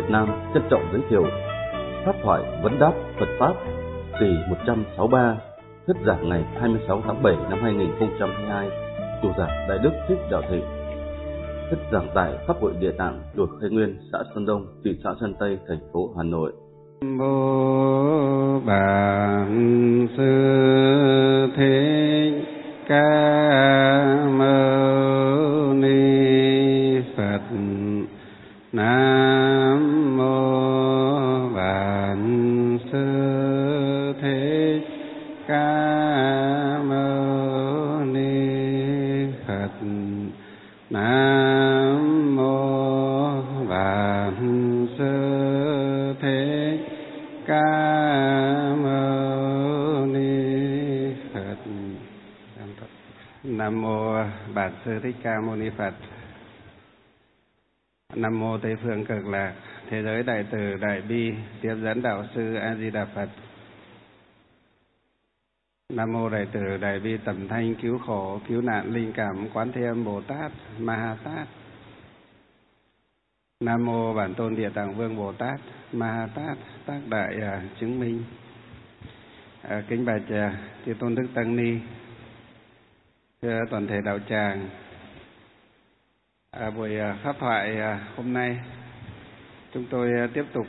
Nam trân trọng giới thiệu Pháp thoại vấn đáp Phật Pháp kỳ 163, thuyết giảng ngày 26 tháng 7 năm 2022, chủ giảng Đại Đức Thích Đạo Thị. Thuyết giảng tại Pháp hội Địa Tạng, chùa Khai Nguyên, xã Sơn Đông, thị xã Sơn Tây, thành phố Hà Nội. Bồ Bản Sư Thích Ca Mâu Ni Phật. Nam mô Bản Sư Thích Ca Mâu Ni Phật. Nam mô Bản Sư Thích Ca Mâu Ni Phật. Nam mô Bản Sư Thích Ca Mâu Ni Phật. Nam mô Tây phương Cực Lạc, thế giới đại từ đại bi, tiếp dẫn đạo sư A Di Đà Phật. Nam mô đại từ đại bi tầm thanh cứu khổ cứu nạn linh cảm Quán Thế Âm Bồ Tát Ma Ha Tát. Nam mô Bản Tôn Địa Tạng Vương Bồ Tát Ma Ha Tát, tác đại chứng minh. Kính bạch chư tôn đức tăng ni, thưa toàn thể đạo tràng. Buổi pháp thoại hôm nay chúng tôi tiếp tục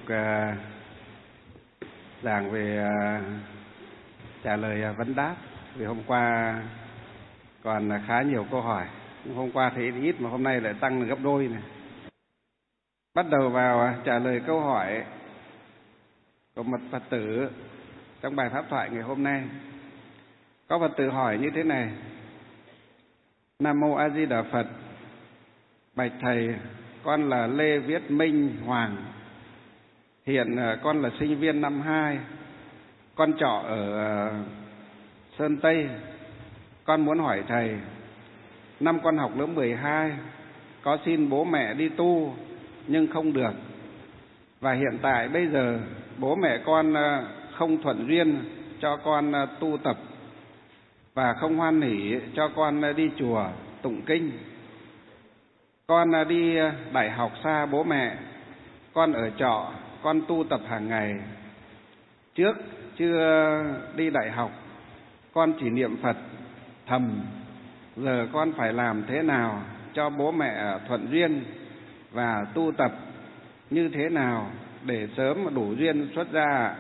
giảng về trả lời vấn đáp. Vì hôm qua còn khá nhiều câu hỏi, hôm qua thì ít mà hôm nay lại tăng lên gấp đôi này. Bắt đầu vào trả lời câu hỏi của một Phật tử trong bài pháp thoại ngày hôm nay. Có Phật tử hỏi như thế này: Nam mô A Di Đà Phật. Bạch thầy, con là Lê Viết Minh Hoàng. Hiện con là sinh viên năm 2. Con trọ ở Sơn Tây. Con muốn hỏi thầy, năm con học lớp 12, có xin bố mẹ đi tu nhưng không được. Và hiện tại bây giờ bố mẹ con không thuận duyên cho con tu tập và không hoan hỉ cho con đi chùa tụng kinh. Con đi đại học xa bố mẹ, con ở trọ, con tu tập hàng ngày. Trước chưa đi đại học, con chỉ niệm Phật thầm. Giờ con phải làm thế nào cho bố mẹ thuận duyên và tu tập như thế nào để sớm đủ duyên xuất gia?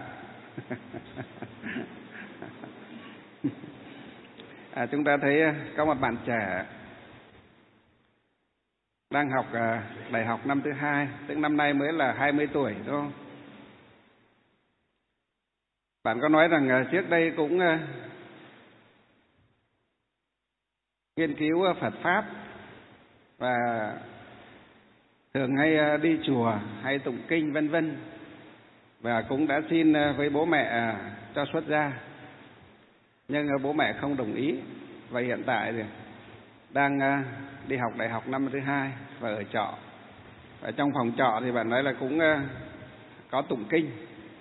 Chúng ta thấy có một bạn trẻ đang học đại học năm thứ 2, tức năm nay mới là 20 tuổi, đúng không? Bạn có nói rằng trước đây cũng nghiên cứu Phật Pháp và thường hay đi chùa, hay tụng kinh vân vân, và cũng đã xin với bố mẹ cho xuất gia, nhưng bố mẹ không đồng ý. Và hiện tại thì đang đi học đại học năm thứ 2 và ở trọ. Ở trong phòng trọ thì bạn nói là cũng có tụng kinh.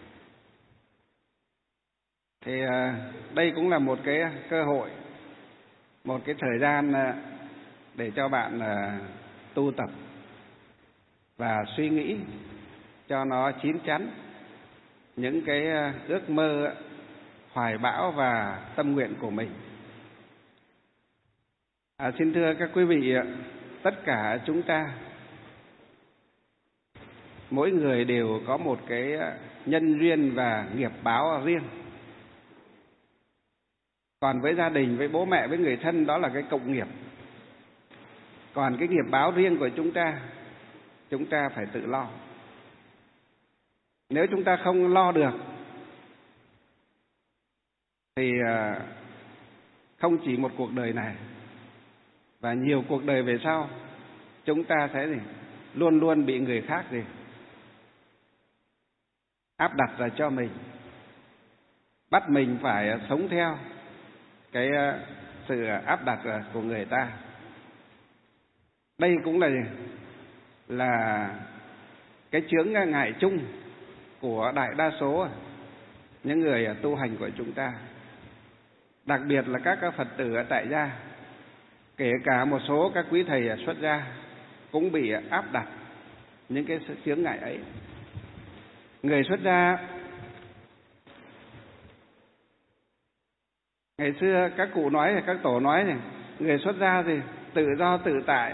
Thì đây cũng là một cái cơ hội, một cái thời gian để cho bạn tu tập và suy nghĩ cho nó chín chắn những cái ước mơ, hoài bão và tâm nguyện của mình. Xin thưa các quý vị, tất cả chúng ta, mỗi người đều có một cái nhân duyên và nghiệp báo riêng. Còn với gia đình, với bố mẹ, với người thân, đó là cái cộng nghiệp. Còn cái nghiệp báo riêng của chúng ta phải tự lo. Nếu chúng ta không lo được thì không chỉ một cuộc đời này và nhiều cuộc đời về sau, chúng ta sẽ luôn luôn bị người khác áp đặt ra cho mình, bắt mình phải sống theo cái sự áp đặt của người ta. Đây cũng là cái chướng ngại chung của đại đa số những người tu hành của chúng ta, đặc biệt là các Phật tử ở tại gia. Kể cả một số các quý thầy xuất gia cũng bị áp đặt những cái chướng ngại ấy. Người xuất gia, ngày xưa các cụ nói, các tổ nói này, người xuất gia thì tự do tự tại,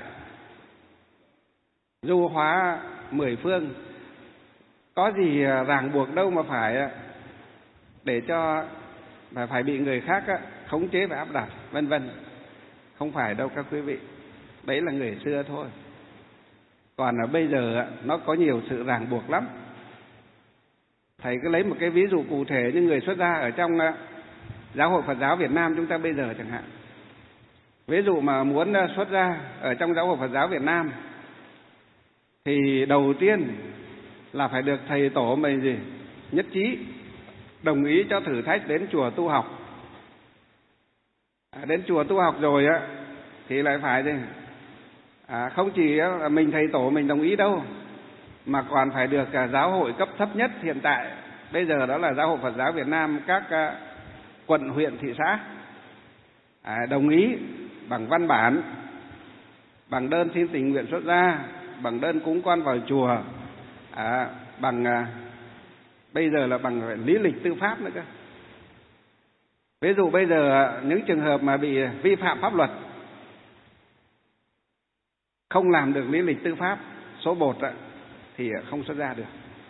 du hóa mười phương, có gì ràng buộc đâu mà phải để cho phải bị người khác khống chế và áp đặt, vân vân. Không phải đâu các quý vị, đấy là người xưa thôi. Còn ở bây giờ nó có nhiều sự ràng buộc lắm. Thầy cứ lấy một cái ví dụ cụ thể như người xuất gia ở trong Giáo hội Phật giáo Việt Nam chúng ta bây giờ chẳng hạn. Ví dụ mà muốn xuất gia ở trong Giáo hội Phật giáo Việt Nam thì đầu tiên là phải được thầy tổ mình nhất trí, đồng ý cho thử thách đến chùa tu học. Đến chùa tu học rồi thì lại phải không chỉ mình thầy tổ mình đồng ý đâu, mà còn phải được giáo hội cấp thấp nhất hiện tại bây giờ, đó là Giáo hội Phật giáo Việt Nam các quận, huyện, thị xã đồng ý bằng văn bản, bằng đơn xin tình nguyện xuất gia, bằng đơn cúng con vào chùa, bằng bây giờ là bằng lý lịch tư pháp nữa cơ. Ví dụ bây giờ những trường hợp mà bị vi phạm pháp luật, không làm được lý lịch tư pháp số 1 thì không xuất gia được.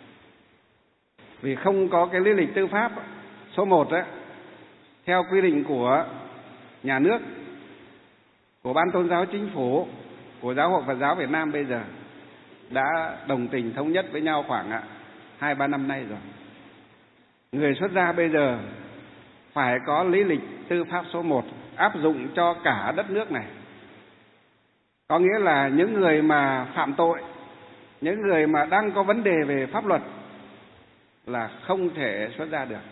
Vì không có cái lý lịch tư pháp số 1 theo quy định của nhà nước, của Ban Tôn giáo Chính phủ, của Giáo hội Phật giáo Việt Nam bây giờ đã đồng tình thống nhất với nhau khoảng 2-3 năm nay rồi. Người xuất gia bây giờ phải có lý lịch tư pháp số 1 áp dụng cho cả đất nước này. Có nghĩa là những người mà phạm tội, những người mà đang có vấn đề về pháp luật là không thể xuất gia được.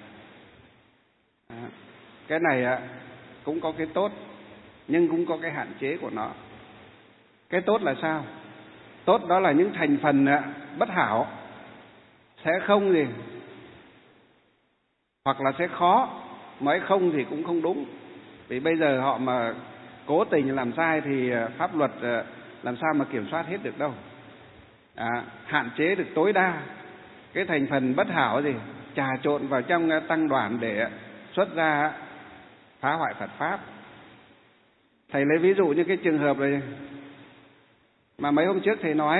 Cái này cũng có cái tốt, nhưng cũng có cái hạn chế của nó. Cái tốt là sao? Tốt đó là những thành phần bất hảo sẽ không gì, hoặc là sẽ khó, nói không thì cũng không đúng. Vì bây giờ họ mà cố tình làm sai thì pháp luật làm sao mà kiểm soát hết được đâu. Hạn chế được tối đa cái thành phần bất hảo trà trộn vào trong tăng đoàn để xuất ra phá hoại Phật pháp. Thầy lấy ví dụ như cái trường hợp này mà mấy hôm trước thầy nói,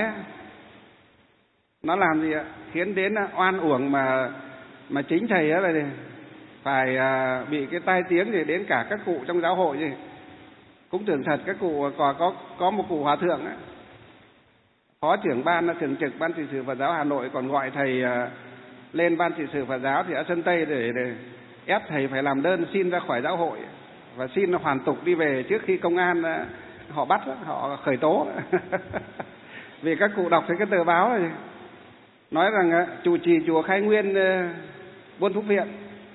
nó làm gì khiến đến oan uổng mà chính thầy là phải bị cái tai tiếng gì đến cả các cụ trong giáo hội gì. Cũng tưởng thật, các cụ có một cụ hòa thượng phó trưởng ban thường trực Ban trị sự Phật giáo Hà Nội còn gọi thầy lên Ban trị sự Phật giáo thì ở sân Tây để ép thầy phải làm đơn xin ra khỏi giáo hội và xin hoàn tục đi về trước khi công an họ bắt, họ khởi tố. Vì các cụ đọc thấy cái tờ báo này nói rằng trụ trì chùa Khai Nguyên Buôn Thúc Viện,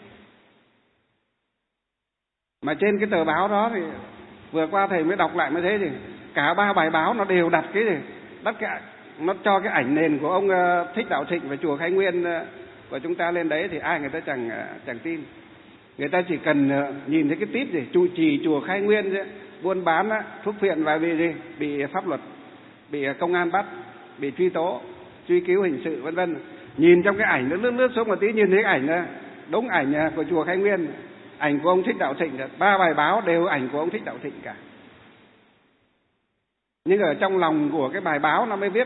mà trên cái tờ báo đó thì vừa qua thầy mới đọc lại mới thấy thì cả 3 bài báo nó đều đặt cái gì, nó cho cái ảnh nền của ông Thích Đạo Thịnh và chùa Khai Nguyên của chúng ta lên đấy, thì ai người ta chẳng tin. Người ta chỉ cần nhìn thấy cái tít gì trụ trì chùa Khai Nguyên buôn bán thuốc phiện và bị pháp luật, bị công an bắt, bị truy tố, truy cứu hình sự vân vân. Nhìn trong cái ảnh nó lướt xuống một tí, nhìn thấy ảnh đúng ảnh của chùa Khai Nguyên, ảnh của ông Thích Đạo Thịnh, 3 bài báo đều ảnh của ông Thích Đạo Thịnh cả. Nhưng ở trong lòng của cái bài báo nó mới viết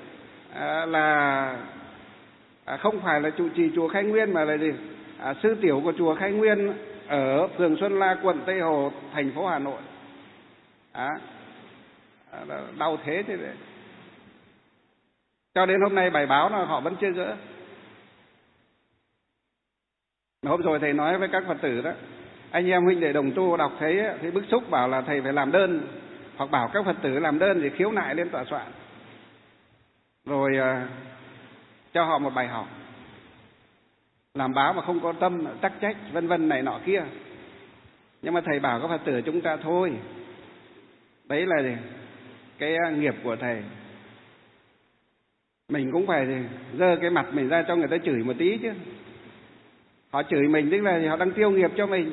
là không phải là trụ trì chùa Khai Nguyên mà là sư tiểu của chùa Khai Nguyên ở phường Xuân La, quận Tây Hồ, thành phố Hà Nội. Đau thế đấy. Cho đến hôm nay bài báo họ vẫn chưa gỡ. Hôm rồi thầy nói với các Phật tử đó, anh em huynh đệ đồng tu đọc thấy bức xúc, bảo là thầy phải làm đơn, hoặc bảo các Phật tử làm đơn để khiếu nại lên tòa soạn, rồi cho họ một bài học. Làm báo mà không có tâm, tắc trách vân vân này nọ kia. Nhưng mà thầy bảo các Phật tử chúng ta thôi, đấy là cái nghiệp của thầy. Mình cũng phải giơ cái mặt mình ra cho người ta chửi một tí chứ. Họ chửi mình tức là họ đang tiêu nghiệp cho mình.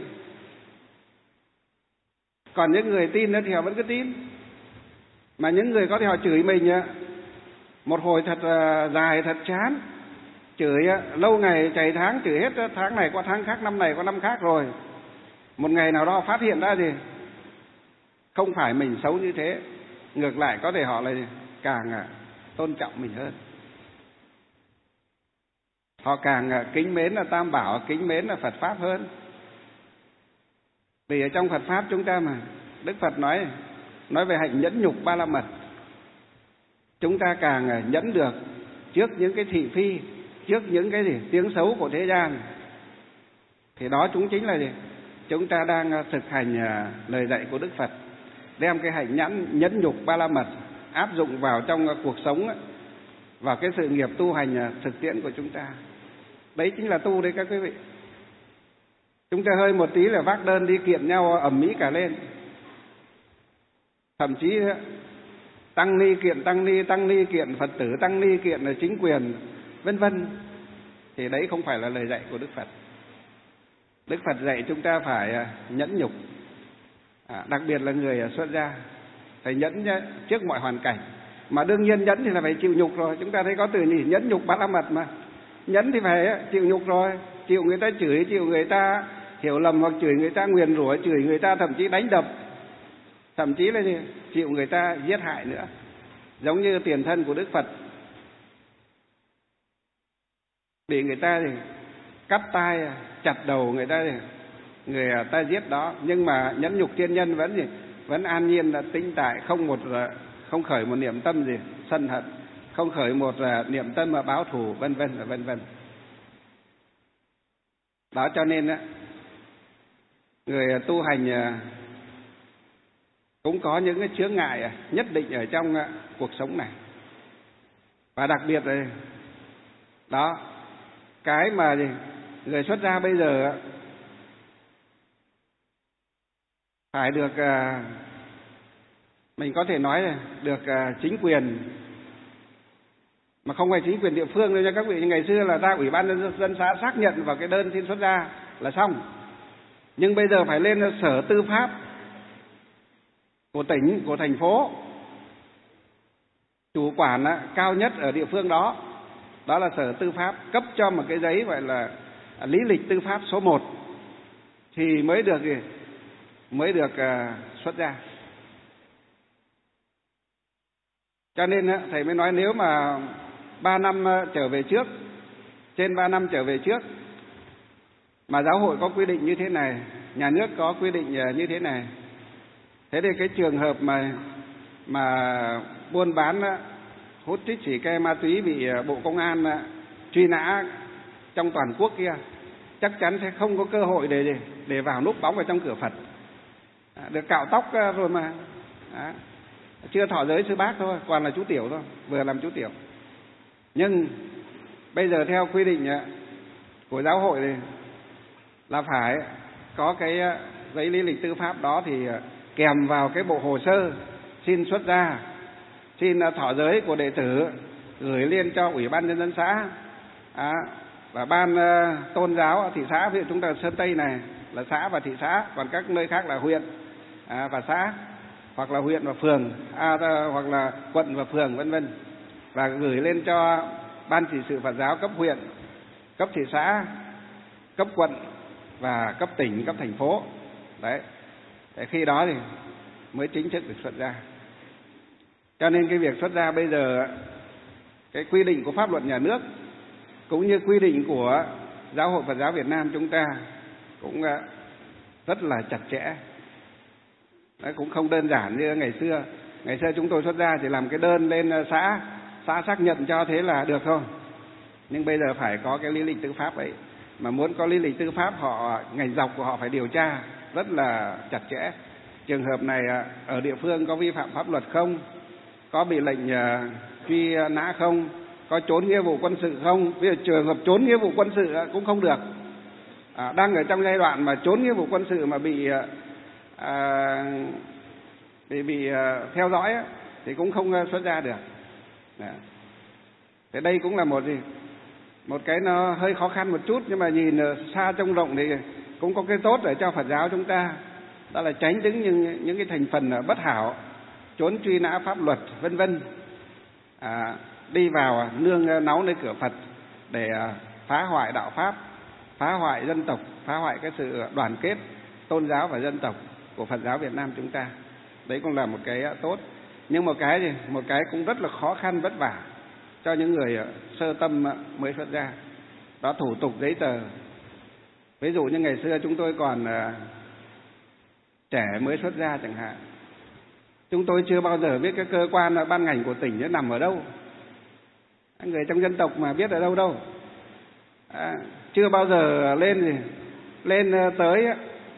Còn những người tin thì họ vẫn cứ tin. Mà những người có thì họ chửi mình một hồi thật dài, thật chán, chửi lâu ngày chảy tháng, chửi hết tháng này qua tháng khác, năm này qua năm khác rồi. Một ngày nào đó phát hiện ra gì không phải mình xấu như thế, ngược lại có thể họ lại càng tôn trọng mình hơn. Họ càng kính mến là Tam Bảo, kính mến là Phật Pháp hơn. Vì ở trong Phật Pháp chúng ta mà Đức Phật nói về hạnh nhẫn nhục ba la mật. Chúng ta càng nhẫn được trước những cái thị phi, trước những cái tiếng xấu của thế gian, thì đó chúng chính là gì? Chúng ta đang thực hành lời dạy của Đức Phật, đem cái hạnh nhẫn nhục ba la mật áp dụng vào trong cuộc sống, vào cái sự nghiệp tu hành thực tiễn của chúng ta. Đấy chính là tu đấy các quý vị. Chúng ta hơi một tí là vác đơn đi kiện nhau ầm ĩ cả lên. Thậm chí tăng ni kiện tăng ni kiện Phật tử, tăng ni kiện là chính quyền, vân vân. Thì đấy không phải là lời dạy của Đức Phật. Đức Phật dạy chúng ta phải nhẫn nhục, đặc biệt là người xuất gia phải nhẫn trước mọi hoàn cảnh. Mà đương nhiên nhẫn thì là phải chịu nhục rồi. Chúng ta thấy có từ gì nhẫn nhục bát la mật mà. Nhẫn thì phải chịu nhục rồi, chịu người ta chửi, chịu người ta hiểu lầm, hoặc chửi người ta nguyền rủa, chửi người ta thậm chí đánh đập, thậm chí là gì? Chịu người ta giết hại nữa. Giống như tiền thân của Đức Phật bị người ta thì cắt tai, chặt đầu người ta giết đó, nhưng mà nhẫn nhục thiên nhân vẫn an nhiên là tĩnh tại, không khởi một niệm tâm gì sân hận, không khởi một niệm tâm mà báo thù, vân vân. Đó cho nên người tu hành cũng có những cái chướng ngại nhất định ở trong cuộc sống này. Và đặc biệt là đó, cái mà người xuất gia bây giờ phải được, mình có thể nói là được chính quyền, mà không phải chính quyền địa phương đâu nha các vị. Ngày xưa là ra Ủy ban nhân dân xã xác nhận vào cái đơn xin xuất gia là xong. Nhưng bây giờ phải lên Sở Tư pháp của tỉnh, của thành phố, chủ quản cao nhất ở địa phương đó, đó là Sở Tư pháp, cấp cho một cái giấy gọi là lý lịch tư pháp số 1 thì mới được xuất gia. Cho nên thầy mới nói nếu mà 3 năm trở về trước, trên 3 năm trở về trước mà giáo hội có quy định như thế này, nhà nước có quy định như thế này, thế thì cái trường hợp mà buôn bán hút trích xì ke ma túy bị Bộ Công an truy nã trong toàn quốc kia, chắc chắn sẽ không có cơ hội để vào núp bóng vào trong cửa Phật. Được cạo tóc rồi mà. Chưa thọ giới sư bác thôi, còn là chú tiểu thôi, vừa làm chú tiểu. Nhưng bây giờ theo quy định của giáo hội thì là phải có cái giấy lý lịch tư pháp đó thì kèm vào cái bộ hồ sơ xin xuất gia, xin thọ giới của đệ tử, gửi lên cho Ủy ban nhân dân xã và ban tôn giáo thị xã. Ví dụ chúng ta Sơn Tây này là xã và thị xã, còn các nơi khác là huyện và xã, hoặc là huyện và phường, hoặc là quận và phường, vân vân, và gửi lên cho ban trị sự Phật giáo cấp huyện, cấp thị xã, cấp quận và cấp tỉnh, cấp thành phố. Đấy, để khi đó thì mới chính thức được xuất gia. Cho nên cái việc xuất gia bây giờ, cái quy định của pháp luật nhà nước cũng như quy định của Giáo hội Phật giáo Việt Nam chúng ta cũng rất là chặt chẽ. Đấy, cũng không đơn giản như ngày xưa. Ngày xưa chúng tôi xuất gia chỉ làm cái đơn lên xã xác nhận cho thế là được thôi. Nhưng bây giờ phải có cái lý lịch tư pháp ấy. Mà muốn có lý lịch tư pháp, ngành dọc của họ phải điều tra rất là chặt chẽ. Trường hợp này ở địa phương có vi phạm pháp luật không? Có bị lệnh truy nã không? Có trốn nghĩa vụ quân sự không? Ví dụ trường hợp trốn nghĩa vụ quân sự cũng không được. Đang ở trong giai đoạn mà trốn nghĩa vụ quân sự mà bị theo dõi thì cũng không xuất gia được. Thế đây cũng là một cái nó hơi khó khăn một chút, nhưng mà nhìn xa trông rộng thì cũng có cái tốt để cho Phật giáo chúng ta, đó là tránh những cái thành phần bất hảo, trốn truy nã pháp luật, vân vân, đi vào nương náu nơi cửa Phật để phá hoại đạo pháp, phá hoại dân tộc, phá hoại cái sự đoàn kết tôn giáo và dân tộc của Phật giáo Việt Nam chúng ta. Đấy cũng là một cái tốt. Nhưng một cái cũng rất là khó khăn vất vả cho những người sơ tâm mới xuất gia, đó thủ tục giấy tờ. Ví dụ như ngày xưa chúng tôi còn trẻ mới xuất gia chẳng hạn, chúng tôi chưa bao giờ biết cái cơ quan ban ngành của tỉnh nó nằm ở đâu. Người trong dân tộc mà biết ở đâu đâu. Chưa bao giờ lên tới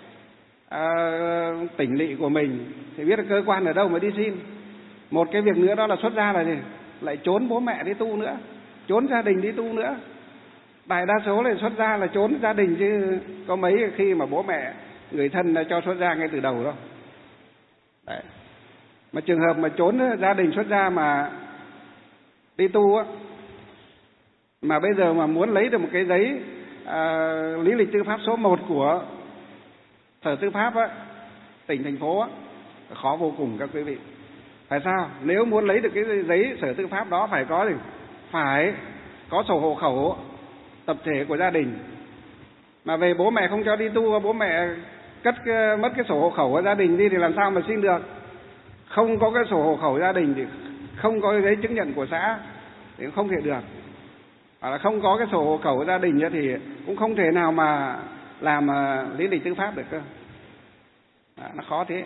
tỉnh lỵ của mình thì biết là cơ quan ở đâu mà đi xin. Một cái việc nữa đó là xuất gia là gì? Lại trốn bố mẹ đi tu nữa, trốn gia đình đi tu nữa. Đại đa số là xuất gia là trốn gia đình, chứ có mấy khi mà bố mẹ người thân cho xuất gia ngay từ đầu đâu. Đấy. Mà trường hợp mà trốn gia đình xuất gia mà đi tu á, mà bây giờ mà muốn lấy được một cái giấy lý lịch tư pháp số 1 của Sở Tư pháp á, tỉnh thành phố á, khó vô cùng các quý vị. Tại sao? Nếu muốn lấy được cái giấy Sở Tư pháp đó phải có gì? Phải có sổ hộ khẩu tập thể của gia đình. Mà về bố mẹ không cho đi tu, bố mẹ mất cái sổ hộ khẩu của gia đình đi thì làm sao mà xin được? Không có cái sổ hộ khẩu gia đình thì không có cái giấy chứng nhận của xã thì cũng không thể được. Hoặc là không có cái sổ hộ khẩu của gia đình thì cũng không thể nào mà làm lý lịch tư pháp được cơ. Nó khó thế.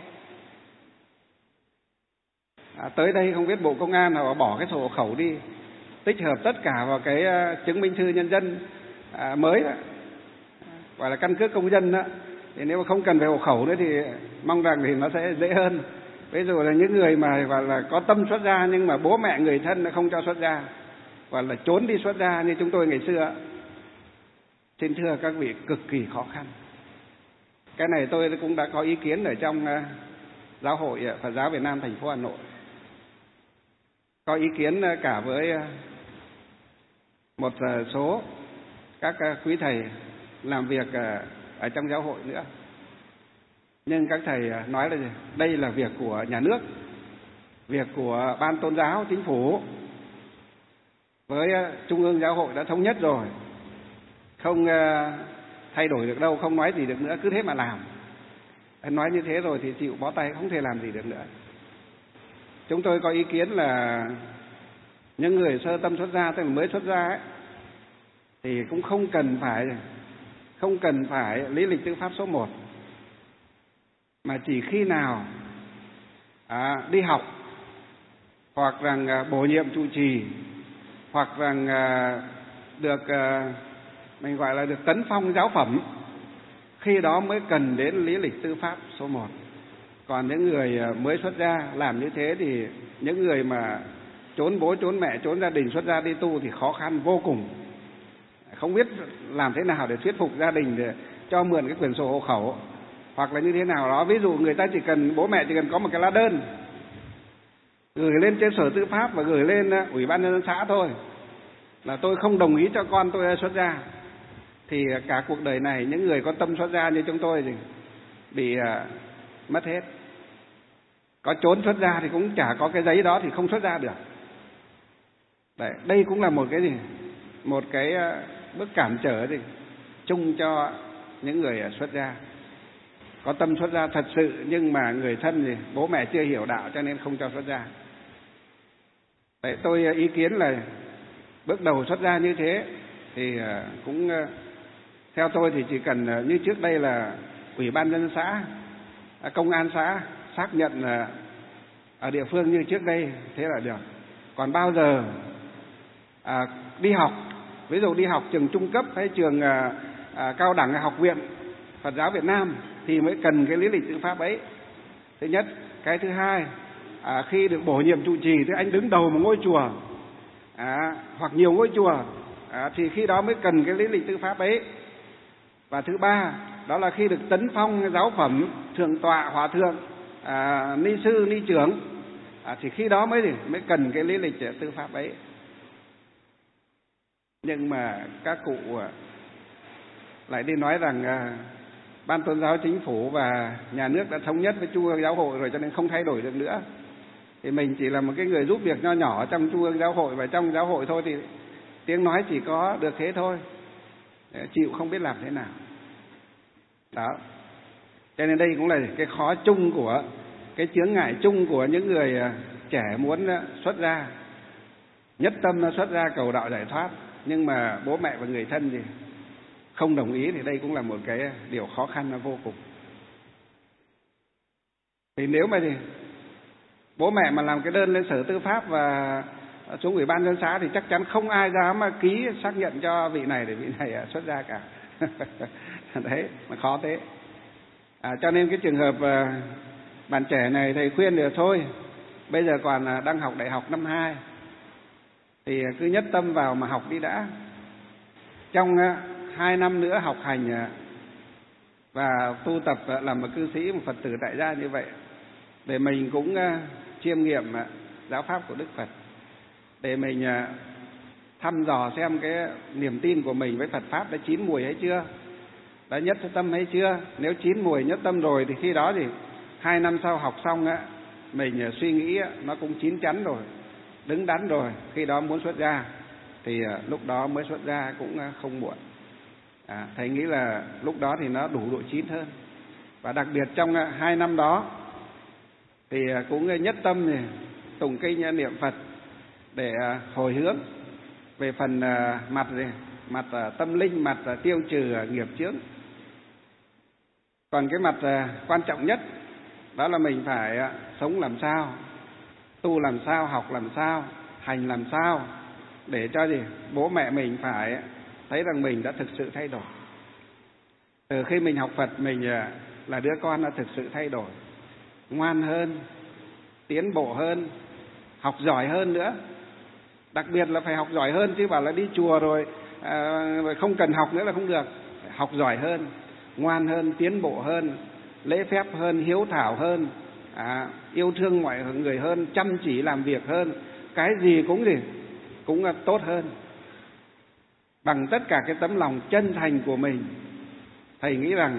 Tới đây không biết Bộ Công an họ bỏ cái sổ hộ khẩu đi, tích hợp tất cả vào cái chứng minh thư nhân dân mới đó, gọi là căn cước công dân đó. Thì nếu mà không cần về hộ khẩu nữa thì mong rằng thì nó sẽ dễ hơn. Ví dụ là những người mà gọi là có tâm xuất gia nhưng mà bố mẹ người thân không cho xuất gia, gọi là trốn đi xuất gia như chúng tôi ngày xưa, xin thưa các vị, cực kỳ khó khăn. Cái này tôi cũng đã có ý kiến ở trong Giáo hội Phật giáo Việt Nam thành phố Hà Nội, có ý kiến cả với một số các quý thầy làm việc ở trong giáo hội nữa. Nhưng các thầy nói là gì? Đây là việc của nhà nước, việc của ban tôn giáo, chính phủ với trung ương giáo hội đã thống nhất rồi, không thay đổi được đâu, không nói gì được nữa, cứ thế mà làm. Nói như thế rồi thì chịu bó tay, không thể làm gì được nữa. Chúng tôi có ý kiến là những người sơ tâm xuất gia, tức là mới xuất gia ấy, thì cũng không cần phải lý lịch tư pháp số 1, mà chỉ khi nào đi học, hoặc rằng bổ nhiệm trụ trì, hoặc rằng được mình gọi là được tấn phong giáo phẩm, khi đó mới cần đến lý lịch tư pháp số 1. Còn những người mới xuất gia làm như thế thì những người mà trốn bố trốn mẹ trốn gia đình xuất gia đi tu thì khó khăn vô cùng, không biết làm thế nào để thuyết phục gia đình để cho mượn cái quyển sổ hộ khẩu, hoặc là như thế nào đó. Ví dụ người ta bố mẹ chỉ cần có một cái lá đơn gửi lên trên Sở Tư pháp và gửi lên Ủy ban nhân dân xã thôi, là tôi không đồng ý cho con tôi xuất gia, thì cả cuộc đời này những người có tâm xuất gia như chúng tôi thì bị mất hết. Có trốn xuất gia thì cũng chả có cái giấy đó thì không xuất gia được. Đấy, đây cũng là một cái bước cản trở chung cho những người xuất gia. Có tâm xuất gia thật sự nhưng mà người thân thì bố mẹ chưa hiểu đạo cho nên không cho xuất gia. Đấy, tôi ý kiến là bước đầu xuất gia như thế thì cũng theo tôi thì chỉ cần như trước đây là Ủy ban nhân dân xã, công an xã xác nhận ở địa phương như trước đây, thế là được. Còn bao giờ đi học, ví dụ đi học trường trung cấp hay trường cao đẳng, học viện Phật giáo Việt Nam thì mới cần cái lý lịch tư pháp ấy. Thứ nhất. Cái thứ hai, khi được bổ nhiệm trụ trì thì anh đứng đầu một ngôi chùa hoặc nhiều ngôi chùa thì khi đó mới cần cái lý lịch tư pháp ấy. Và thứ ba, đó là khi được tấn phong giáo phẩm thượng tọa, hòa thượng, ni sư, ni trưởng thì khi đó mới cần cái lý lịch tư pháp ấy. Nhưng mà các cụ lại đi nói rằng ban tôn giáo, chính phủ và nhà nước đã thống nhất với trung ương giáo hội rồi cho nên không thay đổi được nữa. Thì mình chỉ là một cái người giúp việc nho nhỏ trong trung ương giáo hội và trong giáo hội thôi, thì tiếng nói chỉ có được thế thôi, chịu không biết làm thế nào. Đó. Cho nên đây cũng là cái khó chung của, cái chướng ngại chung của những người trẻ muốn xuất gia, nhất tâm nó xuất gia cầu đạo giải thoát, nhưng mà bố mẹ và người thân thì không đồng ý, thì đây cũng là một cái điều khó khăn nó vô cùng. Thì nếu mà bố mẹ mà làm cái đơn lên Sở Tư pháp và xuống Ủy ban dân xã thì chắc chắn không ai dám ký xác nhận cho vị này để vị này xuất gia cả. Đấy, mà khó thế. Cho nên cái trường hợp bạn trẻ này thầy khuyên là thôi, bây giờ còn đang học đại học năm 2 thì cứ nhất tâm vào mà học đi đã. Trong 2 năm nữa học hành và tu tập làm một cư sĩ, một Phật tử tại gia như vậy, để mình cũng chiêm nghiệm giáo pháp của Đức Phật, để mình thăm dò xem cái niềm tin của mình với Phật pháp đã chín mùi hay chưa, đã nhất tâm hay chưa. Nếu chín mùi nhất tâm rồi thì khi đó thì 2 năm sau học xong mình suy nghĩ nó cũng chín chắn rồi, đứng đắn rồi, khi đó muốn xuất gia thì lúc đó mới xuất gia cũng không muộn. Thầy nghĩ là lúc đó thì nó đủ độ chín hơn. Và đặc biệt trong 2 năm đó thì cũng nhất tâm thì tụng kinh niệm Phật để hồi hướng về phần mặt tâm linh, mặt tiêu trừ nghiệp chướng. Còn cái mặt quan trọng nhất đó là mình phải sống làm sao, tu làm sao, học làm sao, hành làm sao, để cho bố mẹ mình phải thấy rằng mình đã thực sự thay đổi. Từ khi mình học Phật, mình là đứa con đã thực sự thay đổi, ngoan hơn, tiến bộ hơn, học giỏi hơn nữa. Đặc biệt là phải học giỏi hơn, chứ bảo là đi chùa rồi không cần học nữa là không được. Học giỏi hơn, ngoan hơn, tiến bộ hơn, lễ phép hơn, hiếu thảo hơn, yêu thương mọi người hơn, chăm chỉ làm việc hơn, cái gì cũng tốt hơn. Bằng tất cả cái tấm lòng chân thành của mình, thầy nghĩ rằng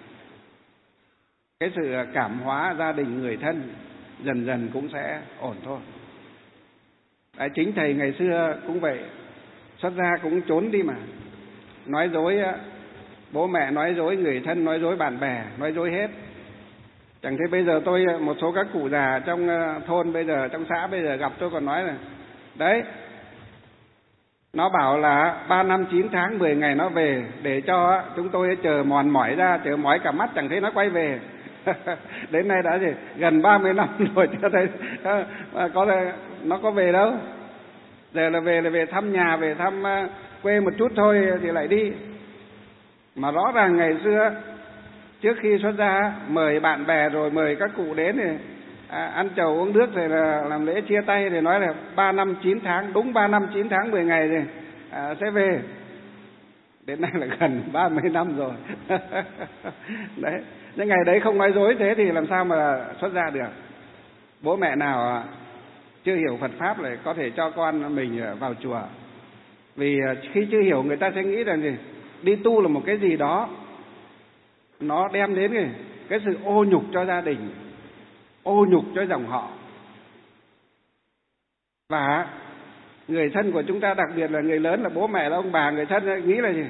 cái sự cảm hóa gia đình người thân dần dần cũng sẽ ổn thôi. Chính thầy ngày xưa cũng vậy, xuất gia cũng trốn đi mà, nói dối bố mẹ, nói dối người thân, nói dối bạn bè, nói dối hết. Chẳng thế bây giờ một số các cụ già trong thôn bây giờ, trong xã bây giờ gặp tôi còn nói là đấy, nó bảo là 3 năm 9 tháng 10 ngày nó về, để cho chúng tôi chờ mòn mỏi ra, chờ mỏi cả mắt chẳng thấy nó quay về. Đến nay đã gần 30 năm rồi chưa thấy nó có về đâu. Giờ là về thăm nhà, về thăm quê một chút thôi thì lại đi. Mà rõ ràng ngày xưa trước khi xuất gia mời bạn bè rồi mời các cụ đến thì ăn trầu uống nước rồi là làm lễ chia tay, thì nói là 3 năm 9 tháng, đúng 3 năm 9 tháng 10 ngày thì sẽ về. Đến nay là gần 30 năm rồi. Đấy, những ngày đấy không nói dối thế thì làm sao mà xuất gia được. Bố mẹ nào chưa hiểu Phật pháp lại có thể cho con mình vào chùa. Vì khi chưa hiểu người ta sẽ nghĩ rằng đi tu là một cái gì đó nó đem đến cái sự ô nhục cho gia đình, ô nhục cho dòng họ. Và người thân của chúng ta, đặc biệt là người lớn là bố mẹ, là ông bà, người thân nghĩ là gì?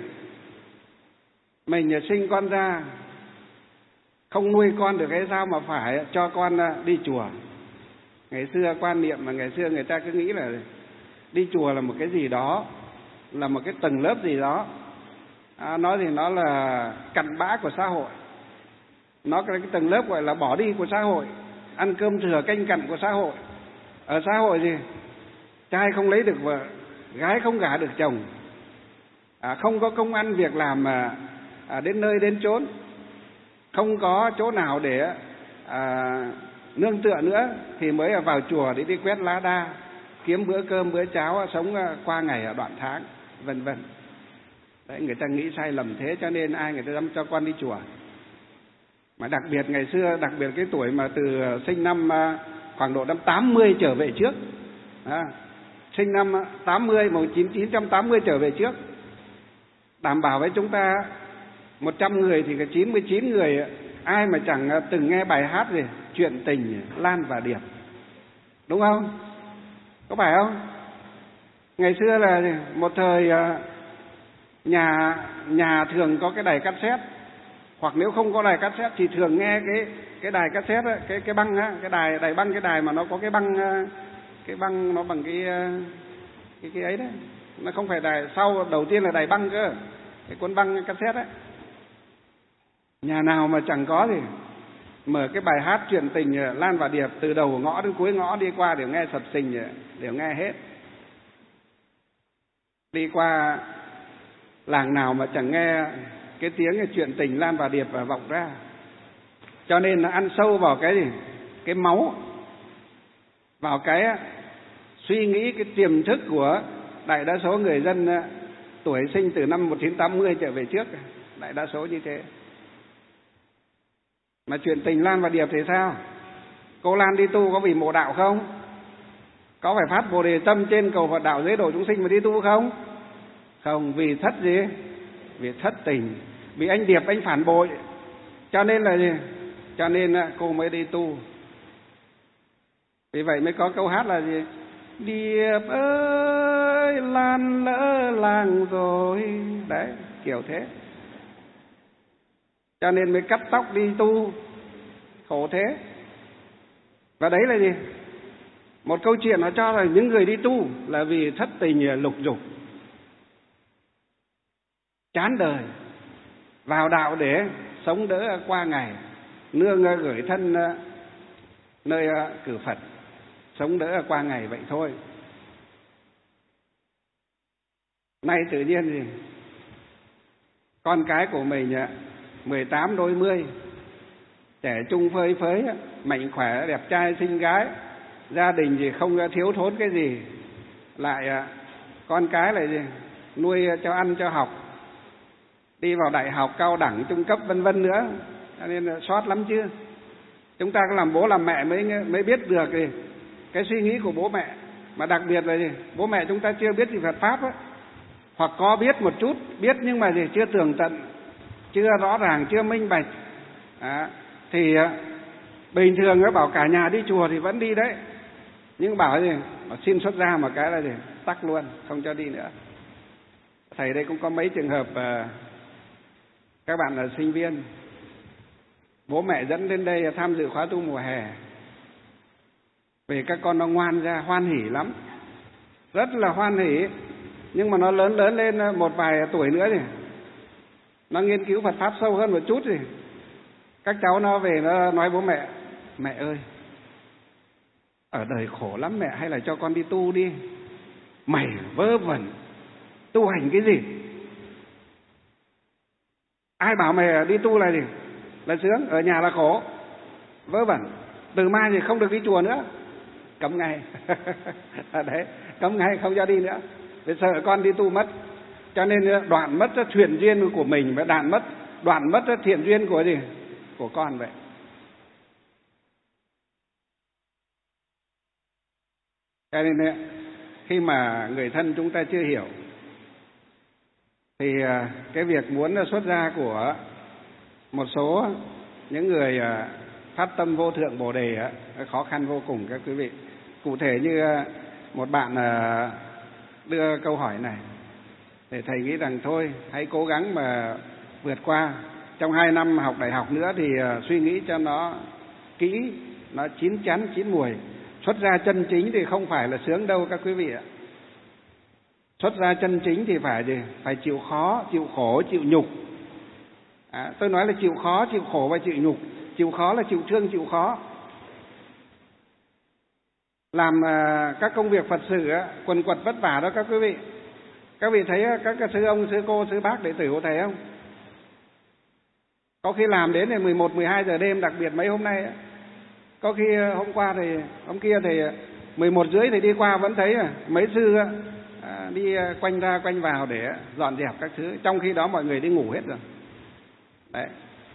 Mình sinh con ra không nuôi con được hay sao mà phải cho con đi chùa. Ngày xưa quan niệm mà ngày xưa người ta cứ nghĩ là đi chùa là một cái gì đó, là một cái tầng lớp gì đó. Nói thì nó là cặn bã của xã hội, nó là cái tầng lớp gọi là bỏ đi của xã hội, ăn cơm thừa canh cặn của xã hội. Ở xã hội gì? Trai không lấy được vợ, gái không gả được chồng, không có công ăn việc làm mà đến nơi đến chốn, không có chỗ nào để nương tựa nữa thì mới vào chùa để đi quét lá đa, kiếm bữa cơm bữa cháo, sống qua ngày ở đoạn tháng, vân vân. Đấy, người ta nghĩ sai lầm thế, cho nên ai người ta dám cho con đi chùa. Mà đặc biệt ngày xưa, đặc biệt cái tuổi mà từ sinh năm khoảng độ năm 80 trở về trước, sinh năm 80, 1980 trở về trước, đảm bảo với chúng ta 100 người thì 99 người ai mà chẳng từng nghe bài hát gì chuyện tình Lan và Điệp, đúng không? Có phải không? Ngày xưa là một thời nhà thường có cái đài cassette, hoặc nếu không có đài cassette thì thường nghe cái đài cassette ấy, cái băng á, cái đài băng, cái đài mà nó có cái băng nó bằng cái ấy đấy, nó không phải đài sau, đầu tiên là đài băng cơ, cái cuốn băng cassette ấy. Nhà nào mà chẳng có thì mở cái bài hát chuyện tình Lan và Điệp từ đầu ngõ đến cuối ngõ đi qua đều nghe sập sình, đều nghe hết. Đi qua làng nào mà chẳng nghe cái tiếng chuyện tình Lan và Điệp vọng ra. Cho nên nó ăn sâu vào cái gì? Cái máu, vào cái suy nghĩ, cái tiềm thức của đại đa số người dân tuổi sinh từ năm 1980 trở về trước, đại đa số như thế. Mà chuyện tình Lan và Điệp thì sao? Cô Lan đi tu có vì mộ đạo không? Có phải phát Bồ Đề tâm trên cầu Phật đạo giới độ chúng sinh mà đi tu không? Không, vì thất gì? Vì thất tình. Vì anh Điệp anh phản bội. Cho nên là gì? Cho nên cô mới đi tu. Vì vậy mới có câu hát là gì? Điệp ơi Lan lỡ làng rồi. Đấy, kiểu thế. Cho nên mới cắt tóc đi tu. Khổ thế. Và đấy là gì? Một câu chuyện nó cho là những người đi tu là vì thất tình lục dục, chán đời, vào đạo để sống đỡ qua ngày, nương gửi thân nơi cử Phật, sống đỡ qua ngày vậy thôi. Nay tự nhiên gì? Con cái của mình 18 đôi 10, trẻ trung phơi phới, mạnh khỏe, đẹp trai, xinh gái, gia đình thì không thiếu thốn cái gì, lại con cái lại gì? Nuôi cho ăn cho học, đi vào đại học, cao đẳng, trung cấp vân vân nữa, cho nên là sót lắm chứ. Chúng ta có làm bố làm mẹ mới biết được gì? Cái suy nghĩ của bố mẹ, mà đặc biệt là gì? Bố mẹ chúng ta chưa biết gì Phật pháp á, hoặc có biết một chút, biết nhưng mà gì? Chưa tường tận, chưa rõ ràng, chưa minh bạch. Thì bình thường bảo cả nhà đi chùa thì vẫn đi đấy, nhưng bảo gì? Bảo xin xuất gia một cái là gì? Tắc luôn, không cho đi nữa. Thầy đây cũng có mấy trường hợp các bạn là sinh viên, bố mẹ dẫn đến đây tham dự khóa tu mùa hè, vì các con nó ngoan ra, hoan hỉ lắm, rất là hoan hỉ. Nhưng mà nó lớn lên một vài tuổi nữa thì nó nghiên cứu Phật pháp sâu hơn một chút thì các cháu nó về nó nói bố mẹ: mẹ ơi, ở đời khổ lắm mẹ, hay là cho con đi tu đi. Mày vớ vẩn, tu hành cái gì? Ai bảo mày đi tu là gì? Là sướng, ở nhà là khổ. Vớ vẩn, từ mai thì không được đi chùa nữa, cấm ngay. Đấy, cấm ngay, không cho đi nữa, vì sợ con đi tu mất. Cho nên đoạn mất thiện duyên của mình, và đoạn mất thiện duyên của gì? Của con vậy. Cho nên khi mà người thân chúng ta chưa hiểu thì cái việc muốn xuất gia của một số những người phát tâm vô thượng Bồ Đề khó khăn vô cùng các quý vị. Cụ thể như một bạn đưa câu hỏi này, để thầy nghĩ rằng thôi hãy cố gắng mà vượt qua. Trong 2 năm học đại học nữa thì suy nghĩ cho nó kỹ, nó chín chắn, chín mùi. Xuất gia chân chính thì không phải là sướng đâu các quý vị ạ. Xuất gia chân chính thì phải gì? Phải chịu khó, chịu khổ, chịu nhục. Tôi nói là chịu khó, chịu khổ và chịu nhục. Chịu khó là chịu thương, chịu khó. Làm các công việc Phật sự quần quật vất vả đó các quý vị. Các vị thấy các sư ông, sư cô, sư bác đệ tử của thầy không? Có khi làm đến 11, 12 giờ đêm, đặc biệt mấy hôm nay. Có khi hôm qua thì hôm kia thì 11 rưỡi thì đi qua vẫn thấy mấy sư đi quanh ra quanh vào để dọn dẹp các thứ, trong khi đó mọi người đi ngủ hết rồi. Đấy.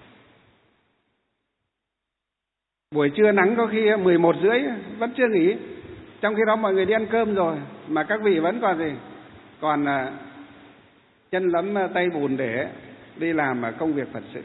Buổi trưa nắng có khi 11 rưỡi vẫn chưa nghỉ, trong khi đó mọi người đi ăn cơm rồi, mà các vị vẫn còn gì? Còn chân lấm tay bùn để đi làm công việc Phật sự.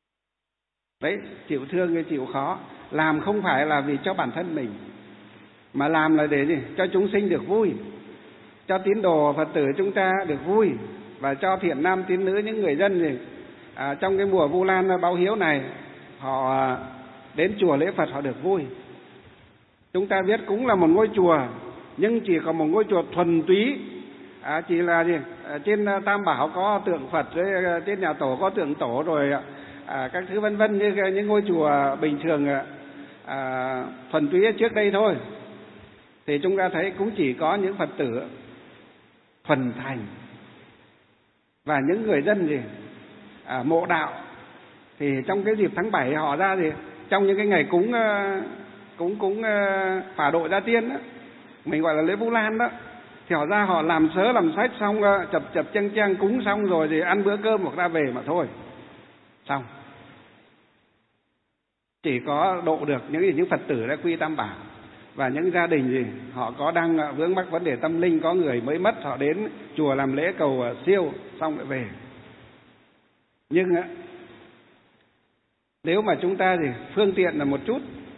Đấy, chịu thương hay chịu khó, làm không phải là vì cho bản thân mình, Mà làm là để gì? Cho chúng sinh được vui, cho tín đồ Phật tử chúng ta được vui, và cho thiện nam tín nữ, những người dân gì trong cái mùa Vu Lan báo hiếu này, họ đến chùa lễ Phật họ được vui. Chúng ta biết cũng là một ngôi chùa, nhưng chỉ có một ngôi chùa thuần túy, chỉ là gì? Trên Tam Bảo có tượng Phật, trên nhà tổ có tượng tổ, rồi các thứ vân vân, như những ngôi chùa bình thường thuần túy trước đây thôi. Thì chúng ta thấy cũng chỉ có những Phật tử thuần thành và những người dân gì mộ đạo. Thì trong cái dịp tháng 7 họ ra gì, trong những cái ngày cúng phả độ gia tiên đó, mình gọi là lễ Vu Lan đó, thì họ ra họ làm sớ làm sách xong, chập chang cúng xong rồi thì ăn bữa cơm hoặc ra về mà thôi, xong. Chỉ có độ được những Phật tử đã quy Tam Bảo, và những gia đình gì họ có đang vướng mắc vấn đề tâm linh, có người mới mất, họ đến chùa làm lễ cầu siêu xong lại về. Nhưng nếu mà chúng ta thì phương tiện là một chút,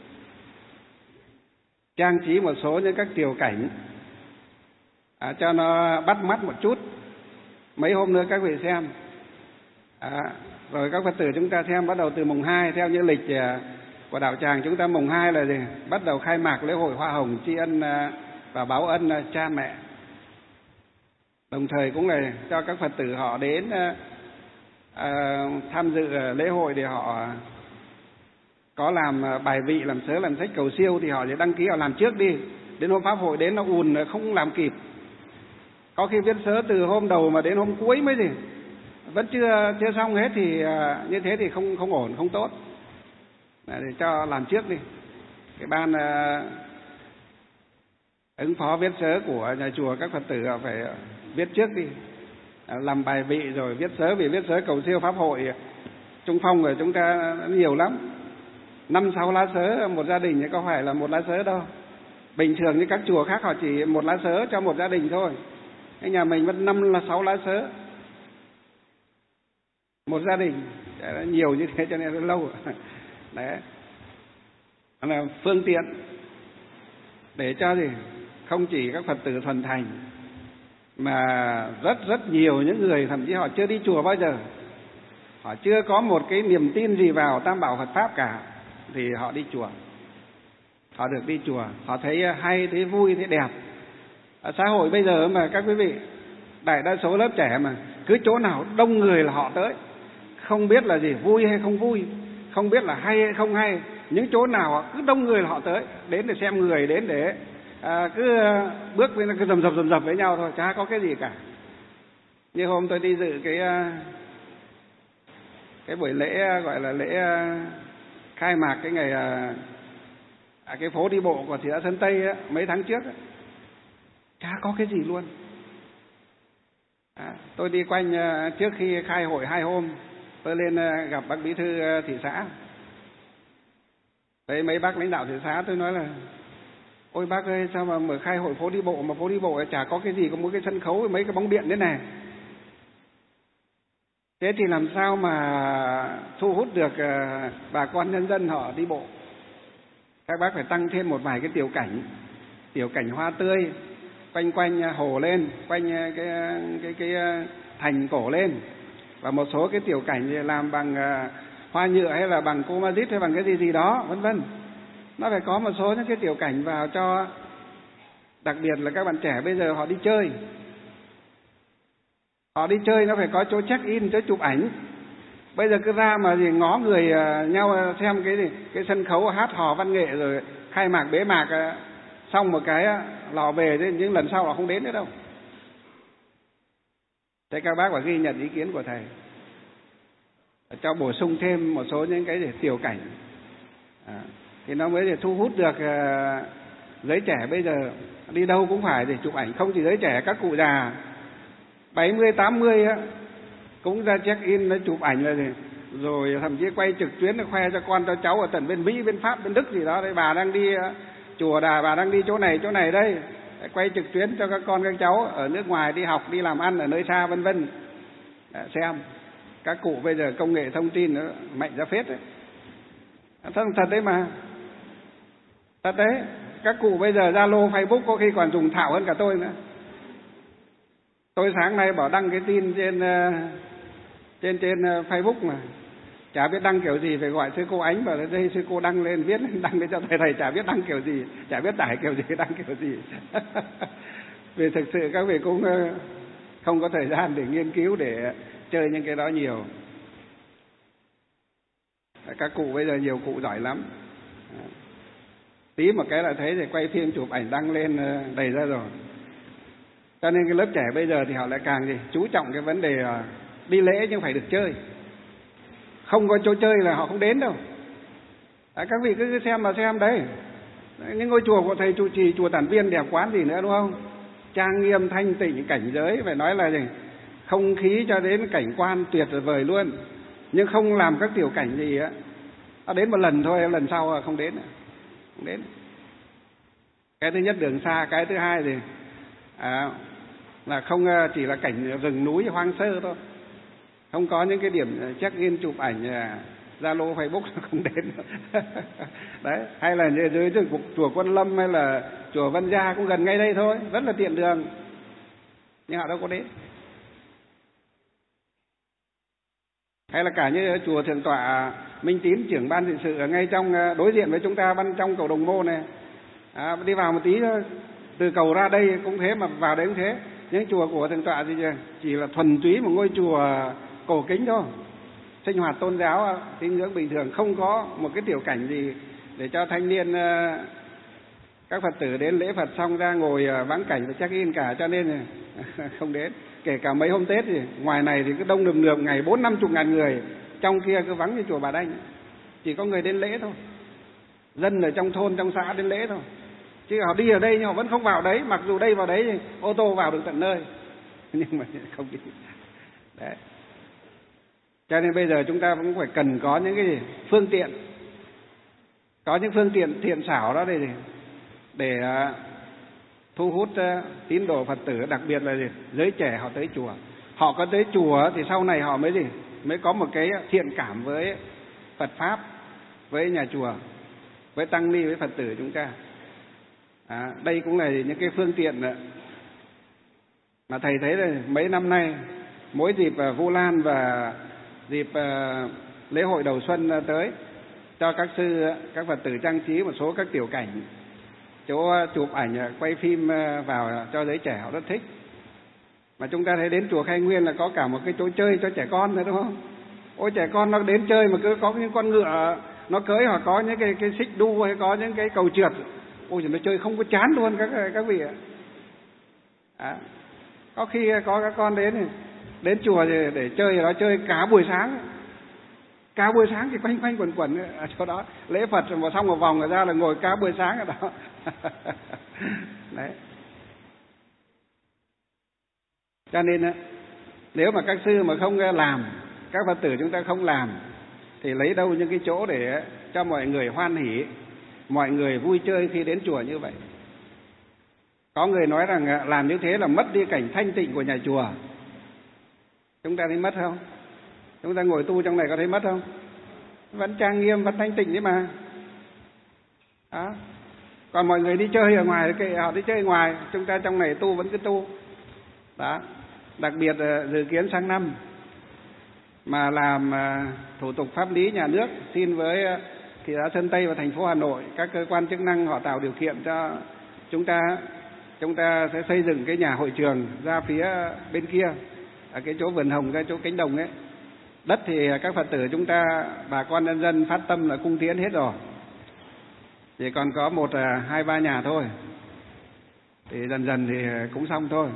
trang trí một số những các tiểu cảnh cho nó bắt mắt một chút, mấy hôm nữa các vị xem, rồi các Phật tử chúng ta xem, bắt đầu từ mùng 2 theo như lịch của đạo tràng chúng ta, mùng 2 là gì? Bắt đầu khai mạc lễ hội hoa hồng tri ân và báo ân cha mẹ. Đồng thời cũng là cho các Phật tử họ đến tham dự lễ hội, để họ có làm bài vị, làm sớ, làm sách cầu siêu, thì họ sẽ đăng ký, họ làm trước đi. Đến hôm pháp hội đến nó ùn không làm kịp. Có khi viết sớ từ hôm đầu mà đến hôm cuối mới gì vẫn chưa xong hết, thì như thế thì không ổn, không tốt. Để cho làm trước đi. Cái ban ứng phó viết sớ của nhà chùa, các Phật tử phải viết trước đi, làm bài vị rồi viết sớ. Vì viết sớ cầu siêu pháp hội Trung Phong rồi chúng ta nhiều lắm, 5-6 lá sớ một gia đình, chứ có phải là một lá sớ đâu. Bình thường như các chùa khác họ chỉ một lá sớ cho một gia đình thôi, cái nhà mình vẫn 5-6 lá sớ một gia đình, nhiều như thế cho nên nó lâu. Đấy là phương tiện để cho gì không chỉ các Phật tử thuần thành, mà rất nhiều những người thậm chí họ chưa đi chùa bao giờ, họ chưa có một cái niềm tin gì vào Tam Bảo Phật Pháp cả, thì họ đi chùa, họ được đi chùa, họ thấy hay, thấy vui, thấy đẹp. Xã hội bây giờ mà các quý vị, đại đa số lớp trẻ mà cứ chỗ nào đông người là họ tới, không biết là gì vui hay không vui, không biết là hay hay không hay, những chỗ nào cứ đông người là họ tới, đến để xem người, đến để cứ bước với nó cứ rầm rập với nhau thôi, chả có cái gì cả. Như hôm tôi đi dự cái buổi lễ gọi là lễ khai mạc cái ngày cái phố đi bộ của thị xã Sơn Tây ấy, mấy tháng trước ấy, chả có cái gì luôn. Tôi đi quanh trước khi khai hội 2 hôm, tôi lên gặp bác bí thư thị xã, với mấy bác lãnh đạo thị xã, tôi nói là ôi bác ơi, sao mà mở khai hội phố đi bộ mà phố đi bộ chả có cái gì, có mỗi cái sân khấu với mấy cái bóng điện thế này. Thế thì làm sao mà thu hút được bà con nhân dân họ đi bộ? Các bác phải tăng thêm một vài cái tiểu cảnh hoa tươi quanh hồ lên, quanh cái thành cổ lên, và một số cái tiểu cảnh thì làm bằng hoa nhựa hay là bằng composite hay bằng cái gì đó vân vân. Nó phải có một số những cái tiểu cảnh vào cho, đặc biệt là các bạn trẻ bây giờ họ đi chơi. Họ đi chơi nó phải có chỗ check in, chỗ chụp ảnh. Bây giờ cứ ra mà gì ngó người nhau xem cái gì, cái sân khấu hát hò văn nghệ rồi khai mạc bế mạc xong một cái lò về, thế những lần sau là không đến nữa đâu. Thế các bác phải ghi nhận ý kiến của thầy, cho bổ sung thêm một số những cái tiểu cảnh, thì nó mới để thu hút được giới trẻ bây giờ. Đi đâu cũng phải để chụp ảnh, không chỉ giới trẻ, các cụ già 70, 80 cũng ra check in, nó chụp ảnh rồi, rồi thậm chí quay trực tuyến để khoe cho con cho cháu ở tận bên Mỹ, bên Pháp, bên Đức gì đó. Đây bà đang đi chùa Đà, bà đang đi chỗ này đây, quay trực tuyến cho các con các cháu ở nước ngoài đi học, đi làm ăn ở nơi xa vân vân. Xem các cụ bây giờ công nghệ thông tin nó mạnh ra phết đấy. Thật đấy mà, thật đấy. Các cụ bây giờ Zalo, Facebook có khi còn dùng thạo hơn cả tôi nữa. Tôi sáng nay bảo đăng cái tin trên Facebook mà chả biết đăng kiểu gì, phải gọi sư cô Ánh vào đây, sư cô đăng lên, viết lên, đăng lên cho thầy chả biết đăng kiểu gì, chả biết tải kiểu gì, đăng kiểu gì. Vì thực sự các vị cũng không có thời gian để nghiên cứu, để chơi những cái đó nhiều. Các cụ bây giờ nhiều cụ giỏi lắm, tí một cái là thấy thì quay phim chụp ảnh đăng lên đầy ra rồi. Cho nên cái lớp trẻ bây giờ thì họ lại càng gì chú trọng cái vấn đề đi lễ nhưng phải được chơi. Không có chỗ chơi là họ không đến đâu. Các vị cứ xem mà xem đấy. Những ngôi chùa của thầy trụ trì, chùa Tản Viên đẹp quá gì nữa đúng không? Trang nghiêm thanh tịnh, cảnh giới phải nói là gì? Không khí cho đến cảnh quan tuyệt vời luôn. Nhưng không làm các tiểu cảnh gì á. Đến một lần thôi, lần sau không đến. Không đến. Cái thứ nhất đường xa, cái thứ hai thì là không chỉ là cảnh rừng núi hoang sơ thôi. Không có những cái điểm check-in chụp ảnh Zalo, Facebook không đến. Đấy, hay là dưới chùa Quân Lâm hay là chùa Vân Gia cũng gần ngay đây thôi, rất là tiện đường. Nhưng họ đâu có đến. Hay là cả như chùa Thượng tọa Minh Tín, trưởng ban trị sự ở ngay trong đối diện với chúng ta, trong cầu Đồng Mô này. Đi vào một tí thôi, từ cầu ra đây cũng thế, mà vào đấy cũng thế. Những chùa của Thượng tọa thì chỉ là thuần túy một ngôi chùa cổ kính thôi, sinh hoạt tôn giáo tín ngưỡng bình thường, không có một cái tiểu cảnh gì để cho thanh niên các Phật tử đến lễ Phật xong ra ngồi vãng cảnh và check-in cả, cho nên không đến. Kể cả mấy hôm Tết thì ngoài này thì cứ đông nườm nượp ngày 40-50 ngàn người, trong kia cứ vắng như chùa Bà Đanh, chỉ có người đến lễ thôi, dân ở trong thôn trong xã đến lễ thôi, chứ họ đi ở đây nhưng họ vẫn không vào đấy, mặc dù đây vào đấy thì ô tô vào được tận nơi, nhưng mà không đi. Đấy. Cho nên bây giờ chúng ta cũng phải cần có những cái phương tiện, có những phương tiện thiện xảo đó để thu hút tín đồ Phật tử, đặc biệt là giới trẻ họ tới chùa. Họ có tới chùa thì sau này họ mới có một cái thiện cảm với Phật pháp, với nhà chùa, với tăng ni, với Phật tử chúng ta. Đây cũng là những cái phương tiện mà thầy thấy là mấy năm nay mỗi dịp Vu Lan và dịp lễ hội đầu xuân tới, cho các sư, các Phật tử trang trí một số các tiểu cảnh, chỗ chụp ảnh, quay phim vào cho giới trẻ họ rất thích. Mà chúng ta thấy đến chùa Khai Nguyên là có cả một cái chỗ chơi cho trẻ con nữa đúng không? Ôi trẻ con nó đến chơi mà cứ có những con ngựa nó cưỡi, hoặc có những cái xích đu, hay có những cái cầu trượt, ôi nó chơi không có chán luôn các vị ạ. Có khi có các con đến chùa để chơi, nó chơi cả buổi sáng thì quanh quẩn ở chỗ đó, lễ Phật rồi xong một vòng rồi ra là ngồi cả buổi sáng ở đó. Đấy. Cho nên nếu mà các sư mà không làm, các Phật tử chúng ta không làm, thì lấy đâu những cái chỗ để cho mọi người hoan hỉ, mọi người vui chơi khi đến chùa như vậy. Có người nói rằng làm như thế là mất đi cảnh thanh tịnh của nhà chùa. Chúng ta thấy mất không? Chúng ta ngồi tu trong này có thấy mất không? Vẫn trang nghiêm, vẫn thanh tịnh đấy mà. Đó. Còn mọi người đi chơi ở ngoài, họ đi chơi ở ngoài, chúng ta trong này tu vẫn cứ tu. Đó. Đặc biệt dự kiến sang năm mà làm thủ tục pháp lý nhà nước, xin với thị xã Sơn Tây và thành phố Hà Nội, các cơ quan chức năng họ tạo điều kiện cho chúng ta sẽ xây dựng cái nhà hội trường ra phía bên kia, ở cái chỗ vườn hồng, cái chỗ cánh đồng ấy. Đất thì các Phật tử chúng ta, bà con nhân dân phát tâm là cung tiến hết rồi, chỉ còn có 1, 2, 3 nhà thôi, thì dần thì cũng xong thôi.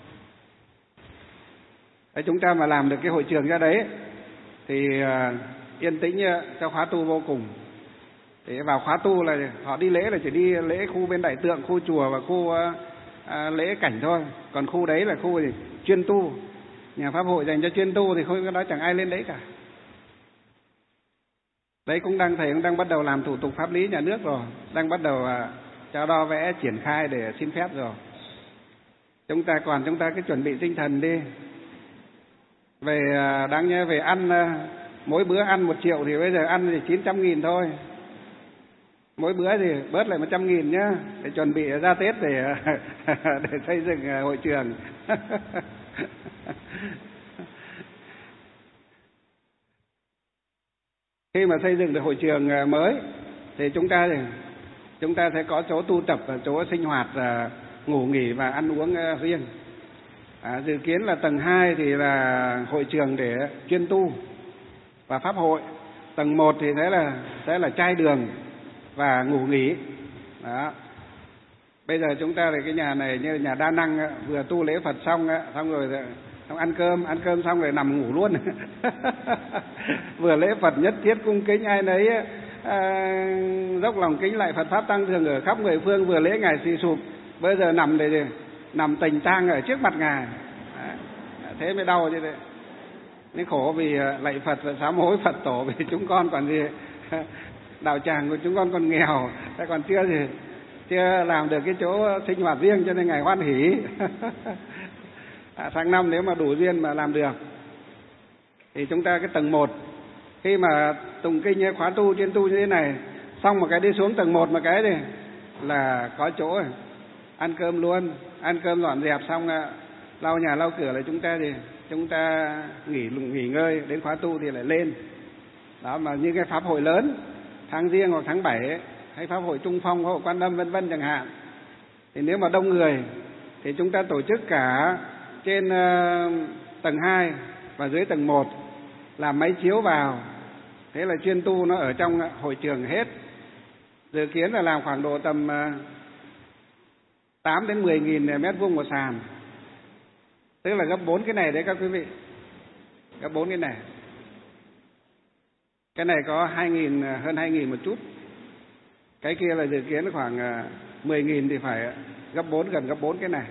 Đấy, chúng ta mà làm được cái hội trường ra đấy thì yên tĩnh cho khóa tu vô cùng. Thì vào khóa tu là họ đi lễ là chỉ đi lễ khu bên Đại Tượng, khu chùa và khu lễ cảnh thôi. Còn khu đấy là khu chuyên tu, nhà pháp hội dành cho chuyên tu, thì không có đó, chẳng ai lên đấy cả. Đấy thầy cũng đang bắt đầu làm thủ tục pháp lý nhà nước rồi, đang bắt đầu cho đo vẽ triển khai để xin phép rồi. Chúng ta cứ chuẩn bị tinh thần đi. Đáng nhớ về ăn, mỗi bữa ăn 1 triệu thì bây giờ ăn thì 900.000 thôi. Mỗi bữa thì bớt lại 100.000 nhá, để chuẩn bị ra Tết để xây dựng hội trường. Khi mà xây dựng được hội trường mới thì chúng ta sẽ có chỗ tu tập và chỗ sinh hoạt, ngủ nghỉ và ăn uống riêng. Dự kiến là tầng 2 thì là hội trường để chuyên tu và pháp hội. Tầng 1 thì sẽ là trai đường và ngủ nghỉ. Đó. Bây giờ chúng ta thì cái nhà này như nhà đa năng, vừa tu lễ Phật xong rồi xong ăn cơm xong rồi nằm ngủ luôn. Vừa lễ Phật nhất thiết cung kính ai nấy dốc lòng kính lại Phật pháp tăng thường ở khắp mười phương, vừa lễ ngài suy sụp, bây giờ nằm tình tang ở trước mặt ngài. Thế mới đau chứ đấy. Nên khổ vì lạy Phật và sám hối Phật tổ, vì chúng con còn gì đạo tràng của chúng con còn nghèo, còn chưa làm được cái chỗ sinh hoạt riêng, cho nên ngài hoan hỉ. Sang năm nếu mà đủ duyên mà làm được thì chúng ta cái tầng 1 khi mà tụng kinh khóa tu chuyên tu như thế này xong một cái đi xuống tầng 1 một cái thì là có chỗ ăn cơm luôn, ăn cơm dọn dẹp xong lau nhà lau cửa là chúng ta nghỉ ngơi, đến khóa tu thì lại lên. Đó, mà như cái pháp hội lớn tháng Giêng hoặc tháng 7 ấy, hay pháp hội Trung Phong, pháp hội Quan Âm vân vân chẳng hạn, thì nếu mà đông người thì chúng ta tổ chức cả trên tầng 2 và dưới tầng 1, làm máy chiếu vào, thế là chuyên tu nó ở trong hội trường hết. Dự kiến là làm khoảng độ tầm 8 đến 10.000 mét vuông một sàn, tức là gấp 4 cái này đấy các quý vị, gấp 4 cái này. Cái này có hơn 2.000 một chút. Cái kia là dự kiến khoảng 10.000 thì phải gần gấp 4 cái này.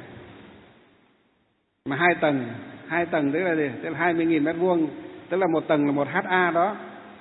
Mà 2 tầng tức là gì? Tức là 20.000 mét vuông, tức là một tầng là 1 HA đó.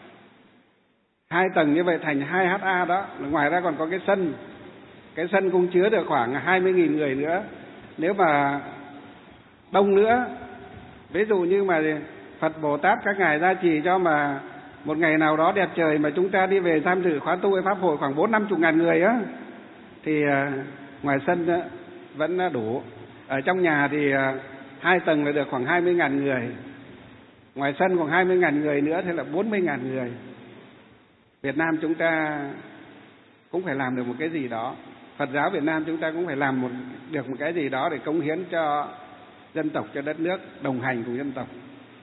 2 tầng như vậy thành 2 HA đó. Ngoài ra còn có cái sân cũng chứa được khoảng 20.000 người nữa. Nếu mà đông nữa, ví dụ như mà Phật Bồ Tát các ngài gia trì cho mà một ngày nào đó đẹp trời mà chúng ta đi về tham dự khóa tu hay pháp hội khoảng 40-50 ngàn người á, thì ngoài sân vẫn đủ. Ở trong nhà thì 2 tầng là được khoảng 20.000 người, ngoài sân khoảng 20.000 người nữa, thế là 40.000 người. Việt Nam chúng ta cũng phải làm được một cái gì đó, Phật giáo Việt Nam chúng ta cũng phải làm được một cái gì đó để cống hiến cho dân tộc, cho đất nước, đồng hành cùng dân tộc.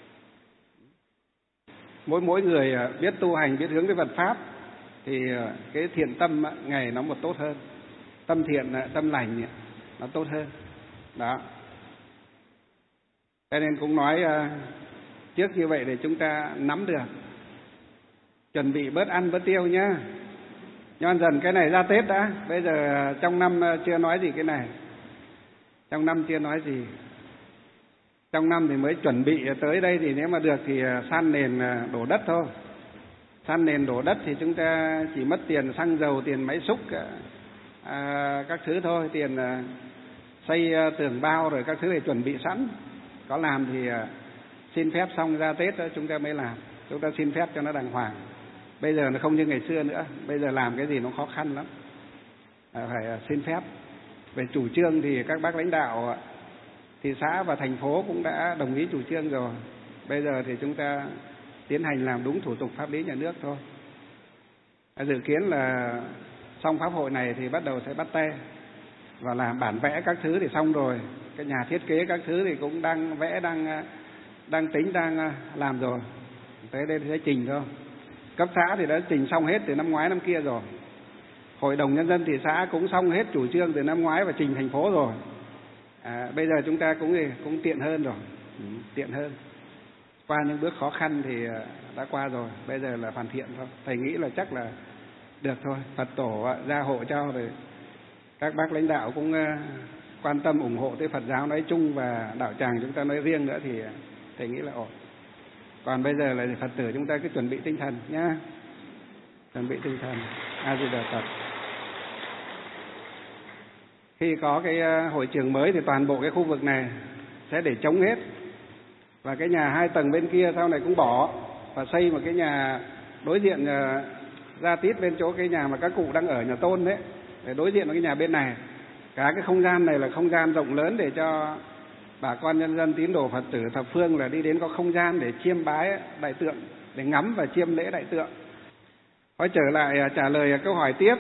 Mỗi người biết tu hành, biết hướng tới Phật pháp thì cái thiện tâm ngày nó một tốt hơn, tâm thiện, tâm lành nó tốt hơn. Đó. Cho nên cũng nói trước như vậy để chúng ta nắm được, chuẩn bị bớt ăn bớt tiêu nhá. Nhon dần cái này ra Tết đã, bây giờ trong năm chưa nói gì cái này, trong năm chưa nói gì. Trong năm thì mới chuẩn bị tới đây, thì nếu mà được thì san nền đổ đất thôi. San nền đổ đất thì chúng ta chỉ mất tiền xăng dầu, tiền máy xúc các thứ thôi, tiền xây tường bao rồi các thứ để chuẩn bị sẵn. Có làm thì xin phép xong ra Tết đó chúng ta mới làm, chúng ta xin phép cho nó đàng hoàng. Bây giờ nó không như ngày xưa nữa, bây giờ làm cái gì nó khó khăn lắm, phải xin phép. Về chủ trương thì các bác lãnh đạo thị xã và thành phố cũng đã đồng ý chủ trương rồi. Bây giờ thì chúng ta tiến hành làm đúng thủ tục pháp lý nhà nước thôi. Dự kiến là xong pháp hội này thì bắt đầu sẽ bắt tay và làm bản vẽ các thứ thì xong rồi. Cái nhà thiết kế các thứ thì cũng đang vẽ, đang tính, đang làm rồi. Tới đây thì sẽ trình thôi. Cấp xã thì đã trình xong hết từ năm ngoái năm kia rồi. Hội đồng nhân dân thị xã cũng xong hết chủ trương từ năm ngoái và trình thành phố rồi. Bây giờ chúng ta cũng tiện hơn rồi, tiện hơn. Qua những bước khó khăn thì đã qua rồi, bây giờ là hoàn thiện thôi. Thầy nghĩ là chắc là được thôi. Phật tổ gia hộ cho, rồi các bác lãnh đạo cũng quan tâm ủng hộ tới Phật giáo nói chung và đạo tràng chúng ta nói riêng nữa thì thầy nghĩ là ổn. Còn bây giờ là Phật tử chúng ta cứ chuẩn bị tinh thần nhá, chuẩn bị tinh thần. A Di Đà Phật. Khi có cái hội trường mới thì toàn bộ cái khu vực này sẽ để trống hết, và cái nhà 2 tầng bên kia sau này cũng bỏ và xây một cái nhà đối diện ra tít bên chỗ cái nhà mà các cụ đang ở, nhà Tôn đấy, để đối diện với cái nhà bên này. Cả cái không gian này là không gian rộng lớn để cho bà con nhân dân tín đồ Phật tử thập phương là đi đến có không gian để chiêm bái đại tượng, để ngắm và chiêm lễ đại tượng. Hỏi trở lại trả lời câu hỏi tiếp.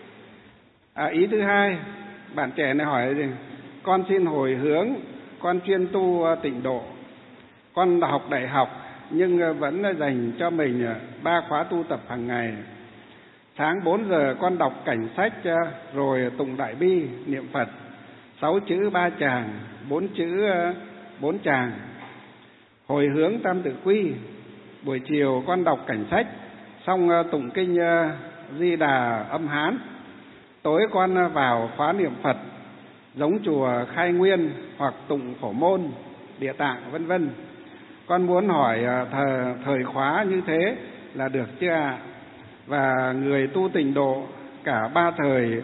Ý thứ hai, bạn trẻ này hỏi gì? Con xin hồi hướng, con chuyên tu tịnh độ, con học đại học nhưng vẫn dành cho mình 3 khóa tu tập hàng ngày. Sáng 4 giờ con đọc cảnh sách rồi tụng đại bi, niệm Phật 6 chữ 3 tràng, 4 chữ 4 tràng, hồi hướng tam tự quy. Buổi chiều con đọc cảnh sách xong tụng kinh Di Đà âm Hán. Tối con vào khóa niệm Phật giống chùa Khai Nguyên hoặc tụng Phổ Môn, Địa Tạng vân vân. Con muốn hỏi thời khóa như thế là được chưa ạ? Và người tu tịnh độ cả 3 thời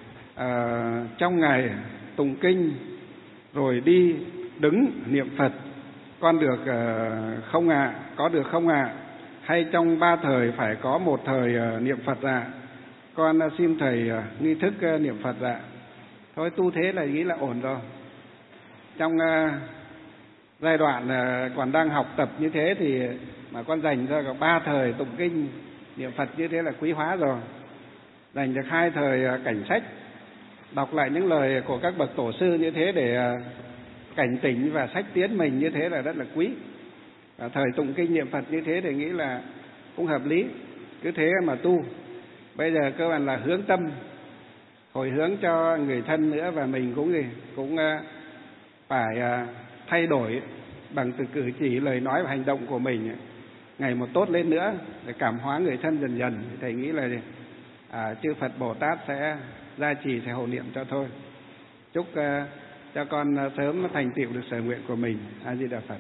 trong ngày tụng kinh rồi đi đứng niệm Phật, con được không ạ? Có được không ạ? Hay trong 3 thời phải có một thời niệm Phật ạ? Con xin thầy nghi thức niệm Phật ạ. Thôi tu thế là nghĩ là ổn rồi. Trong giai đoạn còn đang học tập như thế thì mà con dành cho 3 thời tụng kinh niệm Phật như thế là quý hóa rồi. Dành được 2 thời cảnh sách, đọc lại những lời của các bậc tổ sư như thế để cảnh tỉnh và sách tiến mình như thế là rất là quý. Thời tụng kinh niệm Phật như thế thì nghĩ là cũng hợp lý. Cứ thế mà tu. Bây giờ cơ bản là hướng tâm, hồi hướng cho người thân nữa, và mình cũng phải thay đổi bằng từ cử chỉ, lời nói và hành động của mình ngày một tốt lên nữa để cảm hóa người thân dần dần. Thầy nghĩ là chư Phật Bồ Tát sẽ gia trì, sẽ hộ niệm cho thôi. Chúc cho con sớm thành tựu được sở nguyện của mình. A Di Đà Phật.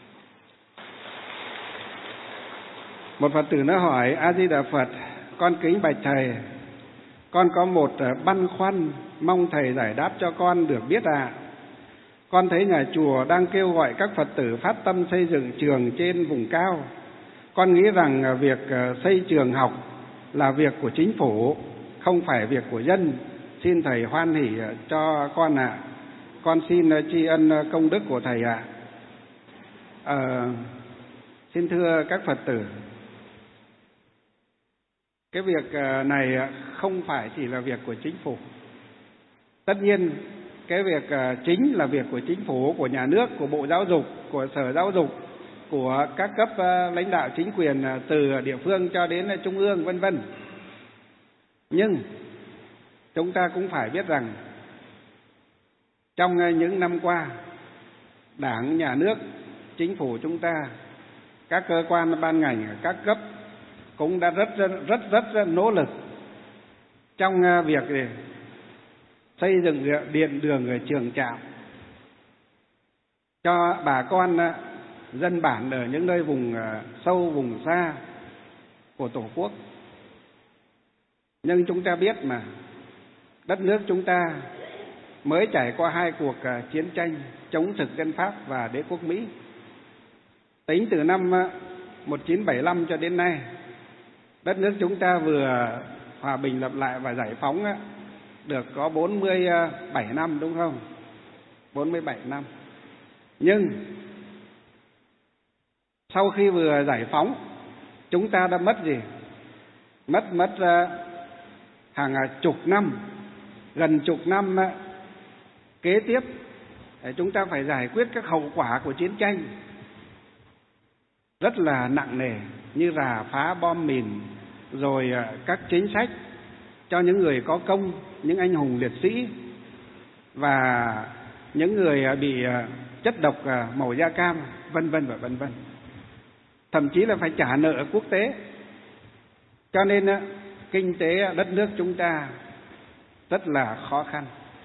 Một Phật tử nó hỏi: A Di Đà Phật, con kính bạch thầy, con có một băn khoăn mong thầy giải đáp cho con được biết ạ. Con thấy nhà chùa đang kêu gọi các Phật tử phát tâm xây dựng trường trên vùng cao. Con nghĩ rằng việc xây trường học là việc của chính phủ, không phải việc của dân. Xin thầy hoan hỷ cho con ạ. Con xin tri ân công đức của thầy ạ. Xin thưa các Phật tử, cái việc này không phải chỉ là việc của chính phủ. Tất nhiên cái việc chính là việc của chính phủ, của nhà nước, của Bộ Giáo dục, của Sở Giáo dục, của các cấp lãnh đạo chính quyền từ địa phương cho đến trung ương vân vân. Nhưng chúng ta cũng phải biết rằng trong những năm qua, Đảng, Nhà nước, chính phủ chúng ta, các cơ quan ban ngành, các cấp cũng đã rất nỗ lực trong việc xây dựng điện đường, trường trạm cho bà con dân bản ở những nơi vùng sâu, vùng xa của Tổ quốc. Nhưng chúng ta biết mà, đất nước chúng ta mới trải qua 2 cuộc chiến tranh chống thực dân Pháp và đế quốc Mỹ. Tính từ năm 1975 cho đến nay, đất nước chúng ta vừa hòa bình lập lại và giải phóng được có 47 năm, đúng không? 47 năm. Nhưng sau khi vừa giải phóng, chúng ta đã mất gì? Mất hàng chục năm, gần chục năm kế tiếp để chúng ta phải giải quyết các hậu quả của chiến tranh rất là nặng nề, như rà phá, bom mìn, rồi các chính sách cho những người có công, những anh hùng liệt sĩ và những người bị chất độc màu da cam, vân vân và vân vân. Thậm chí là phải trả nợ quốc tế. Cho nên kinh tế đất nước chúng ta rất là khó khăn.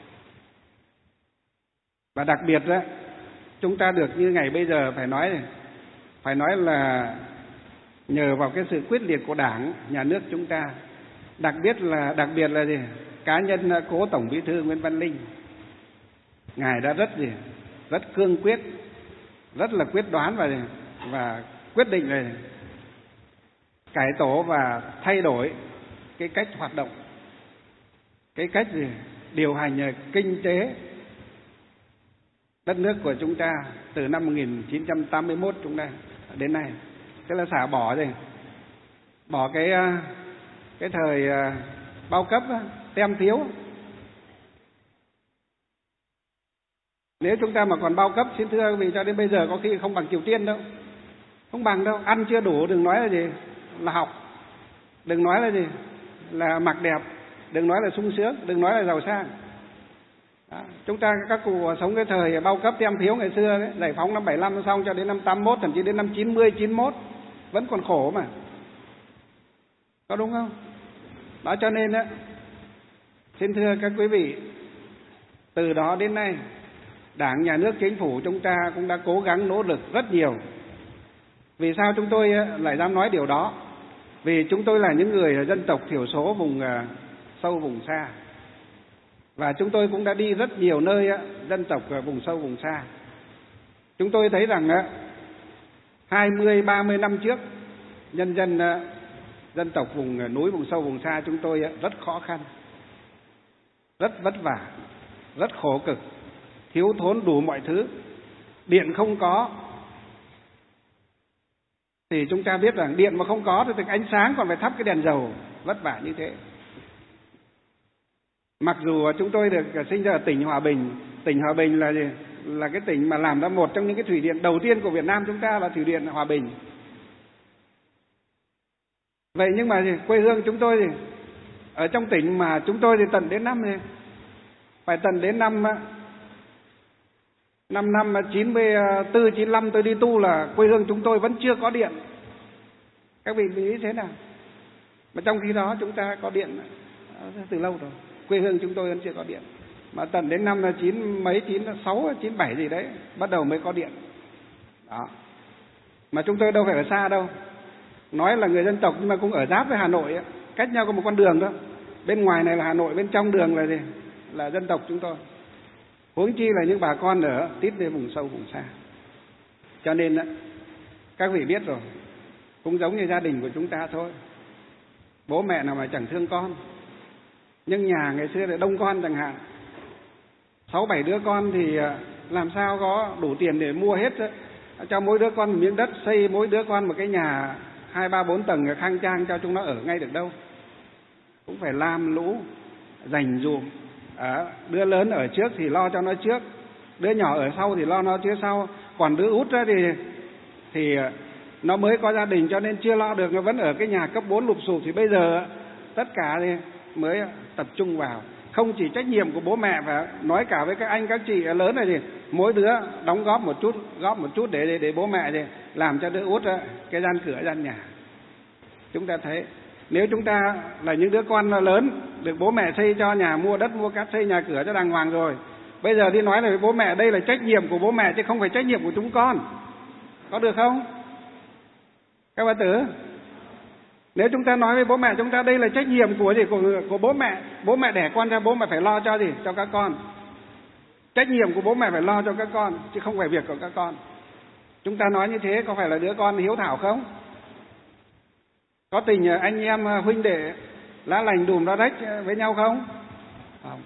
Và đặc biệt chúng ta được như ngày bây giờ phải nói là nhờ vào cái sự quyết liệt của Đảng, Nhà nước chúng ta. Đặc biệt là gì? Cá nhân cố Tổng Bí thư Nguyễn Văn Linh, ngài đã rất cương quyết, rất là quyết đoán và quyết định cải tổ và thay đổi cái cách hoạt động, cái cách gì điều hành kinh tế đất nước của chúng ta từ năm 1981 chúng ta đến nay. Tức là xả bỏ gì? Bỏ cái thời bao cấp, tem thiếu. Nếu chúng ta mà còn bao cấp, xin thưa quý vị, cho đến bây giờ có khi không bằng Triều Tiên đâu. Không bằng đâu, ăn chưa đủ, đừng nói là gì là học, đừng nói là gì là mặc đẹp, đừng nói là sung sướng, đừng nói là giàu sang. Đó. Chúng ta các cụ sống cái thời bao cấp tem thiếu ngày xưa đấy, giải phóng năm 75 xong cho đến năm 81, thậm chí đến năm 90, 91 vẫn còn khổ mà. Có đúng không? Đó, cho nên á, xin thưa các quý vị, từ đó đến nay Đảng, Nhà nước, Chính phủ chúng ta cũng đã cố gắng nỗ lực rất nhiều. Vì sao chúng tôi lại dám nói điều đó? Vì chúng tôi là những người dân tộc thiểu số vùng sâu vùng xa. Và chúng tôi cũng đã đi rất nhiều nơi dân tộc vùng sâu vùng xa. Chúng tôi thấy rằng 20-30 năm trước, nhân dân dân tộc vùng núi, vùng sâu vùng xa chúng tôi rất khó khăn, rất vất vả, rất khổ cực, thiếu thốn đủ mọi thứ. Điện không có thì chúng ta biết rằng điện mà không có thì ánh sáng còn phải thắp cái đèn dầu, vất vả như thế. Mặc dù chúng tôi được sinh ra ở tỉnh Hòa Bình. Tỉnh Hòa Bình là gì? Là cái tỉnh mà làm ra một trong những cái thủy điện đầu tiên của Việt Nam chúng ta là thủy điện Hòa Bình. Vậy nhưng mà gì? Quê hương chúng tôi thì ở trong tỉnh mà chúng tôi thì tận đến năm này, phải tận đến năm 94, 95 tôi đi tu là quê hương chúng tôi vẫn chưa có điện. Các vị nghĩ thế nào? Mà trong khi đó chúng ta có điện từ lâu rồi. Quê hương chúng tôi vẫn chưa có điện. Mà tận đến năm 96, 97 gì đấy bắt đầu mới có điện. Đó. Mà chúng tôi đâu phải ở xa đâu. Nói là người dân tộc nhưng mà cũng ở giáp với Hà Nội ấy. Cách nhau có một con đường đó. Bên ngoài này là Hà Nội, bên trong đường là gì? Là dân tộc chúng tôi. Huống chi là những bà con ở tít lên vùng sâu vùng xa. Cho nên các vị biết rồi, cũng giống như gia đình của chúng ta thôi. Bố mẹ nào mà chẳng thương con. Nhưng nhà ngày xưa là đông con chẳng hạn, 6-7 đứa con thì làm sao có đủ tiền để mua hết cho mỗi đứa con một miếng đất, xây mỗi đứa con một cái nhà 2, 3, 4 tầng khang trang cho chúng nó ở ngay được đâu. Cũng phải lam lũ, dành dụm. Đứa lớn ở trước thì lo cho nó trước, đứa nhỏ ở sau thì lo nó phía sau. Còn đứa út thì nó mới có gia đình cho nên chưa lo được, nó vẫn ở cái nhà cấp 4 lụp xụp. Thì bây giờ tất cả thì mới tập trung vào. Không chỉ trách nhiệm của bố mẹ, phải nói cả với các anh các chị lớn này thì mỗi đứa đóng góp một chút để bố mẹ thì làm cho đứa út cái gian cửa gian nhà. Chúng ta thấy nếu chúng ta là những đứa con lớn được bố mẹ xây cho nhà, mua đất mua cát, xây nhà cửa cho đàng hoàng rồi, bây giờ đi nói là với bố mẹ đây là trách nhiệm của bố mẹ chứ không phải trách nhiệm của chúng con, có được không các bà tử? Nếu chúng ta nói với bố mẹ chúng ta đây là trách nhiệm của gì? Của bố mẹ đẻ con ra, bố mẹ phải lo cho gì? Cho các con. Trách nhiệm của bố mẹ phải lo cho các con chứ không phải việc của các con. Chúng ta nói như thế có phải là đứa con hiếu thảo không? Có tình anh em huynh đệ lá lành đùm lá rách với nhau không? Không.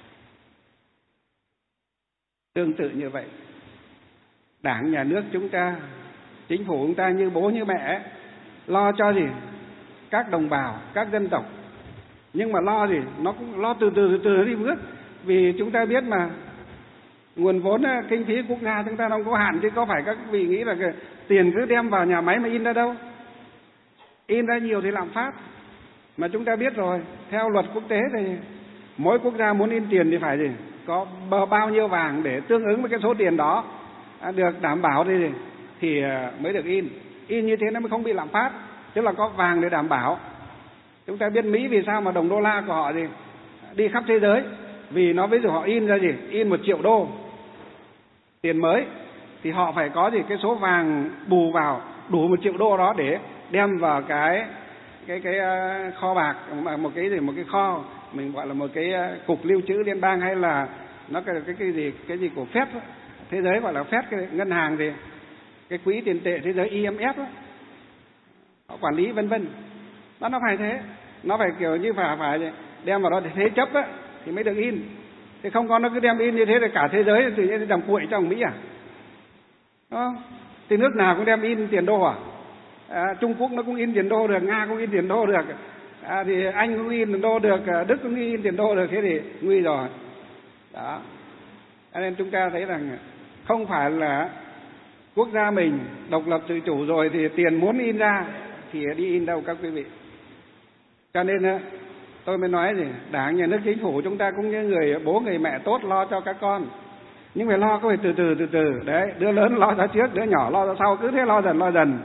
Tương tự như vậy, Đảng, Nhà nước chúng ta, Chính phủ chúng ta như bố như mẹ lo cho gì? Các đồng bào, các dân tộc. Nhưng mà lo gì? Nó cũng lo từ từ đi bước. Vì chúng ta biết mà nguồn vốn kinh phí quốc gia chúng ta không có hạn, chứ có phải các vị nghĩ là cái tiền cứ đem vào nhà máy mà in ra đâu. In ra nhiều thì lạm phát. Mà chúng ta biết rồi, theo luật quốc tế thì mỗi quốc gia muốn in tiền thì phải gì? Có bao nhiêu vàng để tương ứng với cái số tiền đó được đảm bảo thì mới được in. In như thế nó mới không bị lạm phát. Tức là có vàng để đảm bảo. Chúng ta biết Mỹ vì sao mà đồng đô la của họ gì đi khắp thế giới. Vì nó ví dụ họ in ra gì? In 1 triệu đô tiền mới thì họ phải có gì? Cái số vàng bù vào đủ 1 triệu đô đó để đem vào cái kho bạc, một cái kho mình gọi là một cái cục lưu trữ liên bang, hay là nó cái gì của Fed thế giới gọi là Fed, cái ngân hàng thì cái quỹ tiền tệ thế giới IMF đó, họ quản lý vân vân. Nó phải thế. nó phải kiểu như phải đem vào đó để thế chấp á thì mới được in. Thế không có nó cứ đem in như thế thì cả thế giới tự nhiên đồng cuội trong Mỹ à? Đúng không? Thì nước nào cũng đem in tiền đô à? Trung Quốc nó cũng in tiền đô được, Nga cũng in tiền đô được, thì Anh cũng in tiền đô được, Đức cũng in tiền đô được, thế thì nguy rồi. Đó. Cho nên chúng ta thấy rằng không phải là quốc gia mình độc lập tự chủ rồi thì tiền muốn in ra thì đi in đâu các quý vị. Cho nên tôi mới nói gì, Đảng, Nhà nước, Chính phủ chúng ta cũng như người bố người mẹ tốt lo cho các con, nhưng phải lo có phải từ từ. Đấy, đứa lớn lo ra trước, đứa nhỏ lo ra sau, cứ thế lo dần.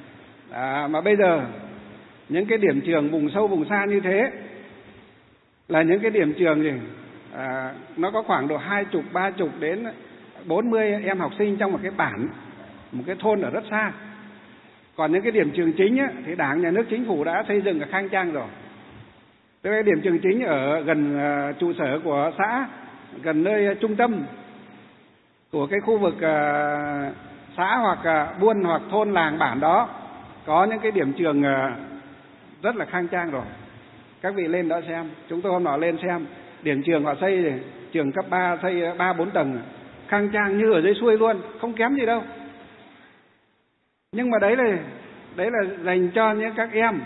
Mà bây giờ những cái điểm trường vùng sâu vùng xa như thế là những cái điểm trường gì nó có khoảng độ 20, 30 đến 40 em học sinh trong một cái bản, một cái thôn ở rất xa. Còn những cái điểm trường chính á, thì Đảng, Nhà nước, Chính phủ đã xây dựng ở khang trang rồi. Tức là điểm trường chính ở gần trụ sở của xã, gần nơi trung tâm của cái khu vực xã hoặc buôn hoặc thôn làng bản đó, có những cái điểm trường rất là khang trang rồi. Các vị lên đó xem, chúng tôi hôm nọ lên xem điểm trường họ xây thì trường cấp 3 xây 3-4 tầng, khang trang như ở dưới xuôi luôn, không kém gì đâu. Nhưng mà đấy là dành cho những các em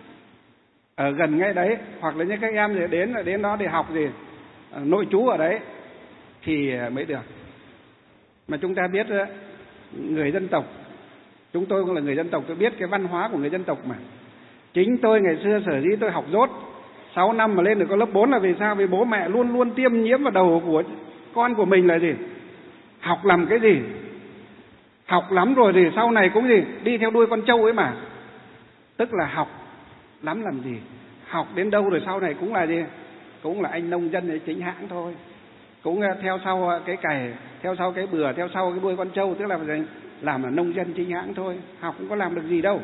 ở gần ngay đấy, hoặc là những các em thì đến đó để học gì nội trú ở đấy thì mới được. Mà chúng ta biết người dân tộc, chúng tôi cũng là người dân tộc, tôi biết cái văn hóa của người dân tộc mà. Chính tôi ngày xưa sở dĩ tôi học dốt 6 năm mà lên được có lớp 4 là vì sao? Vì bố mẹ luôn luôn tiêm nhiễm vào đầu của con của mình là gì? Học làm cái gì? Học lắm rồi thì sau này cũng gì? Đi theo đuôi con trâu ấy mà. Tức là học lắm làm gì? Học đến đâu rồi sau này cũng là gì? Cũng là anh nông dân chính hãng thôi. Cũng theo sau cái cày, theo sau cái bừa, theo sau cái đuôi con trâu, tức là làm là nông dân chính hãng thôi. Học cũng có làm được gì đâu.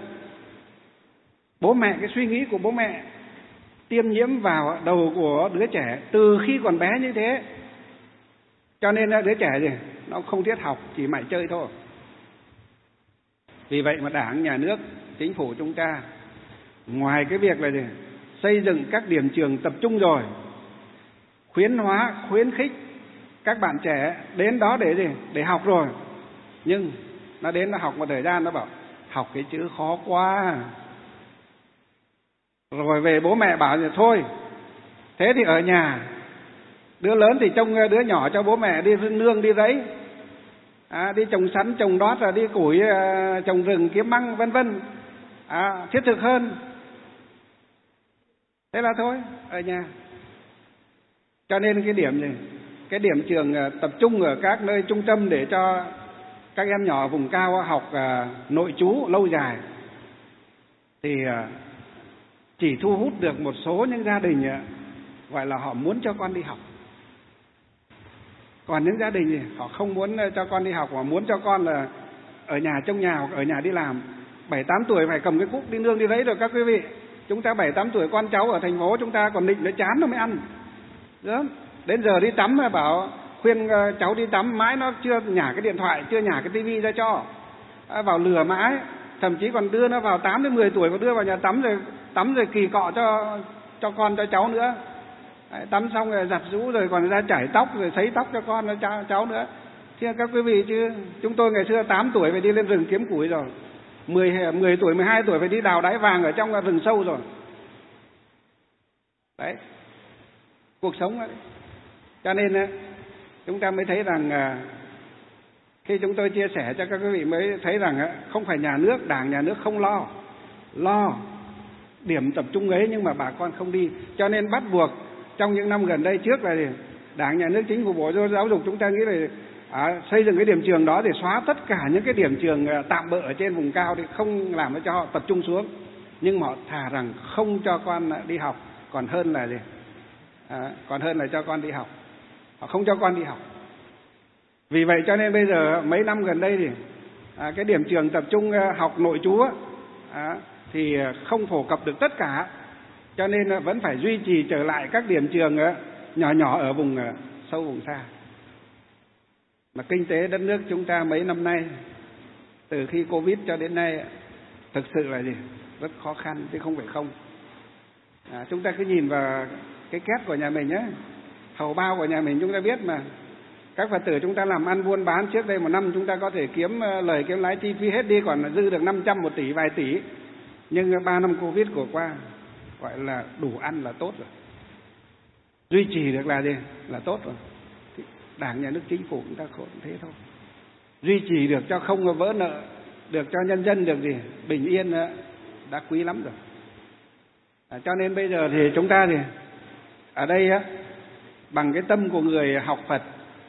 Bố mẹ, cái suy nghĩ của bố mẹ tiêm nhiễm vào đầu của đứa trẻ từ khi còn bé như thế. Cho nên đứa trẻ gì? Nó không thiết học, chỉ mải chơi thôi. Vì vậy mà Đảng, Nhà nước, Chính phủ chúng ta ngoài cái việc là gì? Xây dựng các điểm trường tập trung rồi, khuyến khích các bạn trẻ đến đó để gì? Để học rồi. Nhưng nó đến nó học một thời gian nó bảo học cái chữ khó quá. Rồi về bố mẹ bảo là thôi, thế thì ở nhà, đứa lớn thì trông đứa nhỏ cho bố mẹ đi nương đi rẫy, đi trồng sắn trồng đót, rồi đi củi trồng rừng kiếm măng vân vân, thiết thực hơn. Thế là thôi, ở nhà. Cho nên cái điểm gì? Cái điểm trường tập trung ở các nơi trung tâm để cho các em nhỏ vùng cao học nội trú lâu dài thì chỉ thu hút được một số những gia đình gọi là họ muốn cho con đi học. Còn những gia đình họ không muốn cho con đi học, mà muốn cho con là ở nhà trông nhà hoặc ở nhà đi làm. 7-8 tuổi phải cầm cái cuốc đi nương đi đấy rồi các quý vị. Chúng ta 7-8 tuổi con cháu ở thành phố chúng ta còn định nó chán nó mới ăn. Đó. Đến giờ đi tắm mà bảo khuyên cháu đi tắm mãi nó chưa nhả cái điện thoại, chưa nhả cái tivi ra cho. Vào lừa mãi, thậm chí còn đưa nó vào 8-10 tuổi còn đưa vào nhà tắm rồi kỳ cọ cho con cho cháu nữa. Đấy, tắm xong rồi giặt rũ rồi còn ra chải tóc rồi sấy tóc cho con cho cháu nữa. Chứ các quý vị chứ chúng tôi ngày xưa 8 tuổi phải đi lên rừng kiếm củi rồi. 10 tuổi, 12 tuổi phải đi đào đáy vàng ở trong rừng sâu rồi. Đấy. Cuộc sống ấy. Cho nên chúng ta mới thấy rằng khi chúng tôi chia sẻ cho các quý vị mới thấy rằng không phải nhà nước, Đảng, Nhà nước không lo điểm tập trung ấy nhưng mà bà con không đi. Cho nên bắt buộc trong những năm gần đây trước là Đảng, Nhà nước, Chính phủ, Bộ Giáo dục chúng ta nghĩ là xây dựng cái điểm trường đó để xóa tất cả những cái điểm trường tạm bợ ở trên vùng cao thì không làm cho họ tập trung xuống. Nhưng mà họ thà rằng không cho con đi học còn hơn là gì? Còn hơn là cho con đi học. Họ không cho con đi học. Vì vậy cho nên bây giờ mấy năm gần đây thì cái điểm trường tập trung học nội trú thì không phổ cập được tất cả. Cho nên vẫn phải duy trì trở lại các điểm trường nhỏ nhỏ ở vùng sâu vùng xa. Mà kinh tế đất nước chúng ta mấy năm nay từ khi Covid cho đến nay thực sự là gì? Rất khó khăn chứ không phải không. Chúng ta cứ nhìn vào cái két của nhà mình nhé, hầu bao của nhà mình chúng ta biết mà. Các Phật tử chúng ta làm ăn buôn bán trước đây một năm chúng ta có thể kiếm lời kiếm lãi chi phí hết đi, còn dư được 500, 1 tỷ, vài tỷ. Nhưng 3 năm Covid vừa qua gọi là đủ ăn là tốt rồi. Duy trì được là gì? Là tốt rồi. Thì Đảng, Nhà nước, Chính phủ chúng ta khổ thế thôi. Duy trì được cho không vỡ nợ, được cho nhân dân được gì? Bình yên đã quý lắm rồi. Cho nên bây giờ thì chúng ta thì ở đây bằng cái tâm của người học Phật,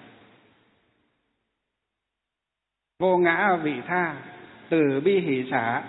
vô ngã vị tha, từ bi hỷ xả,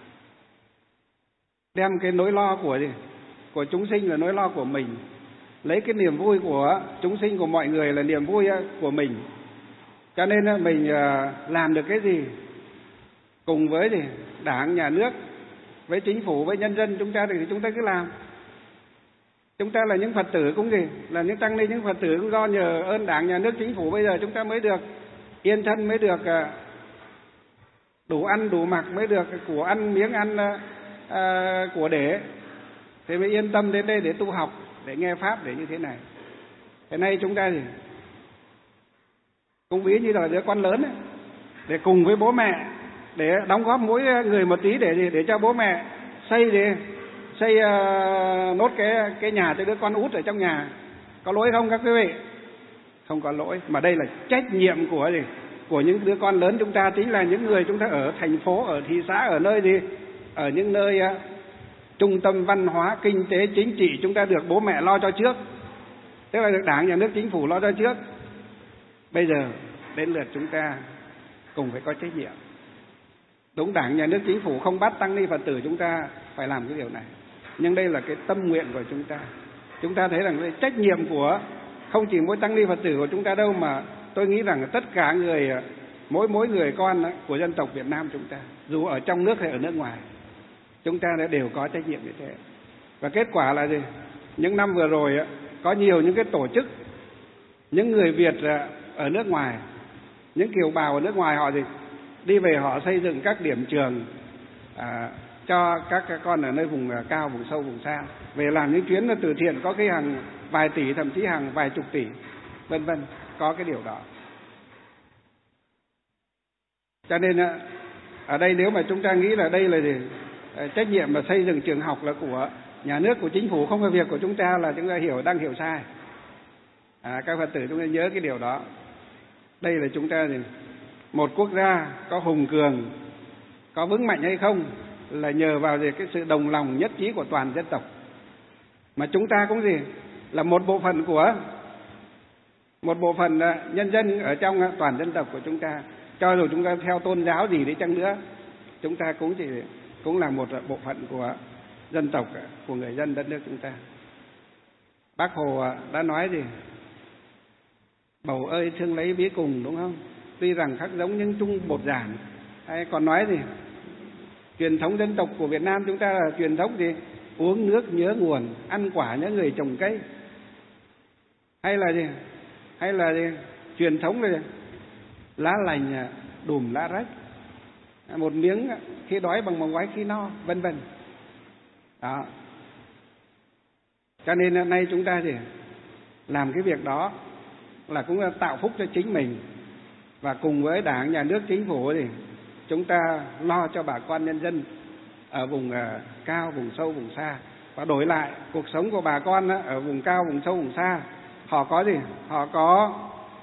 đem cái nỗi lo của chúng sinh là nỗi lo của mình, lấy cái niềm vui của chúng sinh, của mọi người là niềm vui của mình. Cho nên mình làm được cái gì cùng với Đảng, Nhà nước, với Chính phủ, với nhân dân chúng ta thì chúng ta cứ làm. Chúng ta là những Phật tử cũng là những tăng ni, những Phật tử cũng do nhờ ơn Đảng, Nhà nước, Chính phủ bây giờ chúng ta mới được yên thân, mới được đủ ăn đủ mặc, mới được của ăn miếng ăn của để, thế mới yên tâm đến đây để tu học, để nghe pháp, để như thế này. Thế nay chúng ta cũng ví như là đứa con lớn ấy, để cùng với bố mẹ để đóng góp mỗi người một tí để cho bố mẹ xây nốt cái nhà cho đứa con út ở trong nhà. Có lỗi không các quý vị? Không có lỗi, mà đây là trách nhiệm của những đứa con lớn chúng ta, chính là những người chúng ta ở thành phố, ở thị xã, ở nơi ở những nơi trung tâm văn hóa, kinh tế, chính trị chúng ta được bố mẹ lo cho trước, tức là được Đảng, Nhà nước, Chính phủ lo cho trước. Bây giờ đến lượt chúng ta cùng phải có trách nhiệm. Đúng, Đảng, Nhà nước, Chính phủ không bắt tăng ni Phật tử chúng ta phải làm cái điều này, nhưng đây là cái tâm nguyện của chúng ta. Chúng ta thấy rằng cái trách nhiệm của không chỉ mỗi tăng ni Phật tử của chúng ta đâu, mà tôi nghĩ rằng tất cả người, mỗi người con của dân tộc Việt Nam chúng ta, dù ở trong nước hay ở nước ngoài, chúng ta đều có trách nhiệm như thế. Và kết quả là gì? Những năm vừa rồi có nhiều những cái tổ chức, những người Việt ở nước ngoài, những kiều bào ở nước ngoài, họ đi về họ xây dựng các điểm trường cho các con ở nơi vùng cao, vùng sâu, vùng xa, về làm những chuyến từ thiện có cái hàng vài tỷ, thậm chí hàng vài chục tỷ, vân vân, có cái điều đó. Cho nên ở đây nếu mà chúng ta nghĩ là đây là trách nhiệm mà xây dựng trường học là của nhà nước, của chính phủ, không phải việc của chúng ta, là chúng ta đang hiểu sai. Các Phật tử chúng ta nhớ cái điều đó. Đây là chúng ta một quốc gia có hùng cường, có vững mạnh hay không là nhờ vào cái sự đồng lòng nhất trí của toàn dân tộc. Mà chúng ta cũng là một bộ phận nhân dân ở trong toàn dân tộc của chúng ta. Cho dù chúng ta theo tôn giáo gì đi chăng nữa, chúng ta cũng là một bộ phận của dân tộc, của người dân đất nước chúng ta. Bác Hồ đã nói bầu ơi thương lấy ví cùng, đúng không? Tuy rằng khác giống nhưng chung một giản. Hay còn nói truyền thống dân tộc của Việt Nam chúng ta là truyền thống uống nước nhớ nguồn, ăn quả nhớ người trồng cây. Hay là truyền thống là lá lành đùm lá rách, một miếng khi đói bằng một gói khi no, vân vân. Đó. Cho nên nay chúng ta làm cái việc đó là cũng là tạo phúc cho chính mình, và cùng với Đảng, Nhà nước, Chính phủ chúng ta lo cho bà con nhân dân ở vùng cao, vùng sâu, vùng xa, và đổi lại cuộc sống của bà con ở vùng cao, vùng sâu, vùng xa, họ có họ có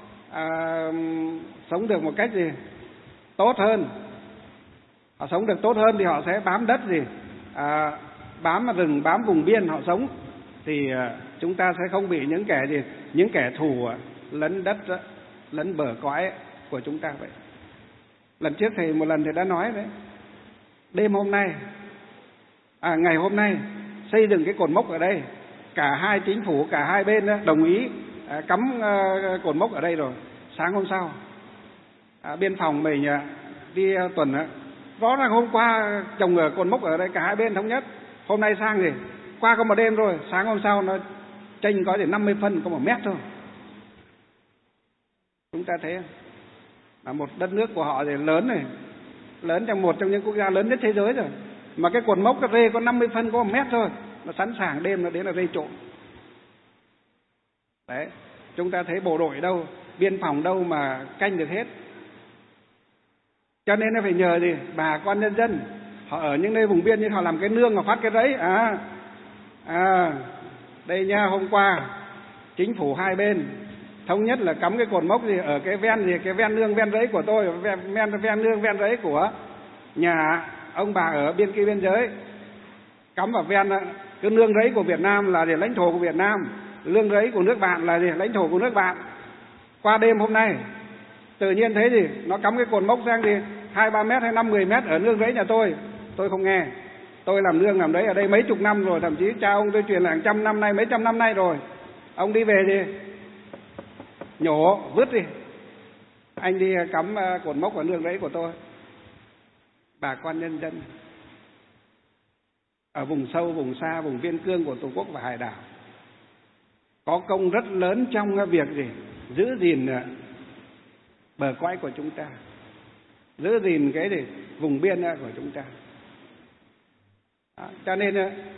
sống được một cách tốt hơn. Họ sống được tốt hơn thì họ sẽ bám đất bám rừng, bám vùng biên họ sống, thì chúng ta sẽ không bị những kẻ thù lấn đất, lấn bờ cõi của chúng ta vậy. Lần trước thầy một lần đã nói đấy, đêm hôm nay, ngày hôm nay xây dựng cái cột mốc ở đây, cả hai chính phủ, cả hai bên đồng ý cắm cột mốc ở đây rồi. Sáng hôm sau biên phòng mình đi tuần rõ ràng hôm qua trồng cột mốc ở đây, cả hai bên thống nhất. Hôm nay sang qua có một đêm rồi, sáng hôm sau nó chênh có 50 phân, có 1 mét thôi. Chúng ta thấy là một đất nước của họ lớn trong một trong những quốc gia lớn nhất thế giới rồi, mà cái cột mốc cà phê có 50 phân, có 1 mét thôi, nó sẵn sàng đêm nó đến là vây trộm. Đấy, chúng ta thấy bộ đội đâu, biên phòng đâu mà canh được hết. Cho nên nó phải nhờ gì? Bà con nhân dân, họ ở những nơi vùng biên nhưng họ làm cái nương, họ phát cái rẫy. Đây nha, hôm qua chính phủ hai bên thống nhất là cắm cái cột mốc gì ở cái ven nương ven rẫy của tôi, ven nương ven rẫy của nhà ông bà ở bên kia biên giới, cắm vào ven cái nương rẫy của Việt Nam là lãnh thổ của Việt Nam, nương rẫy của nước bạn là lãnh thổ của nước bạn. Qua đêm hôm nay tự nhiên thấy gì, nó cắm cái cột mốc sang 2-3 mét hay 5-10 mét ở nương rẫy nhà tôi không nghe. Tôi làm nương làm đấy ở đây mấy chục năm rồi, thậm chí cha ông tôi truyền lại hàng trăm năm nay, mấy trăm năm nay rồi. Ông đi về thì nhổ vứt đi, anh đi cắm cột mốc ở nương rẫy của tôi. Bà con nhân dân ở vùng sâu, vùng xa, vùng biên cương của Tổ quốc và hải đảo có công rất lớn trong việc giữ gìn bờ cõi của chúng ta, giữ gìn cái vùng biên của chúng ta. Cho nên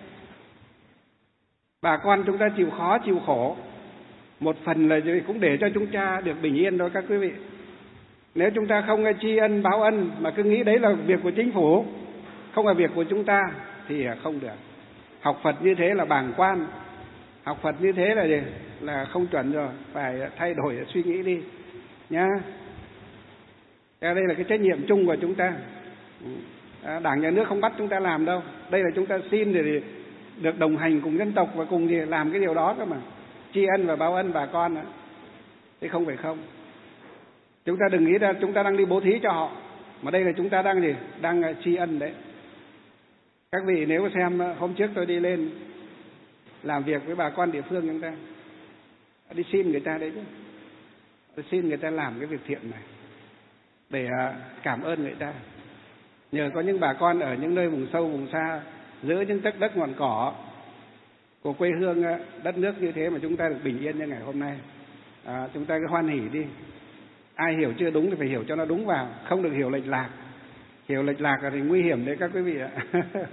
bà con chúng ta chịu khó chịu khổ một phần là cũng để cho chúng ta được bình yên thôi các quý vị. Nếu chúng ta không tri ân báo ân mà cứ nghĩ đấy là việc của chính phủ, không phải việc của chúng ta thì không được. Học Phật như thế là bàng quan, học Phật như thế là gì? Là không chuẩn rồi, phải thay đổi suy nghĩ đi nhá. Đây là cái trách nhiệm chung của chúng ta. Đảng nhà nước không bắt chúng ta làm đâu. Đây là chúng ta xin để được đồng hành cùng dân tộc và cùng làm cái điều đó cơ mà. Tri ân và báo ân bà con đó. Thế không phải không. Chúng ta đừng nghĩ ra chúng ta đang đi bố thí cho họ, mà đây là chúng ta đang tri ân đấy. Các vị nếu xem hôm trước tôi đi lên làm việc với bà con địa phương chúng ta, đi xin người ta đấy chứ. Tôi xin người ta làm cái việc thiện này để cảm ơn người ta. Nhờ có những bà con ở những nơi vùng sâu vùng xa, giữa những tấc đất ngọn cỏ của quê hương đất nước như thế mà chúng ta được bình yên như ngày hôm nay. Chúng ta cứ hoan hỉ đi. Ai hiểu chưa đúng thì phải hiểu cho nó đúng vào, không được hiểu lệch lạc. Hiểu lệch lạc là thì nguy hiểm đấy các quý vị ạ.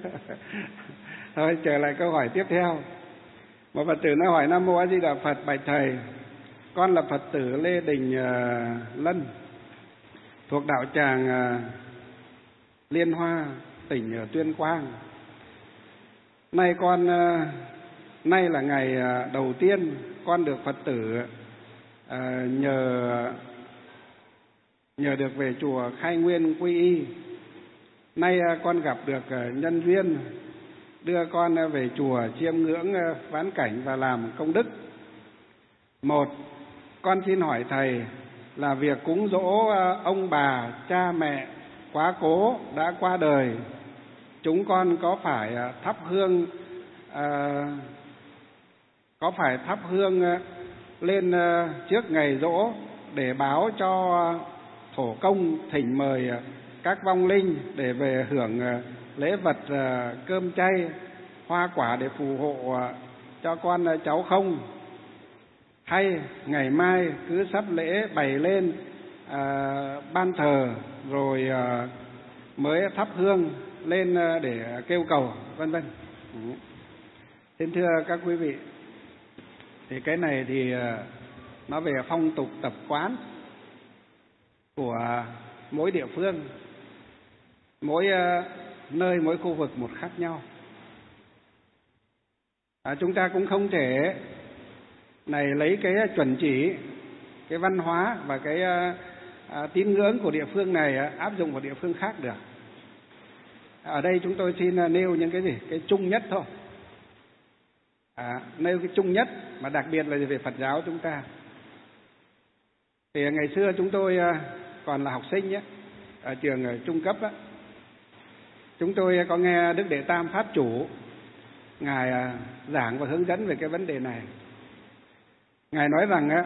Thôi trở lại câu hỏi tiếp theo. Một Phật tử nó hỏi: Nam Mô A Di Đà Phật, bạch thầy, con là Phật tử Lê Đình Lân, thuộc đạo tràng Liên Hoa, tỉnh Tuyên Quang. Nay là ngày đầu tiên con được Phật tử nhờ được về chùa khai nguyên quy y. Nay con gặp được nhân duyên đưa con về chùa chiêm ngưỡng vãn cảnh và làm công đức. Một, con xin hỏi thầy là việc cúng dỗ ông bà, cha mẹ quá cố đã qua đời, chúng con có phải thắp hương lên trước ngày giỗ để báo cho thổ công thỉnh mời các vong linh để về hưởng lễ vật cơm chay, hoa quả để phù hộ cho con cháu không? Hay ngày mai cứ sắp lễ bày lên ban thờ rồi mới thắp hương lên để kêu cầu, vân vân. Xin thưa các quý vị, thì cái này thì nó về phong tục tập quán của mỗi địa phương, mỗi nơi, mỗi khu vực một khác nhau. Chúng ta cũng không thể lấy cái chuẩn chỉ, cái văn hóa và cái tín ngưỡng của địa phương này áp dụng vào địa phương khác được. Ở đây chúng tôi xin nêu những cái chung nhất thôi. Nêu cái chung nhất mà đặc biệt là về Phật giáo chúng ta. Thì ngày xưa chúng tôi còn là học sinh nhé, ở trường trung cấp á, chúng tôi có nghe Đức Đệ Tam Pháp Chủ ngài giảng và hướng dẫn về cái vấn đề này. Ngài nói rằng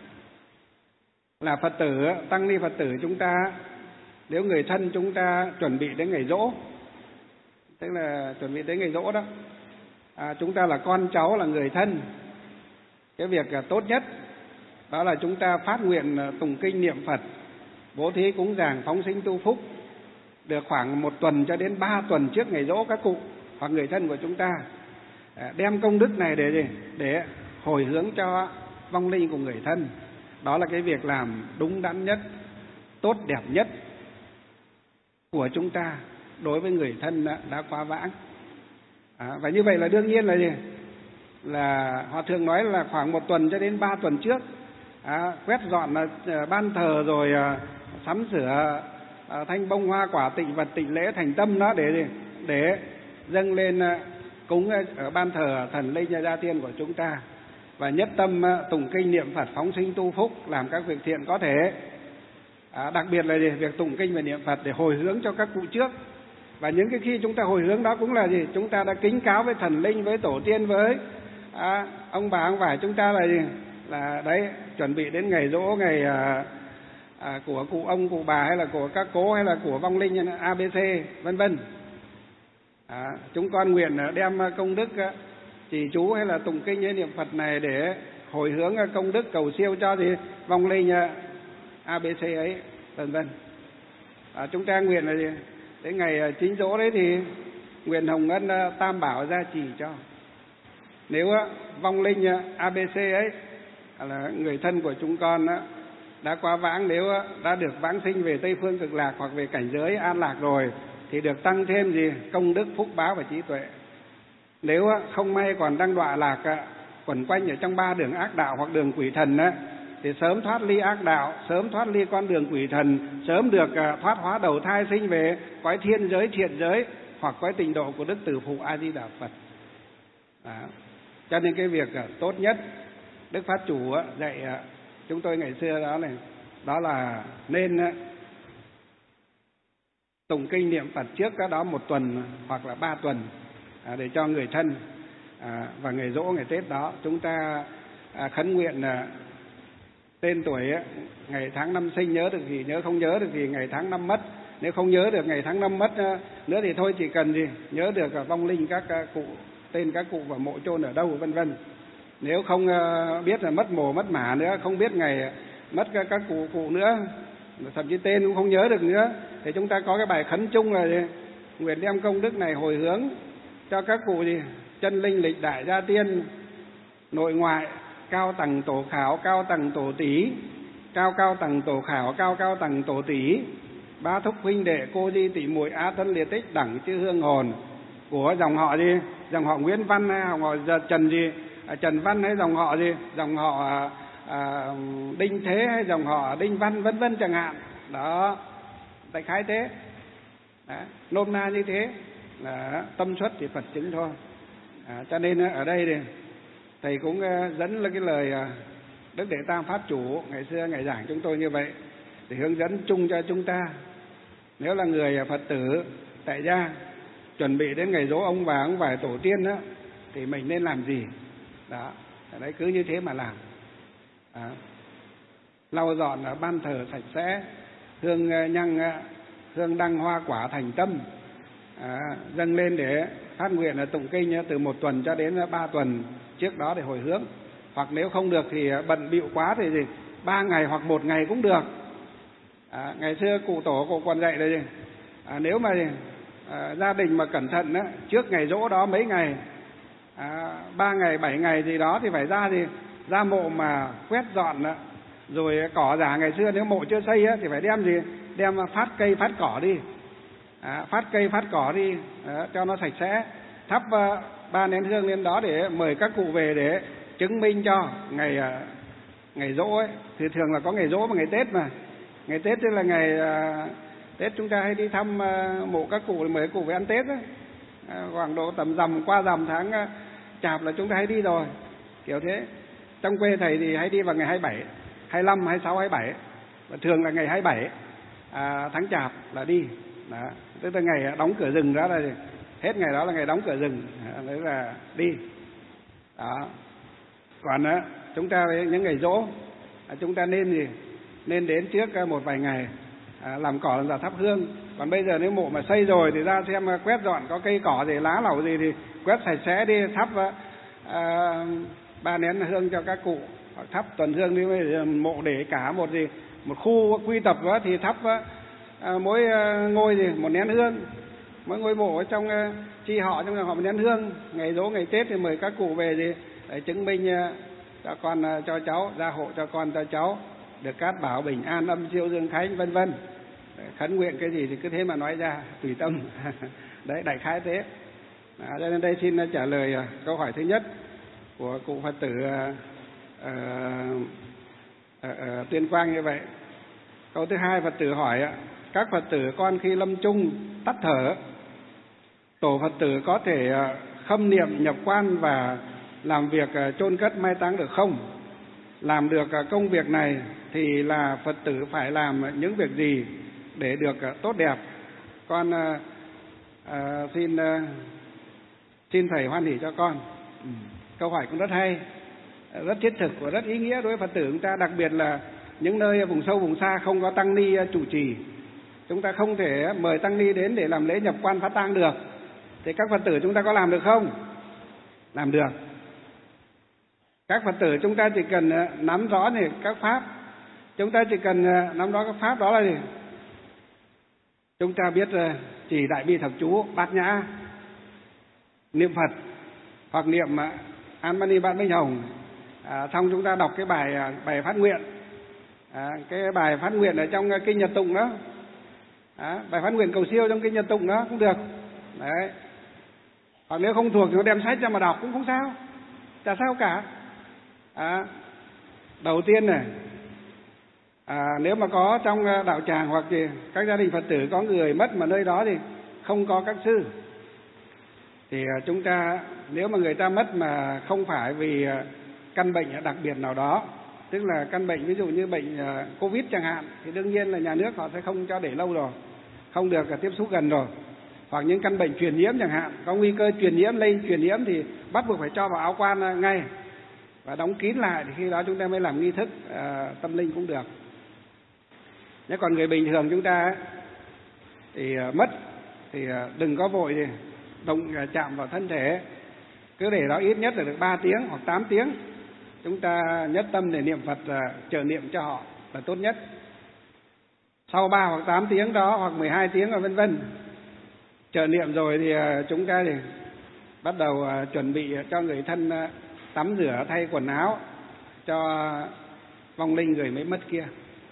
là Phật tử, tăng ni Phật tử chúng ta, nếu người thân chúng ta chuẩn bị đến ngày giỗ, tức là chuẩn bị đến ngày giỗ đó, chúng ta là con cháu, là người thân, cái việc tốt nhất đó là chúng ta phát nguyện tụng kinh niệm Phật, bố thí cúng dường, phóng sinh tu phúc được khoảng 1 tuần cho đến 3 tuần trước ngày giỗ các cụ hoặc người thân của chúng ta. đem công đức này để gì? Để hồi hướng cho vong linh của người thân. Đó là cái việc làm đúng đắn nhất, tốt đẹp nhất của chúng ta đối với người thân đã quá vãng. Và như vậy là đương nhiên là gì? Là họ thường nói là khoảng 1 tuần cho đến 3 tuần trước quét dọn ban thờ, rồi sắm sửa thanh bông hoa quả tịnh vật tịnh lễ thành tâm đó để dâng lên cúng ở ban thờ thần linh gia tiên của chúng ta, và nhất tâm tụng kinh niệm Phật phóng sinh tu phúc, làm các việc thiện có thể. Đặc biệt là gì? Việc tụng kinh và niệm Phật để hồi hướng cho các cụ trước. Và những cái khi chúng ta hồi hướng đó cũng là gì? Chúng ta đã kính cáo với thần linh, với tổ tiên, với ông bà ông vải chúng ta là gì? Là đấy, chuẩn bị đến ngày giỗ, ngày của cụ ông cụ bà, hay là của các cố, hay là của vong linh ABC vân vân. Chúng con nguyện đem công đức trì chú hay là tụng kinh hay niệm Phật này để hồi hướng công đức cầu siêu cho gì? Vong linh ABC ấy vân vân. Chúng ta nguyện là gì? Đến ngày chính giỗ đấy thì nguyện hồng ân tam bảo gia trì cho. Nếu vong linh ABC ấy là người thân của chúng con đã quá vãng, nếu đã được vãng sinh về Tây Phương Cực Lạc hoặc về cảnh giới an lạc rồi, thì được tăng thêm gì? Công đức, phúc báo và trí tuệ. Nếu không may còn đang đọa lạc quẩn quanh ở trong 3 đường ác đạo hoặc đường quỷ thần thì sớm thoát ly ác đạo, sớm thoát ly con đường quỷ thần, sớm được thoát hóa đầu thai sinh về cõi thiên giới, thiện giới hoặc cõi tịnh độ của Đức Từ Phụ A Di Đà Phật. Cho nên cái việc tốt nhất Đức Pháp Chủ dạy chúng tôi ngày xưa đó là nên tụng kinh niệm Phật trước đó 1 tuần hoặc là 3 tuần để cho người thân. Và ngày giỗ, ngày Tết đó chúng ta khấn nguyện tên tuổi, ngày tháng năm sinh, nhớ được thì nhớ, không nhớ được thì ngày tháng năm mất. Nếu không nhớ được ngày tháng năm mất nữa thì thôi, chỉ cần gì nhớ được vong linh các cụ, tên các cụ và mộ chôn ở đâu vân vân. Nếu không biết là mất mồ mất mả nữa, không biết ngày mất các cụ nữa, thậm chí tên cũng không nhớ được nữa, thì chúng ta có cái bài khấn chung là gì? Nguyện đem công đức này hồi hướng cho các cụ gì? Chân linh lịch đại gia tiên, nội ngoại, cao tầng tổ khảo, cao tầng tổ tỷ, cao cao tầng tổ khảo, cao cao tầng tổ tỷ, bá thúc huynh đệ cô di tỷ muội á thân liệt tích đẳng chư hương hồn của dòng họ gì? Dòng họ Nguyễn Văn hay dòng họ Trần gì? Trần Văn hay dòng họ gì? Dòng họ Đinh Thế hay dòng họ Đinh Văn vân vân chẳng hạn. Đó, đại khái thế. Nôm na như thế là tâm xuất thì Phật chứng thôi. Cho nên ở đây thì thầy cũng dẫn là cái lời Đức Đệ Tam Pháp Chủ ngày xưa ngày giảng chúng tôi như vậy, để hướng dẫn chung cho chúng ta. Nếu là người Phật tử tại gia chuẩn bị đến ngày giỗ ông bà ông vải tổ tiên đó, thì mình nên làm gì? Đó, đấy, cứ như thế mà làm. Lau dọn ban thờ sạch sẽ, hương nhang hương đăng hoa quả thành tâm, dâng lên để phát nguyện là tụng kinh từ 1 tuần cho đến 3 tuần trước đó để hồi hướng. Hoặc nếu không được thì bận bịu quá thì gì 3 ngày hoặc 1 ngày cũng được. Ngày xưa cụ tổ cụ còn dạy là gì? Nếu mà gia đình mà cẩn thận trước ngày giỗ đó mấy ngày, 3 ngày 7 ngày gì đó thì phải ra mộ mà quét dọn rồi cỏ giả. Ngày xưa nếu mộ chưa xây thì phải đem phát cây phát cỏ đi, phát cây phát cỏ đi cho nó sạch sẽ, thắp 3 nén hương lên đó để mời các cụ về để chứng minh cho ngày giỗ ấy. Thì thường là có ngày giỗ và ngày Tết mà. Ngày Tết tức là ngày Tết chúng ta hay đi thăm mộ các cụ, mời các cụ về ăn Tết ấy. Khoảng độ tầm qua rằm tháng Chạp là chúng ta hay đi rồi, kiểu thế. Trong quê thầy thì hay đi vào ngày 27, 25, 26, 27, và thường là ngày 27 tháng Chạp là đi. Đó, tức là ngày đóng cửa rừng đó, là hết ngày đó là ngày đóng cửa rừng, đấy là đi. Đó. Còn chúng ta những ngày giỗ chúng ta nên đến trước một vài ngày làm cỏ làm thắp hương. Còn bây giờ nếu mộ mà xây rồi thì ra xem quét dọn có cây cỏ gì lá lẩu gì thì quét sạch sẽ đi, thắp 3 nén hương cho các cụ, hoặc thắp tuần hương đi. Mộ để cả một khu quy tập đó thì thắp mỗi ngôi 1 nén hương, mỗi ngôi mộ ở trong chi họ, trong nhà họ nén hương, ngày giỗ ngày Tết thì mời các cụ về gì để chứng minh cho con cho cháu, gia hộ cho con cho cháu được cát bảo bình an, âm siêu dương khánh vân vân. Khấn nguyện cái gì thì cứ thế mà nói ra tùy tâm. Đấy, đại khái thế. Cho nên đây xin trả lời câu hỏi thứ nhất của cụ Phật tử Tuyên Quang như vậy. Câu thứ hai, Phật tử hỏi các Phật tử con khi lâm chung tắt thở, tổ Phật tử có thể khâm niệm nhập quan và làm việc chôn cất mai táng được không? Làm được công việc này thì là Phật tử phải làm những việc gì để được tốt đẹp? Con xin thầy hoan hỷ cho con. Câu hỏi cũng rất hay, rất thiết thực và rất ý nghĩa đối với Phật tử chúng ta, đặc biệt là những nơi vùng sâu vùng xa không có tăng ni chủ trì. Chúng ta không thể mời tăng ni đến để làm lễ nhập quan phát tang được. Thì các Phật tử chúng ta có làm được không? Làm được. Các Phật tử chúng ta chỉ cần nắm rõ thì các pháp. Chúng ta chỉ cần nắm rõ các pháp đó là gì? Chúng ta biết chỉ đại bi thập chú, bát nhã, niệm Phật hoặc niệm An Mani Bát Minh Hồng. Xong chúng ta đọc cái bài phát nguyện. Cái bài phát nguyện ở trong kinh Nhật Tụng đó. Bài phát nguyện cầu siêu trong kinh Nhật Tụng đó cũng được. Đấy. Hoặc nếu không thuộc thì đem sách ra mà đọc cũng không sao, chả sao cả. Đầu tiên này, nếu mà có trong đạo tràng hoặc gì các gia đình Phật tử có người mất mà nơi đó thì không có các sư, thì chúng ta, nếu mà người ta mất mà không phải vì căn bệnh đặc biệt nào đó, tức là căn bệnh ví dụ như bệnh Covid chẳng hạn, thì đương nhiên là nhà nước họ sẽ không cho để lâu rồi, không được tiếp xúc gần rồi. Hoặc những căn bệnh truyền nhiễm chẳng hạn, có nguy cơ truyền nhiễm, lây truyền nhiễm thì bắt buộc phải cho vào áo quan ngay và đóng kín lại, thì khi đó chúng ta mới làm nghi thức tâm linh cũng được. Nếu còn người bình thường chúng ta thì mất thì đừng có vội thì động chạm vào thân thể, cứ để đó ít nhất là được 3 tiếng hoặc 8 tiếng. Chúng ta nhất tâm để niệm Phật, trợ niệm cho họ là tốt nhất. Sau 3 hoặc 8 tiếng đó, hoặc 12 tiếng và vân vân, trợ niệm rồi thì chúng ta thì bắt đầu chuẩn bị cho người thân tắm rửa, thay quần áo cho vong linh người mới mất kia.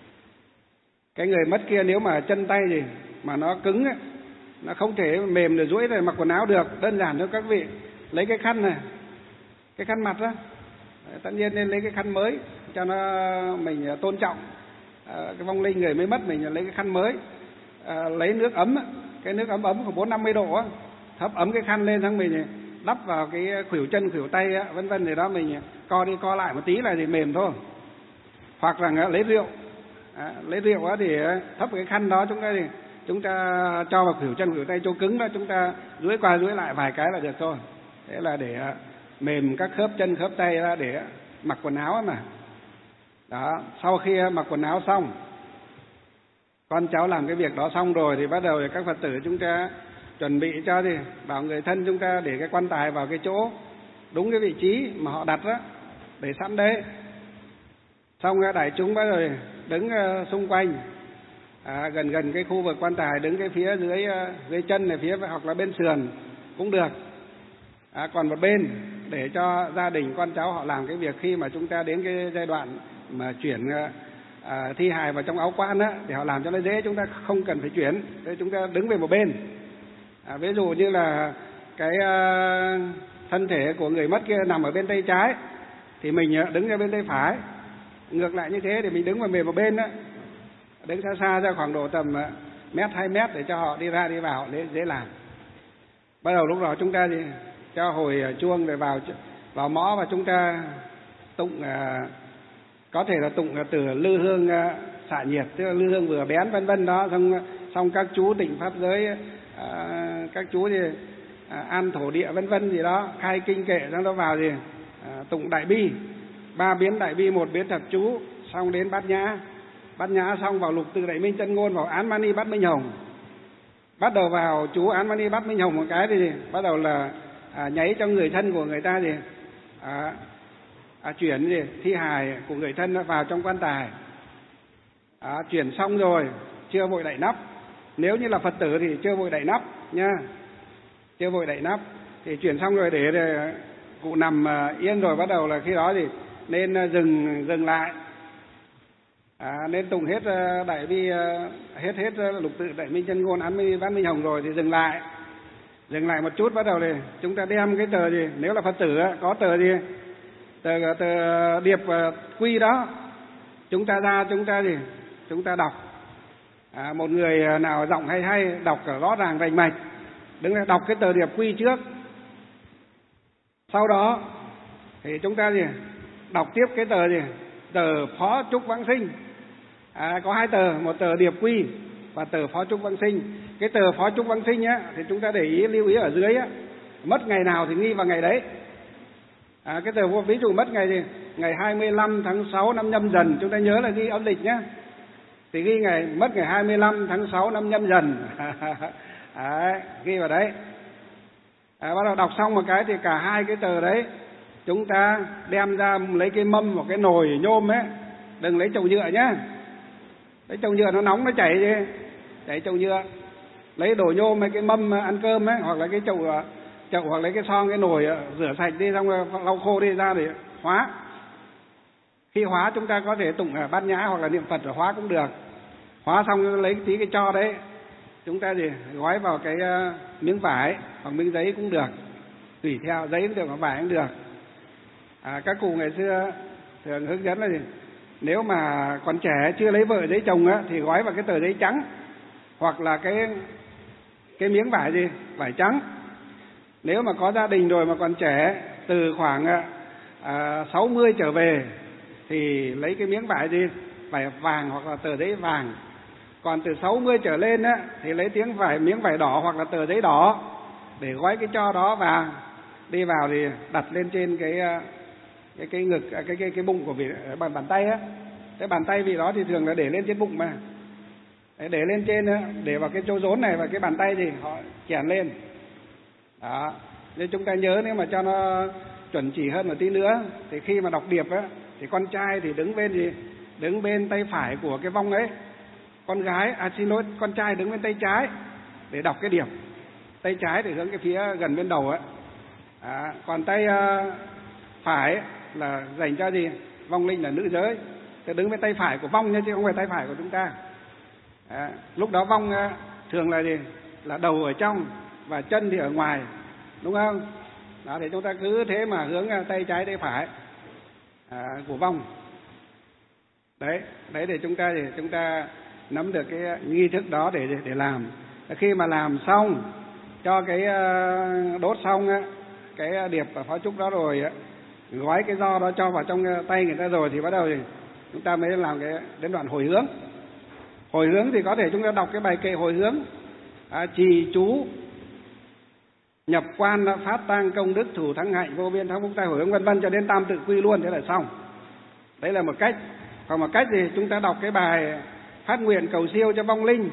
Cái người mất kia nếu mà chân tay gì mà nó cứng ấy, nó không thể mềm để duỗi rồi mặc quần áo được, đơn giản thôi các vị, lấy cái khăn này, cái khăn mặt đó, tất nhiên nên lấy cái khăn mới cho nó mình tôn trọng cái vong linh người mới mất, mình lấy cái khăn mới, lấy nước ấm, cái nước ấm khoảng 40-50 độ á, hấp ấm cái khăn lên, xong mình đắp vào cái khuỷu chân khuỷu tay á, vân vân, thì đó mình co đi co lại một tí là thì mềm thôi. Hoặc là lấy rượu, lấy rượu á thì thấp cái khăn đó, chúng ta cho vào khuỷu chân khuỷu tay chỗ cứng đó, chúng ta duỗi qua duỗi lại vài cái là được thôi. Thế là để mềm các khớp chân khớp tay ra để mặc quần áo mà. Đó, sau khi mặc quần áo xong, con cháu làm cái việc đó xong rồi thì bắt đầu các Phật tử chúng ta chuẩn bị cho thì bảo người thân chúng ta để cái quan tài vào cái chỗ đúng cái vị trí mà họ đặt đó, để sẵn đấy. Xong đại chúng bắt đầu đứng xung quanh, gần cái khu vực quan tài, đứng cái phía dưới chân này, phía hoặc là bên sườn cũng được. Còn một bên để cho gia đình con cháu họ làm cái việc khi mà chúng ta đến cái giai đoạn mà chuyển thi hài vào trong áo quan á, để họ làm cho nó dễ, chúng ta không cần phải chuyển, để chúng ta đứng về một bên. Ví dụ như là cái thân thể của người mất kia nằm ở bên tay trái thì mình đứng ở bên tay phải, ngược lại như thế, thì mình đứng về một bên đó, đứng xa xa ra khoảng độ tầm 1-2 mét để cho họ đi ra đi vào dễ làm. Bắt đầu lúc đó chúng ta thì cho hồi chuông để vào mõ, và chúng ta tụng, có thể là tụng từ lư hương xạ nhiệt, tức là lư hương vừa bén vân vân đó, xong các chú tịnh pháp giới, các chú thì an thổ địa vân vân gì đó, khai kinh kệ, xong đó vào thì tụng đại bi, 3 biến đại bi, 1 biến thập chú, xong đến bát nhã xong vào lục từ đại minh chân ngôn, vào Án Mani Bát Minh Hồng. Bắt đầu vào chú Án Mani Bát Minh Hồng một cái thì bắt đầu là nháy cho người thân của người ta thì chuyển gì thi hài của người thân vào trong quan tài. Chuyển xong rồi chưa vội đậy nắp, nếu như là Phật tử thì chưa vội đậy nắp, nha, chưa vội đậy nắp. Thì chuyển xong rồi để cụ nằm yên rồi, bắt đầu là khi đó thì nên dừng lại, nên tụng hết đại bi, hết lục tự đại minh chân ngôn án minh bát minh hồng rồi thì dừng lại một chút. Bắt đầu thì chúng ta đem cái tờ gì, nếu là Phật tử có tờ gì, tờ điệp quy đó, chúng ta ra, chúng ta đọc. Một người nào giọng hay đọc rõ ràng rành mạch, đứng là đọc cái tờ điệp quy trước. Sau đó thì chúng ta đọc tiếp cái tờ tờ phó chúc vãng sinh. Có 2 tờ, một tờ điệp quy và tờ phó chúc vãng sinh. Cái tờ phó chúc vãng sinh á thì chúng ta để ý, lưu ý ở dưới á, mất ngày nào thì ghi vào ngày đấy. Cái tờ ví dụ mất ngày gì, ngày 25 tháng 6 năm Nhâm Dần, chúng ta nhớ là ghi âm lịch nhé, thì ghi mất ngày 25 tháng 6 năm Nhâm Dần. Ghi vào đấy. Bắt đầu đọc xong một cái thì cả 2 cái tờ đấy chúng ta đem ra lấy cái mâm hoặc cái nồi nhôm ấy, đừng lấy chậu nhựa nhá. Lấy chậu nhựa nó nóng nó chảy chậu nhựa. Lấy đồ nhôm hay cái mâm ăn cơm ấy, hoặc là cái chậu hoặc lấy cái son, cái nồi rửa sạch đi, xong rồi lau khô đi ra để hóa. Khi hóa chúng ta có thể tụng bát nhã hoặc là niệm Phật rồi hóa cũng được. Hóa xong lấy tí cái tro đấy, chúng ta gói vào cái miếng vải hoặc miếng giấy cũng được, tùy theo, giấy cũng được, hoặc vải cũng được. Các cụ ngày xưa thường hướng dẫn là nếu mà còn trẻ chưa lấy vợ lấy chồng á, thì gói vào cái tờ giấy trắng hoặc là cái miếng vải vải trắng. Nếu mà có gia đình rồi mà còn trẻ, từ khoảng 60 trở về thì lấy cái miếng vải vải vàng hoặc là tờ giấy vàng. Còn từ 60 trở lên á thì lấy miếng vải đỏ hoặc là tờ giấy đỏ để gói cái tro đó và đi vào thì đặt lên trên cái ngực, cái bụng của vị, bàn tay á. Cái bàn tay vị đó thì thường là để lên trên bụng mà. Để lên trên á, để vào cái chỗ rốn này và cái bàn tay thì họ chèn lên. Đó. Nên chúng ta nhớ, nếu mà cho nó chuẩn chỉ hơn một tí nữa thì khi mà đọc điệp á thì con trai thì đứng bên tay phải của cái vong ấy. Con trai đứng bên tay trái để đọc cái điệp. Tay trái thì hướng cái phía gần bên đầu ấy. Còn tay phải là dành cho vong linh là nữ giới. Thì đứng bên tay phải của vong nha, chứ không phải tay phải của chúng ta. Lúc đó vong thường là đầu ở trong và chân thì ở ngoài, đúng không? Đó, thì chúng ta cứ thế mà hướng tay trái tay phải của vong. Đấy để chúng ta nắm được cái nghi thức đó để làm. Khi mà làm xong, cho cái đốt xong cái điệp và pháo trúc đó rồi, gói cái do đó cho vào trong tay người ta rồi, thì bắt đầu thì chúng ta mới làm đến đoạn hồi hướng. Hồi hướng thì có thể chúng ta đọc cái bài kệ hồi hướng, trì chú nhập quan phát tang công đức thủ thắng hạnh vô biên thắng phúc tai hồi hướng vân vân cho đến tam tự quy luôn, thế là xong. Đấy là một cách. Còn một cách thì chúng ta đọc cái bài phát nguyện cầu siêu cho vong linh.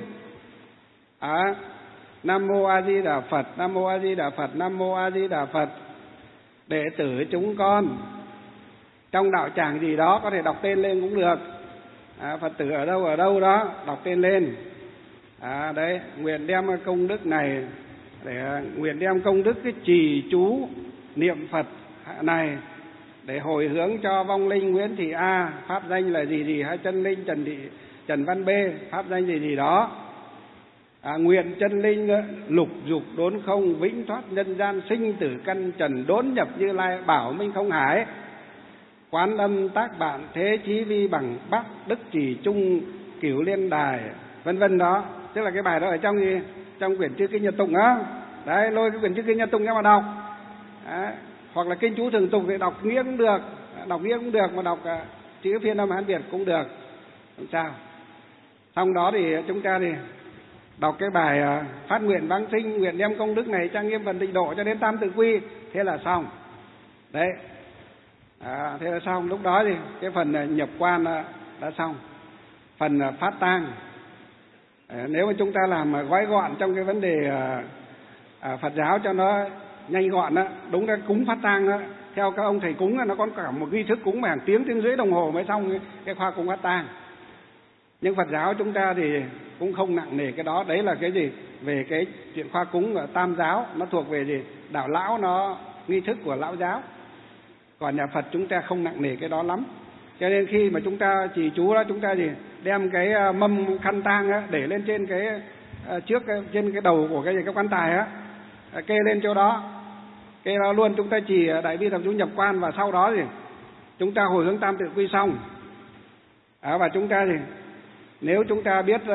Nam mô A Di Đà Phật, Nam mô A Di Đà Phật, Nam mô A Di Đà Phật. Đệ tử chúng con trong đạo tràng gì đó có thể đọc tên lên cũng được. Phật tử ở đâu đó đọc tên lên. Đấy, nguyện đem công đức này, nguyện đem công đức cái trì chú niệm Phật này để hồi hướng cho vong linh Nguyễn Thị A, pháp danh là gì hay chân linh Trần Văn B, pháp danh gì đó. Nguyện chân linh lục dục đốn không, vĩnh thoát nhân gian, sinh tử căn trần, đốn nhập Như Lai, bảo minh không hải. Quán âm tác bạn thế chí vi bằng bắc, đức chỉ trung cửu liên đài, vân vân đó. Tức là cái bài đó ở trong quyển chư kinh nhật tụng á. Đấy, lôi cái quyển chư kinh nhật tụng ra mà đọc. Hoặc là kinh chú thường tụng thì đọc nghĩa cũng được, mà đọc chữ phiên âm Hán Việt cũng được, không sao. Xong đó thì chúng ta thì đọc cái bài phát nguyện vãng sinh, nguyện đem công đức này trang nghiêm phần tịnh độ cho đến tam tự quy, thế là xong. Đấy, thế là xong. Lúc đó thì cái phần nhập quan đã xong. Phần phát tang, nếu mà chúng ta làm gói gọn trong cái vấn đề Phật giáo cho nó nhanh gọn á, đúng là cúng phát tang á, theo các ông thầy cúng nó có cả một nghi thức cúng mà hàng tiếng rưỡi đồng hồ mới xong cái khoa cúng phát tang. Nhưng Phật giáo chúng ta thì cũng không nặng nề cái đó. Đấy là cái gì? về cái chuyện khoa cúng ở Tam giáo, nó thuộc về gì? Đạo lão, nó nghi thức của lão giáo. Còn nhà Phật chúng ta không nặng nề cái đó lắm. Cho nên khi mà chúng ta trì chú đó, chúng ta gì? Đem cái mâm khăn tang á, để lên trên cái trước trên cái đầu của cái quan tài á, kê lên chỗ đó. Kê đó luôn, chúng ta trì đại bi tập chú nhập quan, và sau đó thì chúng ta hồi hướng tam tự quy xong. Và chúng ta thì nếu chúng ta biết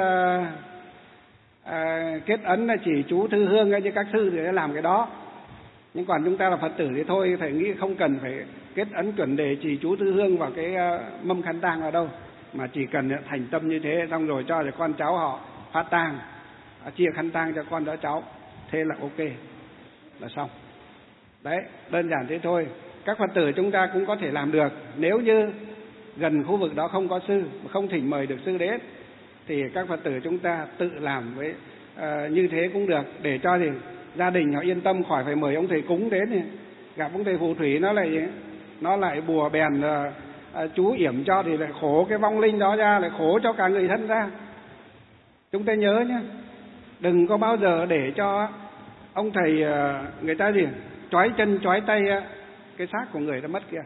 kết ấn là chỉ chú thư hương như các sư thì làm cái đó. Nhưng còn chúng ta là Phật tử thì thôi, thầy nghĩ không cần phải kết ấn chuẩn đề chỉ chú thư hương vào cái mâm khăn tang vào đâu, mà chỉ cần thành tâm như thế, xong rồi cho con cháu họ phát tang, chia khăn tang cho con cháu, thế là ok, là xong. Đấy, đơn giản thế thôi. Các Phật tử chúng ta cũng có thể làm được. Nếu như gần khu vực đó không có sư, không thỉnh mời được sư đến, thì các Phật tử chúng ta tự làm với như thế cũng được, để cho thì gia đình họ yên tâm, khỏi phải mời ông thầy cúng đến thì gặp ông thầy phù thủy nó lại bùa bèn chú yểm cho, thì lại khổ cái vong linh đó ra, lại khổ cho cả người thân ra. Chúng ta nhớ nhé, đừng có bao giờ để cho ông thầy người ta trói chân trói tay cái xác của người ta mất kìa.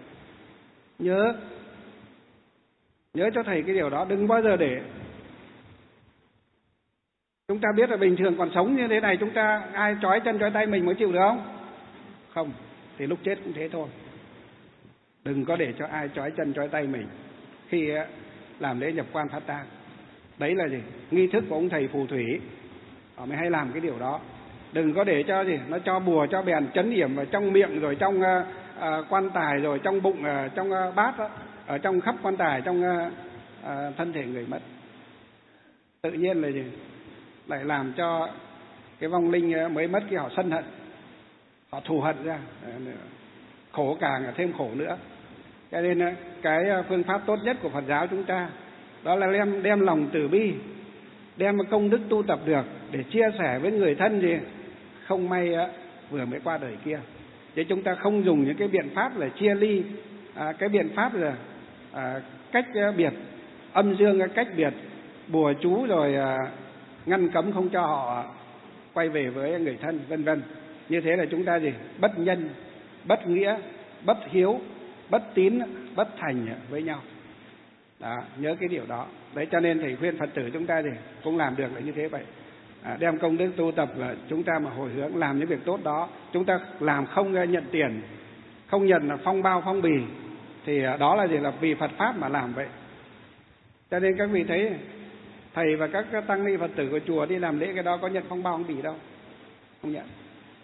Nhớ cho thầy cái điều đó, đừng bao giờ để. Chúng ta biết là bình thường còn sống như thế này, chúng ta ai trói chân trói tay mình mới chịu được không? Không, thì lúc chết cũng thế thôi. Đừng có để cho ai trói chân trói tay mình khi làm lễ nhập quan phát tang. Đấy là gì? Nghi thức của ông thầy phù thủy, họ mới hay làm cái điều đó. Đừng có để cho nó cho bùa cho bèn chấn yểm vào trong miệng, rồi trong quan tài, rồi trong bụng, trong bát đó, ở trong khắp quan tài, trong thân thể người mất. Tự nhiên là gì? Lại làm cho cái vong linh mới mất kia họ sân hận, họ thù hận ra, khổ càng thêm khổ nữa. Cho nên cái phương pháp tốt nhất của Phật giáo chúng ta đó là đem lòng từ bi, đem công đức tu tập được để chia sẻ với người thân gì không may vừa mới qua đời kia. Chứ chúng ta không dùng những cái biện pháp là chia ly, cái biện pháp là cách biệt, âm dương cách biệt, bùa chú, rồi ngăn cấm không cho họ quay về với người thân, vân vân. Như thế là chúng ta bất nhân, bất nghĩa, bất hiếu, bất tín, bất thành với nhau. Đó, nhớ cái điều đó. Đấy, cho nên thầy khuyên Phật tử chúng ta cũng làm được là như thế vậy. Đem công đức tu tập là chúng ta mà hồi hướng làm những việc tốt đó. Chúng ta làm không nhận tiền, không nhận là phong bao phong bì, thì đó là là vì Phật pháp mà làm vậy. Cho nên các vị thấy thầy và các tăng ni Phật tử của chùa đi làm lễ cái đó có nhận phong bao phong bì đâu, không nhận.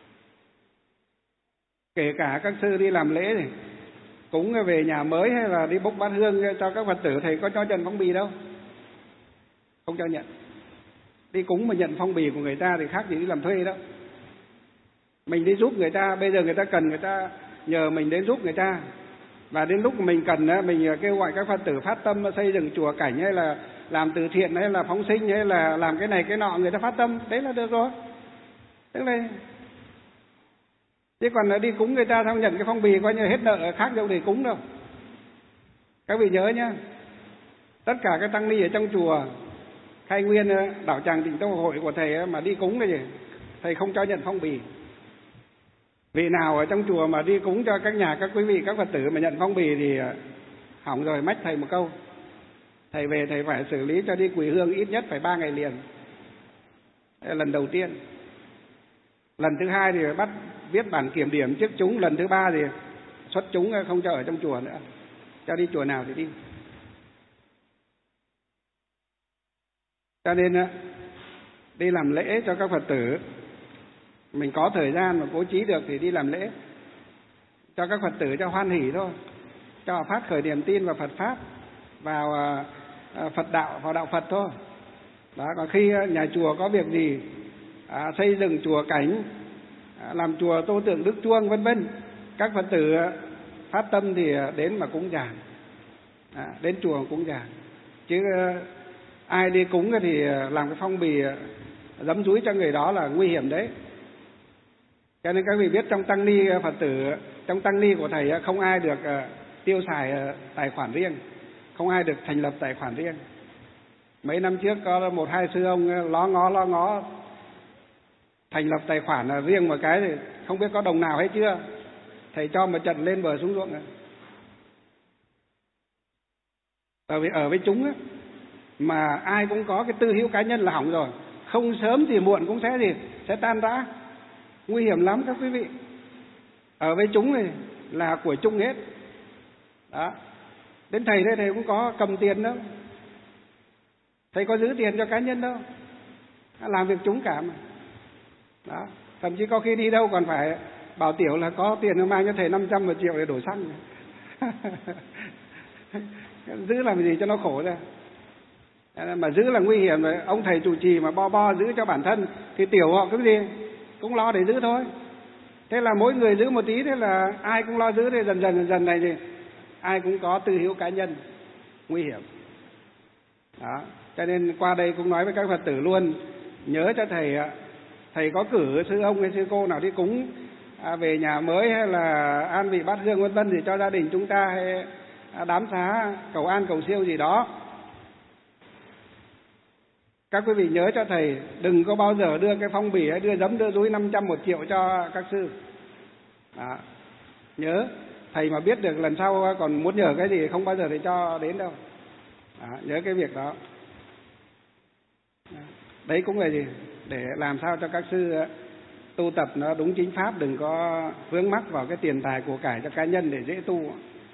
Kể cả các sư đi làm lễ thì cúng về nhà mới hay là đi bốc bát hương cho các Phật tử, thầy có cho nhận phong bì đâu, không cho nhận. Đi cúng mà nhận phong bì của người ta thì khác gì đi làm thuê đó. Mình đi giúp người ta, bây giờ người ta cần, người ta nhờ mình đến giúp người ta, và đến lúc mình cần mình kêu gọi các Phật tử phát tâm xây dựng chùa cảnh, hay là làm từ thiện, hay là phóng sinh, hay là làm cái này cái nọ, người ta phát tâm, đấy là được rồi. Tức là chứ còn là đi cúng người ta xong nhận cái phong bì coi như hết nợ, khác đâu để cúng đâu. Các vị nhớ nhá, tất cả các tăng ni ở trong chùa Khai Nguyên, Đạo Tràng Tịnh Tông Hội của thầy mà đi cúng cái gì, thầy không cho nhận phong bì. Vị nào ở trong chùa mà đi cúng cho các nhà các quý vị, các Phật tử mà nhận phong bì thì hỏng rồi, mách thầy một câu. Thầy về thầy phải xử lý cho đi quỳ hương ít nhất phải 3 ngày liền. Đây là lần đầu tiên. Lần thứ hai thì bắt viết bản kiểm điểm trước chúng. Lần thứ ba thì xuất chúng không cho ở trong chùa nữa, cho đi chùa nào thì đi. Cho nên đi làm lễ cho các Phật tử, mình có thời gian mà bố trí được thì đi làm lễ cho các Phật tử cho hoan hỷ thôi, cho phát khởi niềm tin vào Phật pháp, vào Phật đạo, vào đạo Phật thôi. Đó, còn khi nhà chùa có việc gì xây dựng chùa cảnh, làm chùa tô tượng Đức Chuông vân vân, các Phật tử phát tâm thì đến mà cúng dường, đến chùa cúng dường. Chứ ai đi cúng thì làm cái phong bì giấm dúi cho người đó là nguy hiểm đấy. Cho nên các vị biết trong tăng ni Phật tử, trong tăng ni của thầy không ai được tiêu xài tài khoản riêng, không ai được thành lập tài khoản riêng. Mấy năm trước có 1-2 sư ông lo ngó thành lập tài khoản là riêng một cái thì không biết có đồng nào hay chưa. Thầy cho một trận lên bờ xuống ruộng rồi. Ở với chúng á, mà ai cũng có cái tư hữu cá nhân là hỏng rồi. Không sớm thì muộn cũng sẽ tan rã. Nguy hiểm lắm các quý vị. Ở với chúng này là của chung hết. Đó. Đến thầy đây thầy cũng có cầm tiền đâu. Thầy có giữ tiền cho cá nhân đâu. Làm việc chúng cả mà. Đó. Thậm chí có khi đi đâu còn phải bảo Tiểu là có tiền mang cho thầy 500 1 triệu để đổ xăng. Giữ làm gì cho nó khổ ra. Mà giữ là nguy hiểm rồi. Ông thầy chủ trì mà bo giữ cho bản thân thì Tiểu họ cứ gì cũng lo để giữ thôi. Thế là mỗi người giữ một tí, thế là ai cũng lo giữ, thì dần này thì ai cũng có tư hữu cá nhân, nguy hiểm. Đó. Cho nên qua đây cũng nói với các Phật tử luôn, nhớ cho thầy có cử sư ông hay sư cô nào đi cúng về nhà mới hay là an vị bát hương vân vân thì cho gia đình chúng ta, hay đám xá cầu an cầu siêu gì đó, các quý vị nhớ cho thầy đừng có bao giờ đưa cái phong bì hay đưa giấm đưa dúi 500 1 triệu cho các sư. Đó. Nhớ thầy mà biết được lần sau còn muốn nhờ cái gì không bao giờ thầy cho đến đâu. Đó. Nhớ cái việc đó. Đấy cũng là gì? Để làm sao cho các sư tu tập nó đúng chính pháp, đừng có vướng mắc vào cái tiền tài của cải cho cá nhân để dễ tu.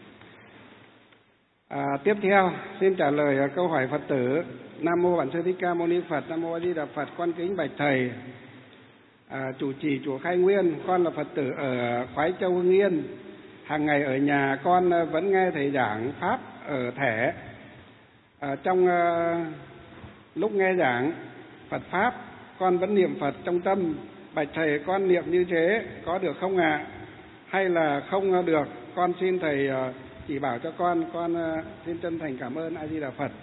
Tiếp theo xin trả lời câu hỏi Phật tử. Nam mô Bản Sư Thích Ca Mâu Ni Phật. Nam mô A Di Đà Phật. Con kính bạch thầy, chủ trì chùa Khai Nguyên, con là Phật tử ở Khoái Châu, Hưng Yên. Hàng ngày ở nhà con vẫn nghe thầy giảng pháp ở thẻ. Trong lúc nghe giảng Phật pháp, con vẫn niệm Phật trong tâm. Bạch thầy, con niệm như thế có được không ạ? Hay là không được? Con xin thầy chỉ bảo cho con xin chân thành cảm ơn A Di Đà Phật.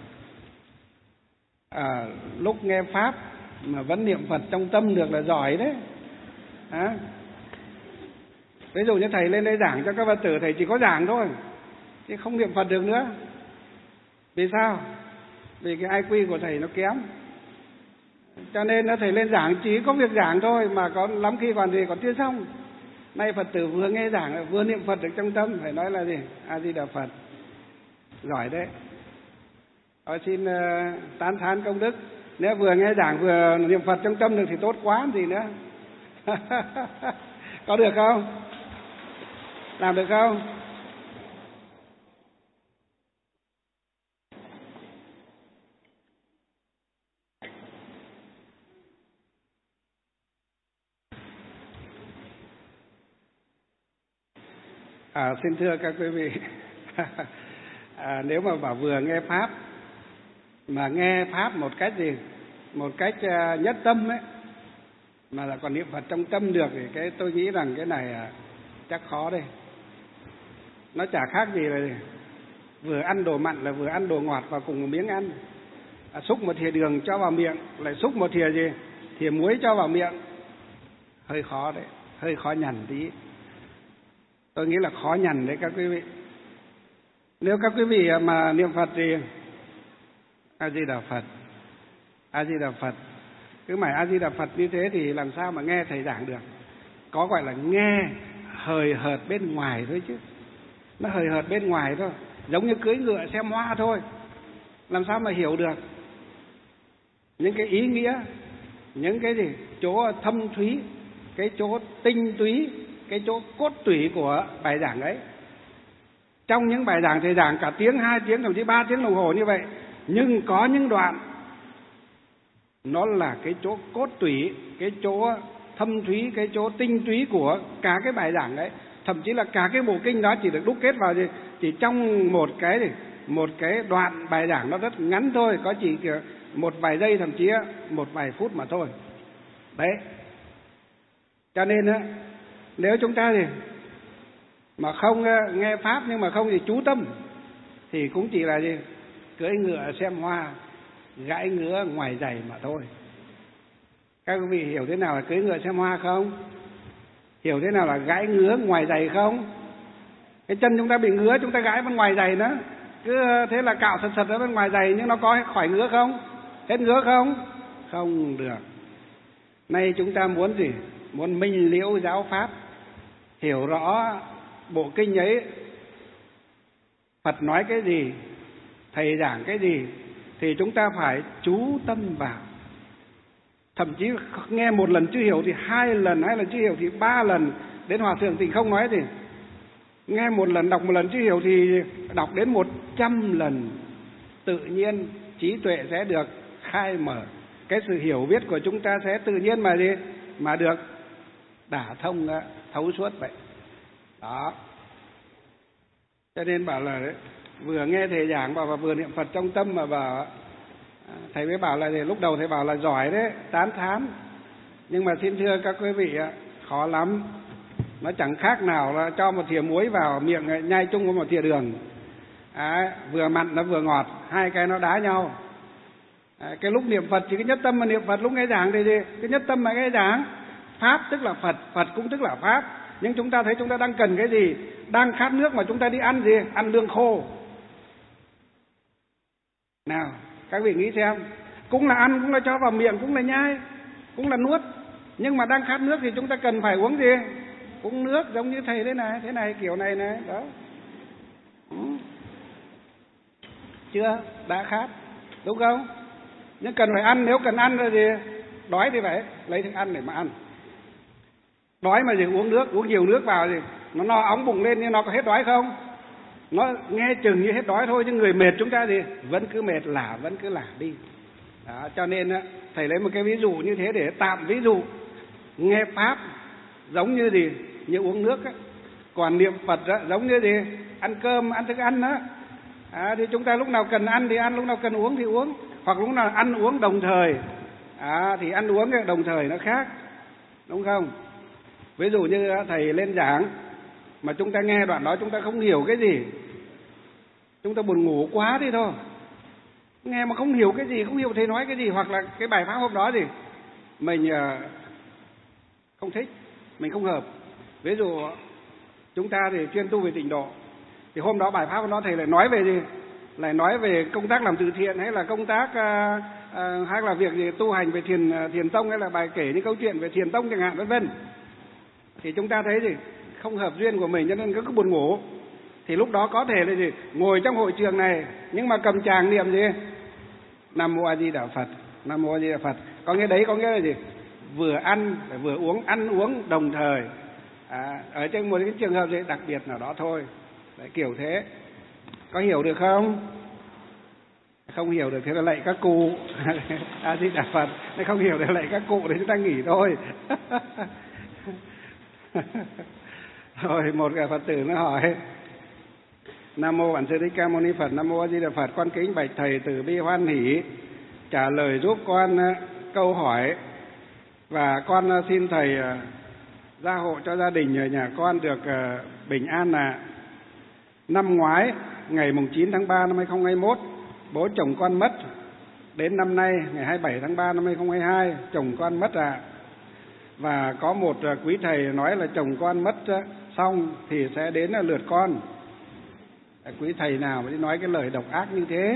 Lúc nghe pháp mà vẫn niệm Phật trong tâm được là giỏi đấy. Ví dụ như thầy lên đây giảng cho các Phật tử, thầy chỉ có giảng thôi chứ không niệm Phật được nữa. Vì sao? Vì cái IQ của thầy nó kém. Cho nên thầy lên giảng chỉ có việc giảng thôi, mà có lắm khi còn chưa xong. Nay Phật tử vừa nghe giảng vừa niệm Phật được trong tâm, phải nói là gì? A Di Đà Phật. Giỏi đấy. Xin tán thán công đức. Nếu vừa nghe giảng vừa niệm Phật trong tâm được thì tốt quá gì nữa. Có được không? Làm được không? Xin thưa các quý vị, nếu mà bảo vừa nghe pháp mà nghe pháp một cách gì, một cách nhất tâm ấy, mà là còn niệm Phật trong tâm được thì tôi nghĩ rằng cái này chắc khó đây. Nó chả khác gì là vừa ăn đồ mặn là vừa ăn đồ ngọt vào cùng một miếng ăn. Xúc một thìa đường cho vào miệng, lại xúc một thìa gì, thìa muối cho vào miệng. Hơi khó đấy, hơi khó nhằn tí. Tôi nghĩ là khó nhằn đấy các quý vị. Nếu các quý vị mà niệm Phật thì A Di Đà Phật, A Di Đà Phật, cứ mãi A Di Đà Phật như thế thì làm sao mà nghe thầy giảng được. Có gọi là nghe hời hợt bên ngoài thôi chứ. Nó hời hợt bên ngoài thôi, giống như cưỡi ngựa xem hoa thôi. Làm sao mà hiểu được những cái ý nghĩa, những cái gì chỗ thâm thúy, cái chỗ tinh túy, cái chỗ cốt tủy của bài giảng ấy. Trong những bài giảng thầy giảng cả tiếng, 2 tiếng, thậm chí 3 tiếng đồng hồ như vậy, nhưng có những đoạn nó là cái chỗ cốt tủy, cái chỗ thâm thúy, cái chỗ tinh túy của cả cái bài giảng đấy. Thậm chí là cả cái bộ kinh đó chỉ được đúc kết vào chỉ trong một cái đoạn bài giảng nó rất ngắn thôi, có chỉ một vài giây, thậm chí một vài phút mà thôi. Đấy. Cho nên nếu chúng ta thì mà không nghe pháp nhưng mà không thì chú tâm thì cũng chỉ là gì? Cưỡi ngựa xem hoa, gãi ngứa ngoài giày mà thôi. Các quý vị hiểu thế nào là cưỡi ngựa xem hoa không? Hiểu thế nào là gãi ngứa ngoài giày không? Cái chân chúng ta bị ngứa chúng ta gãi bên ngoài giày nữa, cứ thế là cạo sật ở bên ngoài giày, nhưng nó có khỏi ngứa không? Hết ngứa không? Không được. Nay chúng ta muốn gì? Muốn minh liễu giáo pháp, hiểu rõ bộ kinh ấy, Phật nói cái gì, Thầy giảng cái gì, thì chúng ta phải chú tâm vào. Thậm chí nghe một lần chưa hiểu thì 2 lần, 2 lần chưa hiểu thì 3 lần. Đến Hòa Thượng Tịnh Không nói thì nghe một lần, đọc một lần chưa hiểu thì đọc đến 100 lần. Tự nhiên trí tuệ sẽ được khai mở. Cái sự hiểu biết của chúng ta sẽ tự nhiên mà gì? Mà được đả thông, thấu suốt vậy. Đó. Cho nên bảo là đấy, vừa nghe thầy giảng bảo và vừa niệm Phật trong tâm mà bảo, thầy mới bảo là lúc đầu thầy bảo là giỏi đấy, tán thán. Nhưng mà xin thưa các quý vị, khó lắm. Nó chẳng khác nào là cho một thìa muối vào miệng nhai chung với một thìa đường. Vừa mặn nó vừa ngọt, 2 cái nó đá nhau. Cái lúc niệm Phật thì cái nhất tâm mà niệm Phật, lúc nghe giảng thì gì? Cái nhất tâm mà nghe giảng. Pháp tức là Phật, Phật cũng tức là Pháp. Nhưng chúng ta thấy chúng ta đang cần cái gì? Đang khát nước mà chúng ta đi ăn gì? Ăn lương khô. Nào, các vị nghĩ xem. Cũng là ăn, cũng là cho vào miệng, cũng là nhai, cũng là nuốt. Nhưng mà đang khát nước thì chúng ta cần phải uống gì? Uống nước giống như thầy thế này, kiểu này này, đó. Chưa? Đã khát, đúng không? Nhưng cần phải ăn, nếu cần ăn rồi thì đói thì phải lấy thức ăn để mà ăn. Đói mà gì uống nước, uống nhiều nước vào thì nó no óng bụng lên, nhưng nó có hết đói không? Nó nghe chừng như hết đói thôi, chứ người mệt chúng ta thì vẫn cứ mệt lả, vẫn cứ lả đi. Đó, cho nên thầy lấy một cái ví dụ như thế để tạm ví dụ. Nghe Pháp giống như gì? Như uống nước á. Còn niệm Phật giống như gì? Ăn cơm, ăn thức ăn đó. Thì chúng ta lúc nào cần ăn thì ăn, lúc nào cần uống thì uống. Hoặc lúc nào ăn uống đồng thời. Thì ăn uống đồng thời nó khác, đúng không? Ví dụ như thầy lên giảng mà chúng ta nghe đoạn đó chúng ta không hiểu cái gì, chúng ta buồn ngủ quá đi thôi. Nghe mà không hiểu cái gì, không hiểu thầy nói cái gì, hoặc là cái bài pháp hôm đó gì mình không thích, mình không hợp. Ví dụ chúng ta thì chuyên tu về tịnh độ, thì hôm đó bài pháp hôm đó thầy lại nói về gì? Lại nói về công tác làm từ thiện, hay là công tác hay là việc gì tu hành về thiền tông, hay là bài kể những câu chuyện về thiền tông chẳng hạn, vân vân. Thì chúng ta thấy gì? Không hợp duyên của mình cho nên cứ buồn ngủ. Thì lúc đó có thể là gì? Ngồi trong hội trường này nhưng mà cầm tràng niệm gì? Nam Mô A Di Đà Phật, Nam Mô A Di Đà Phật. Có nghĩa đấy có nghĩa là gì? Vừa ăn vừa uống, ăn uống đồng thời. Ở trong một cái trường hợp gì đặc biệt nào đó thôi. Đấy, kiểu thế. Có hiểu được không? Không hiểu được thế là lạy các cụ. A Di Đà Phật. Nếu không hiểu được lạy các cụ thì chúng ta nghỉ thôi. Rồi một cái Phật tử nó hỏi: Nam mô Bản Sư Thích Ca Mâu Ni Phật. Nam mô A Di Đà Phật. Con kính bạch thầy từ bi hoan hỷ trả lời giúp con câu hỏi, và con xin thầy gia hộ cho gia đình ở nhà con được bình an. Năm ngoái ngày mùng 9 tháng 3 năm 2021 bố chồng con mất. Đến năm nay ngày 27 tháng 3 năm 2022 chồng con mất và có một quý thầy nói là chồng con mất xong thì sẽ đến lượt con. Quý thầy nào mà đi nói cái lời độc ác như thế?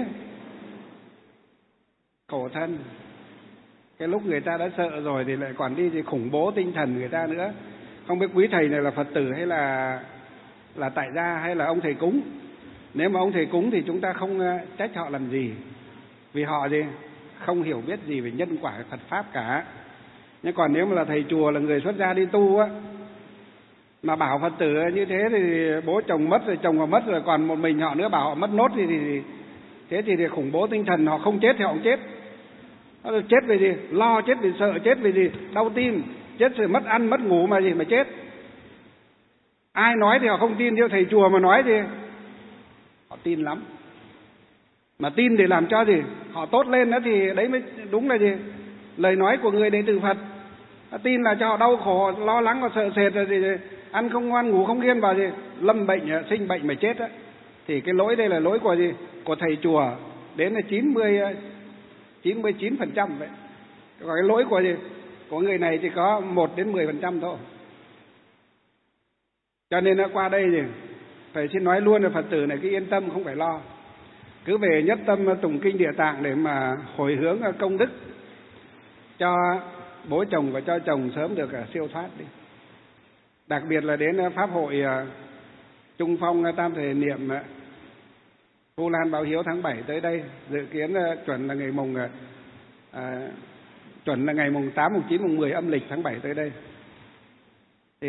Khổ thân. Cái lúc người ta đã sợ rồi thì lại còn đi thì khủng bố tinh thần người ta nữa. Không biết quý thầy này là Phật tử hay là tại gia hay là ông thầy cúng. Nếu mà ông thầy cúng thì chúng ta không trách họ làm gì, vì họ gì không hiểu biết gì về nhân quả Phật pháp cả. Nhưng còn nếu mà là thầy chùa, là người xuất gia đi tu mà bảo Phật tử như thế thì bố chồng mất rồi, chồng họ mất rồi, còn một mình họ nữa bảo họ mất nốt thì thế thì khủng bố tinh thần. Họ không chết thì họ cũng chết. Chết vì gì? Lo chết vì sợ, chết vì gì? Đau tim, chết rồi mất ăn mất ngủ mà gì mà chết. Ai nói thì họ không tin, theo thầy chùa mà nói thì họ tin lắm. Mà tin để làm cho gì? Họ tốt lên đó thì đấy mới đúng là gì? Lời nói của người đệ tử Phật. Tin là cho họ đau khổ, lo lắng, họ sợ sệt rồi gì, ăn không ngoan ngủ không yên, vào gì lâm bệnh, sinh bệnh mà chết á. Thì cái lỗi đây là lỗi của gì? Của thầy chùa đến là 99% vậy. Còn cái lỗi của gì? Của người này chỉ có 1-10% thôi. Cho nên qua đây thì phải xin nói luôn là Phật tử này cứ yên tâm, không phải lo. Cứ về nhất tâm tụng kinh Địa Tạng để mà hồi hướng công đức cho bố chồng và cho chồng sớm được siêu thoát đi. Đặc biệt là đến pháp hội Trung Phong Tam Thể Niệm Vu Lan Báo Hiếu tháng 7 tới đây, dự kiến chuẩn là ngày mùng 8, mùng 9, mùng 10 âm lịch tháng 7 tới đây. Thì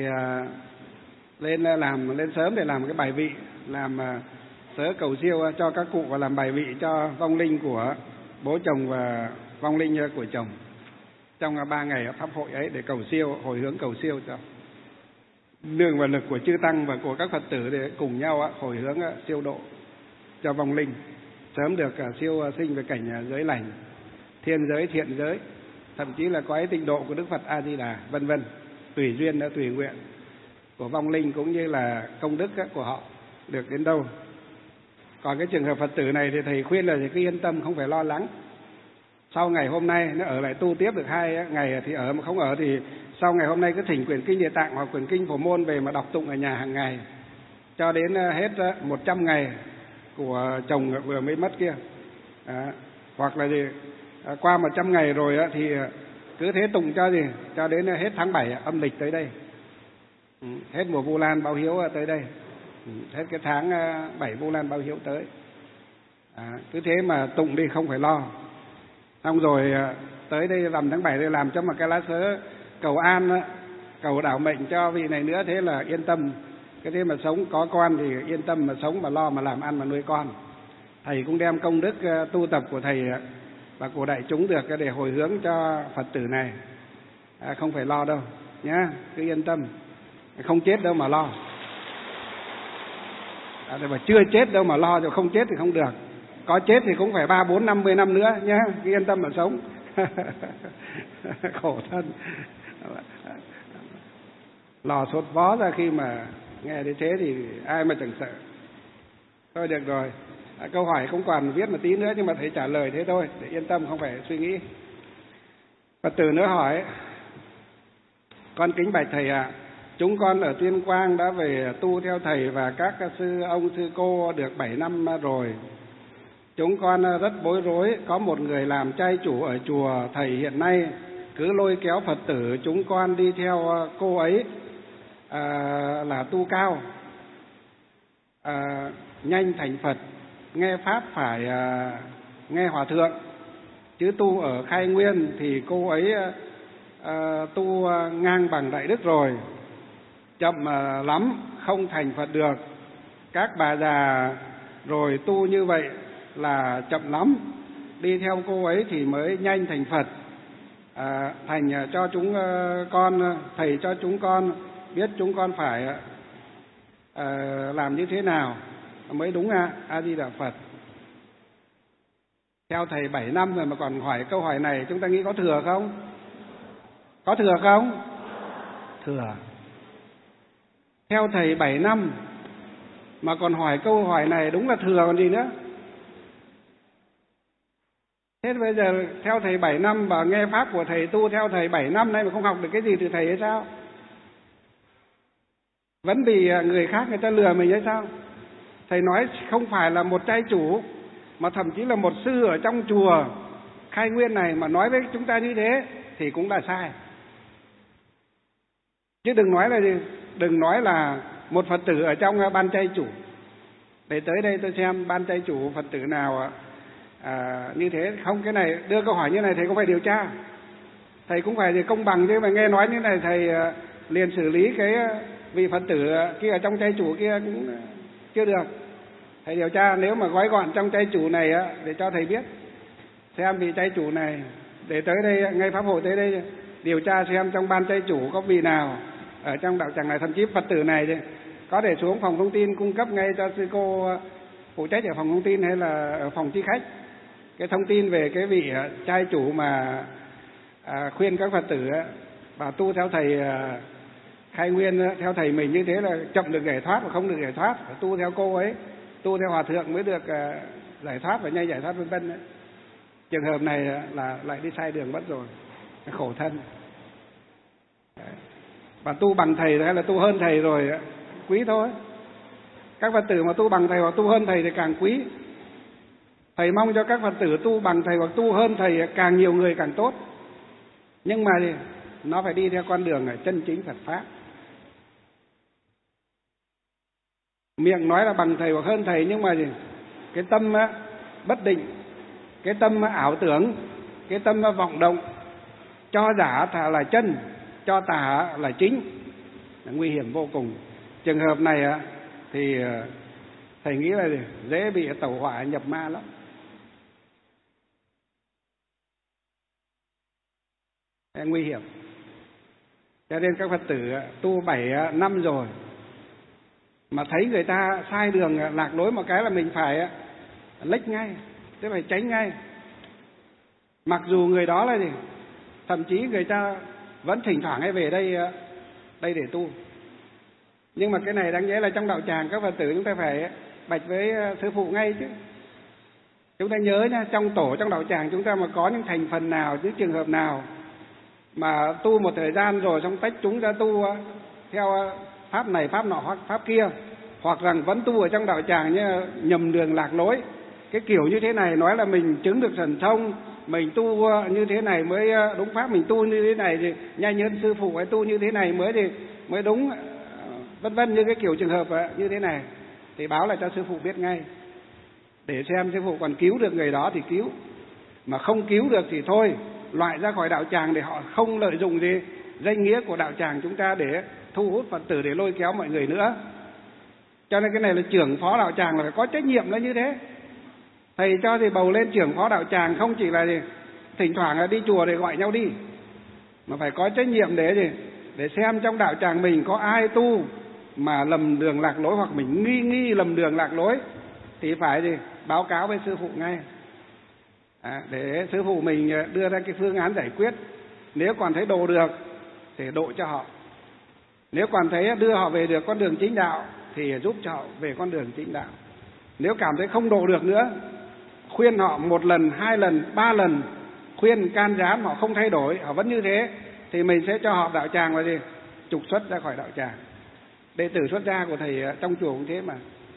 lên sớm để làm cái bài vị, làm sớ cầu siêu cho các cụ và làm bài vị cho vong linh của bố chồng và vong linh của chồng trong 3 ngày pháp hội ấy, để cầu siêu, hồi hướng cầu siêu cho nương vào lực của chư tăng và của các Phật tử để cùng nhau hồi hướng siêu độ cho vong linh sớm được siêu sinh về cảnh giới lành, thiên giới, thiện giới, thậm chí là cõi tịnh độ của Đức Phật A Di Đà, vân vân, tùy duyên tùy nguyện của vong linh cũng như là công đức của họ được đến đâu. Còn cái trường hợp Phật tử này thì thầy khuyên là cứ yên tâm, không phải lo lắng. Sau ngày hôm nay nó ở lại tu tiếp được 2 ngày thì ở, mà không ở thì sau ngày hôm nay cứ thỉnh quyển kinh Địa Tạng hoặc quyển kinh Phổ Môn về mà đọc tụng ở nhà hàng ngày cho đến hết 100 ngày của chồng vừa mới mất kia. Hoặc là qua 100 ngày rồi thì cứ thế tụng cho đến hết tháng 7 âm lịch tới đây, hết mùa Vu Lan Báo Hiếu tới đây, hết cái tháng 7 Vu Lan Báo Hiếu tới. Cứ thế mà tụng đi, không phải lo. Xong rồi tới đây rằm tháng 7 đây làm cho một cái lá sớ cầu an, cầu đảo mệnh cho vị này nữa, thế là yên tâm. Cái thế mà sống có con thì yên tâm mà sống, mà lo mà làm ăn mà nuôi con. Thầy cũng đem công đức tu tập của thầy và của đại chúng được để hồi hướng cho Phật tử này. Không phải lo đâu nhá, cứ yên tâm, không chết đâu mà lo. Mà chưa chết đâu mà lo, rồi không chết thì không được. Có chết thì cũng phải 3, 4, 50 năm nữa nhá, cứ yên tâm mà sống. Khổ thân. Lò sốt vó ra khi mà nghe đến thế thì ai mà chẳng sợ. Thôi được rồi, câu hỏi không còn viết một tí nữa, nhưng mà thầy trả lời thế thôi, để yên tâm không phải suy nghĩ. Phật tử nữa hỏi: con kính bạch thầy ạ, chúng con ở Tuyên Quang đã về tu theo thầy và các sư ông sư cô được 7 năm rồi. Chúng con rất bối rối, có một người làm trai chủ ở chùa thầy hiện nay cứ lôi kéo Phật tử chúng con đi theo cô ấy là tu cao, nhanh thành Phật, nghe Pháp phải nghe Hòa Thượng, chứ tu ở Khai Nguyên thì cô ấy tu ngang bằng Đại Đức rồi, chậm lắm, không thành Phật được. Các bà già rồi tu như vậy là chậm lắm, đi theo cô ấy thì mới nhanh thành Phật. Thành cho chúng con, thầy cho chúng con biết chúng con phải làm như thế nào mới đúng A Di Đà Phật. Theo thầy 7 năm rồi mà còn hỏi câu hỏi này, chúng ta nghĩ có thừa không? Có thừa không? Thừa. Theo thầy 7 năm mà còn hỏi câu hỏi này đúng là thừa còn gì nữa. Thế bây giờ theo thầy 7 năm và nghe Pháp của thầy tu theo thầy 7 năm nay mà không học được cái gì từ thầy hay sao? Vẫn bị người khác người ta lừa mình hay sao? Thầy nói không phải là một trai chủ, mà thậm chí là một sư ở trong chùa Khai Nguyên này mà nói với chúng ta như thế thì cũng là sai. Chứ đừng nói là một Phật tử ở trong ban trai chủ. Để tới đây tôi xem ban trai chủ Phật tử nào như thế không. Cái này đưa câu hỏi như này thầy cũng phải điều tra, thầy cũng phải công bằng chứ. Mà nghe nói như này thầy liền xử lý cái vị Phật tử kia ở trong trai chủ kia cũng chưa được. Thầy điều tra nếu mà gói gọn trong trai chủ này để cho thầy biết, xem vị trai chủ này để tới đây ngay pháp hội tới đây điều tra xem trong ban trai chủ có vị nào ở trong đạo tràng này. Thậm chí Phật tử này có thể xuống phòng thông tin cung cấp ngay cho sư cô phụ trách ở phòng thông tin hay là ở phòng chi khách cái thông tin về cái vị trai chủ mà khuyên các Phật tử và tu theo thầy Khai Nguyên, theo thầy mình như thế là chậm được giải thoát và không được giải thoát. Phải tu theo cô ấy, tu theo Hòa Thượng mới được giải thoát và nhanh giải thoát vân vân. Trường hợp này là lại đi sai đường mất rồi, khổ thân. Và tu bằng thầy hay là tu hơn thầy rồi quý thôi. Các Phật tử mà tu bằng thầy hoặc tu hơn thầy thì càng quý. Thầy mong cho các Phật tử tu bằng thầy hoặc tu hơn thầy càng nhiều người càng tốt. Nhưng mà nó phải đi theo con đường chân chính Phật Pháp. Miệng nói là bằng thầy hoặc hơn thầy, nhưng mà cái tâm bất định, cái tâm ảo tưởng, cái tâm vọng động, cho giả thà là chân, cho tà là chính, là nguy hiểm vô cùng. Trường hợp này thì thầy nghĩ là dễ bị tẩu hỏa nhập ma lắm. Nguy hiểm. Cho nên các Phật tử tu 7 năm rồi mà thấy người ta sai đường lạc lối một cái là mình phải lách ngay, tức phải tránh ngay. Mặc dù người đó là gì, thậm chí người ta vẫn thỉnh thoảng hay về đây để tu, nhưng mà cái này đáng nhẽ là trong đạo tràng các Phật tử chúng ta phải bạch với sư phụ ngay chứ. Chúng ta nhớ nha, trong tổ, trong đạo tràng chúng ta mà có những thành phần nào, những trường hợp nào mà tu một thời gian rồi xong tách chúng ra tu theo pháp này, pháp nọ hoặc pháp kia, hoặc rằng vẫn tu ở trong đạo tràng như nhầm đường lạc lối, cái kiểu như thế này nói là mình chứng được thần thông, mình tu như thế này mới đúng pháp, mình tu như thế này thì nhanh hơn sư phụ ấy, tu như thế này mới đúng, vân vân, như cái kiểu trường hợp như thế này thì báo lại cho sư phụ biết ngay, để xem sư phụ còn cứu được người đó thì cứu, mà không cứu được thì thôi, loại ra khỏi đạo tràng để họ không lợi dụng gì danh nghĩa của đạo tràng chúng ta để thu hút Phật tử, để lôi kéo mọi người nữa. Cho nên cái này là trưởng phó đạo tràng là phải có trách nhiệm nó như thế. Thầy cho thì bầu lên trưởng phó đạo tràng không chỉ là thỉnh thoảng là đi chùa để gọi nhau đi, mà phải có trách nhiệm để xem trong đạo tràng mình có ai tu mà lầm đường lạc lối, hoặc mình nghi lầm đường lạc lối thì phải báo cáo với sư phụ ngay, để sư phụ mình đưa ra cái phương án giải quyết. Nếu còn thấy độ được thì độ cho họ, nếu còn thấy đưa họ về được con đường chính đạo thì giúp cho họ về con đường chính đạo. Nếu cảm thấy không độ được nữa, khuyên họ 1 lần, 2 lần, 3 lần, khuyên can gián họ không thay đổi, họ vẫn như thế, thì mình sẽ cho họ đạo tràng và trục xuất ra khỏi đạo tràng. Đệ tử xuất gia của thầy trong chùa cũng thế mà,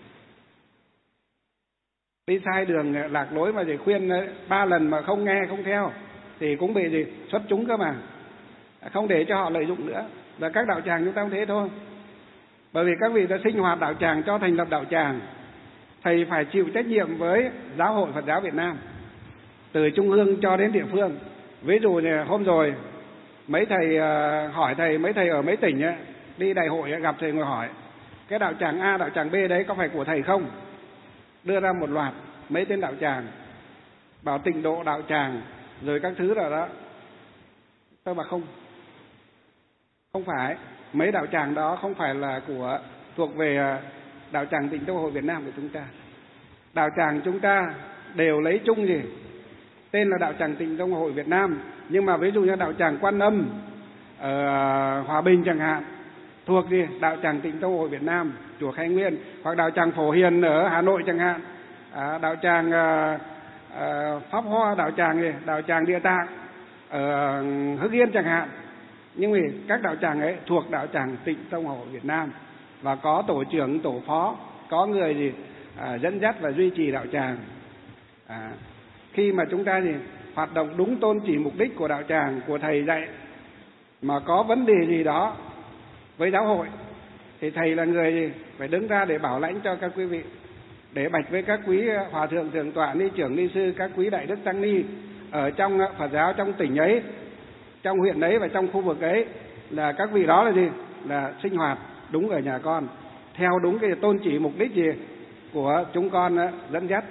đi sai đường lạc lối mà khuyên 3 lần mà không nghe không theo thì cũng bị xuất chúng cơ mà, không để cho họ lợi dụng nữa. Và các đạo tràng chúng ta cũng thế thôi, bởi vì các vị đã sinh hoạt đạo tràng, cho thành lập đạo tràng, thầy phải chịu trách nhiệm với Giáo hội Phật giáo Việt Nam từ trung ương cho đến địa phương. Ví dụ như hôm rồi mấy thầy hỏi thầy, mấy thầy ở mấy tỉnh đi đại hội gặp thầy ngồi hỏi cái đạo tràng A, đạo tràng B đấy có phải của thầy không? Đưa ra một loạt mấy tên đạo tràng, bảo Tịnh Độ đạo tràng rồi các thứ rồi đó. Tôi bảo không phải, mấy đạo tràng đó không phải là thuộc về đạo tràng Tịnh Tông Hội Việt Nam của chúng ta. Đạo tràng chúng ta đều lấy chung tên là đạo tràng Tịnh Tông Hội Việt Nam, nhưng mà ví dụ như đạo tràng Quan Âm ở Hòa Bình chẳng hạn thuộc đạo tràng Tịnh Tông Hội Việt Nam chùa Khai Nguyên, hoặc đạo tràng Phổ Hiền ở Hà Nội chẳng hạn, đạo tràng Pháp Hoa, đạo tràng Địa Tạng ở Hưng Yên chẳng hạn. Nhưng mà các đạo tràng ấy thuộc đạo tràng Tịnh Tông Hội Việt Nam và có tổ trưởng, tổ phó, có người dẫn dắt và duy trì đạo tràng. Khi mà chúng ta hoạt động đúng tôn chỉ mục đích của đạo tràng, của thầy dạy, mà có vấn đề gì đó với giáo hội thì thầy là người phải đứng ra để bảo lãnh cho các quý vị, để bạch với các quý hòa thượng, thượng tọa, ni trưởng, ni sư, các quý đại đức tăng ni ở trong Phật giáo, trong tỉnh ấy, trong huyện ấy và trong khu vực ấy, là các vị đó là sinh hoạt đúng ở nhà con, theo đúng cái tôn chỉ mục đích của chúng con dẫn dắt.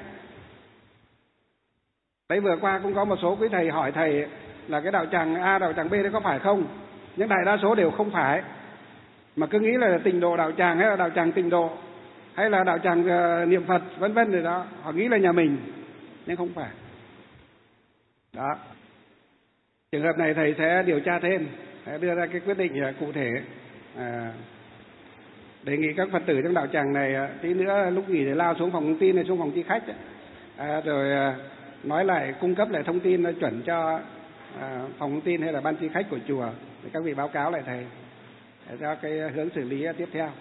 Đấy, vừa qua cũng có một số quý thầy hỏi thầy là cái đạo tràng A, đạo tràng B đấy có phải không? Nhưng đại đa số đều không phải, mà cứ nghĩ là Tịnh Độ đạo tràng, hay là đạo tràng Tịnh Độ, hay là đạo tràng niệm Phật vân vân rồi đó, họ nghĩ là nhà mình, nhưng không phải. Đó. Trường hợp này thầy sẽ điều tra thêm, sẽ đưa ra cái quyết định cụ thể. Đề nghị các Phật tử trong đạo tràng này tí nữa lúc nghỉ để lao xuống phòng thông tin này, xuống phòng chi khách rồi nói lại, cung cấp lại thông tin chuẩn cho phòng thông tin hay là ban chi khách của chùa, để các vị báo cáo lại thầy để cho cái hướng xử lý tiếp theo.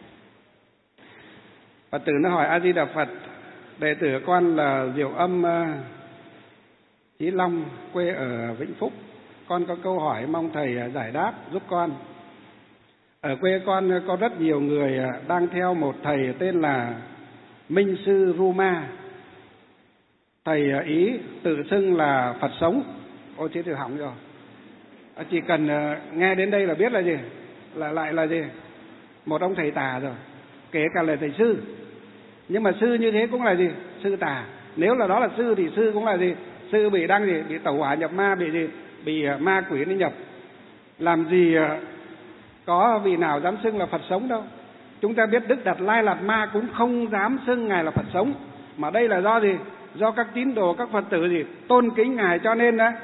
Phật tử nó hỏi: A Di Đà Phật, đệ tử con là Diệu Âm Chí Long, quê ở Vĩnh Phúc, con có câu hỏi mong thầy giải đáp giúp con. Ở quê con có rất nhiều người đang theo một thầy tên là Minh Sư Ruma. Thầy ý tự xưng là Phật sống. Ôi thế thì hỏng rồi. Chỉ cần nghe đến đây là biết là gì? Lại là gì? Một ông thầy tà rồi. Kể cả là thầy sư. Nhưng mà sư như thế cũng là gì? Sư tà. Nếu là đó là sư thì sư cũng là gì? Sư bị đang gì? Bị tẩu hỏa nhập ma, bị gì? Bị ma quỷ nó nhập. Làm gì có vị nào dám xưng là Phật sống đâu. Chúng ta biết Đức Đạt Lai Lạt Ma cũng không dám xưng Ngài là Phật sống. Mà đây là do gì? Do các tín đồ, các Phật tử gì? Tôn kính Ngài cho nên đó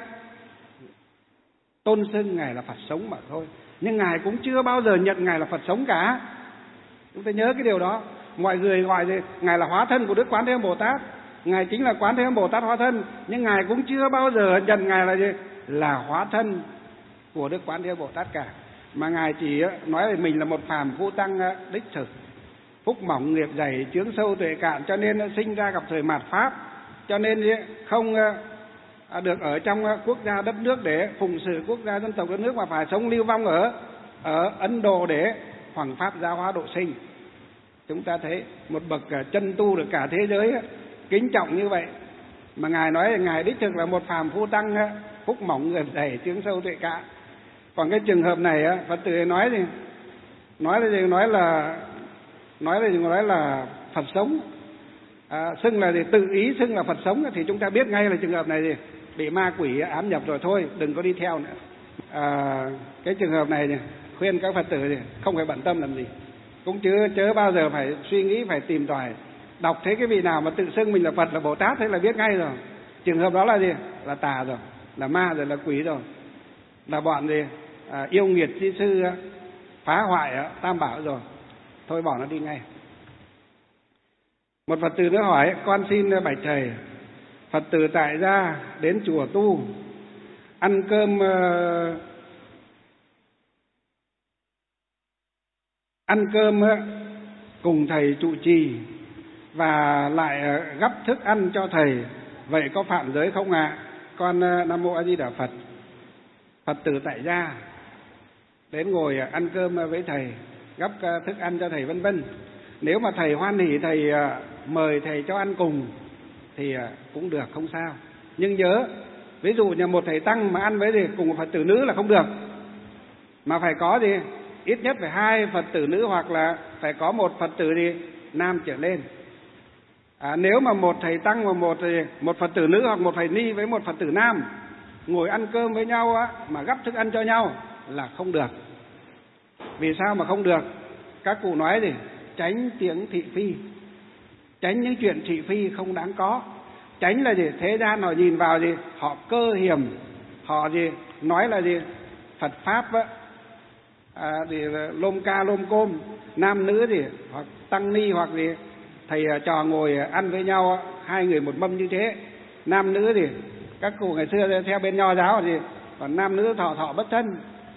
tôn xưng Ngài là Phật sống mà thôi. Nhưng Ngài cũng chưa bao giờ nhận Ngài là Phật sống cả. Chúng ta nhớ cái điều đó. Mọi người gọi gì? Ngài là hóa thân của Đức Quán Thế Âm Bồ Tát. Ngài chính là Quán Thế Âm Bồ Tát hóa thân. Nhưng Ngài cũng chưa bao giờ nhận Ngài là gì? Là hóa thân của Đức Quán Thế Âm Bồ Tát cả. Mà Ngài chỉ nói là mình là một phàm phu tăng đích thực, phúc mỏng nghiệp dày, chướng sâu tuệ cạn, cho nên sinh ra gặp thời mạt Pháp, cho nên không được ở trong quốc gia đất nước để phụng sự quốc gia dân tộc đất nước, mà phải sống lưu vong ở Ấn Độ để hoằng pháp giáo hóa độ sinh. Chúng ta thấy một bậc chân tu được cả thế giới kính trọng như vậy, mà Ngài nói là Ngài đích thực là một phàm phu tăng, phúc mỏng nghiệp dày, chướng sâu tuệ cạn. Còn cái trường hợp này Phật tử nói gì? Nói là Phật sống, xưng là gì? Tự ý xưng là Phật sống thì chúng ta biết ngay là trường hợp này gì? Bị ma quỷ ám nhập rồi, thôi đừng có đi theo nữa. Cái trường hợp này khuyên các Phật tử không phải bận tâm làm gì, cũng chớ bao giờ phải suy nghĩ, phải tìm tòi. Đọc thấy cái vị nào mà tự xưng mình là Phật, là Bồ Tát, thế là biết ngay rồi. Trường hợp đó là gì? Là tà rồi, là ma rồi, là quỷ rồi, là bọn gì? Yêu nghiệt chi sư, phá hoại tam bảo rồi, thôi bỏ nó đi ngay. Một Phật tử nữa hỏi: con xin bạch thầy, Phật tử tại gia đến chùa tu, ăn cơm cùng thầy trụ trì và lại gắp thức ăn cho thầy, vậy có phạm giới không ạ? Con Nam Mô A Di Đà Phật. Phật tử tại gia đến ngồi ăn cơm với thầy, gắp thức ăn cho thầy vân vân. Nếu mà thầy hoan hỉ, thầy mời thầy cho ăn cùng thì cũng được, không sao. Nhưng nhớ, ví dụ như một thầy tăng mà ăn với gì cùng một Phật tử nữ là không được, mà phải có gì ít nhất phải 2 Phật tử nữ, hoặc là phải có một Phật tử gì nam trở lên. Nếu mà một thầy tăng và một Phật tử nữ, hoặc một thầy ni với một Phật tử nam ngồi ăn cơm với nhau mà gắp thức ăn cho nhau là không được. Vì sao mà không được? Các cụ nói gì? Tránh tiếng thị phi, tránh những chuyện thị phi không đáng có. Tránh là gì? Thế gian họ nhìn vào gì? Họ cơ hiểm, họ gì? Nói là gì? Phật Pháp thì lôm ca lôm côm, nam nữ thì hoặc tăng ni hoặc gì thầy trò ngồi ăn với nhau, 2 người một mâm như thế. Nam nữ thì các cụ ngày xưa theo bên Nho giáo thì còn nam nữ thọ bất thân.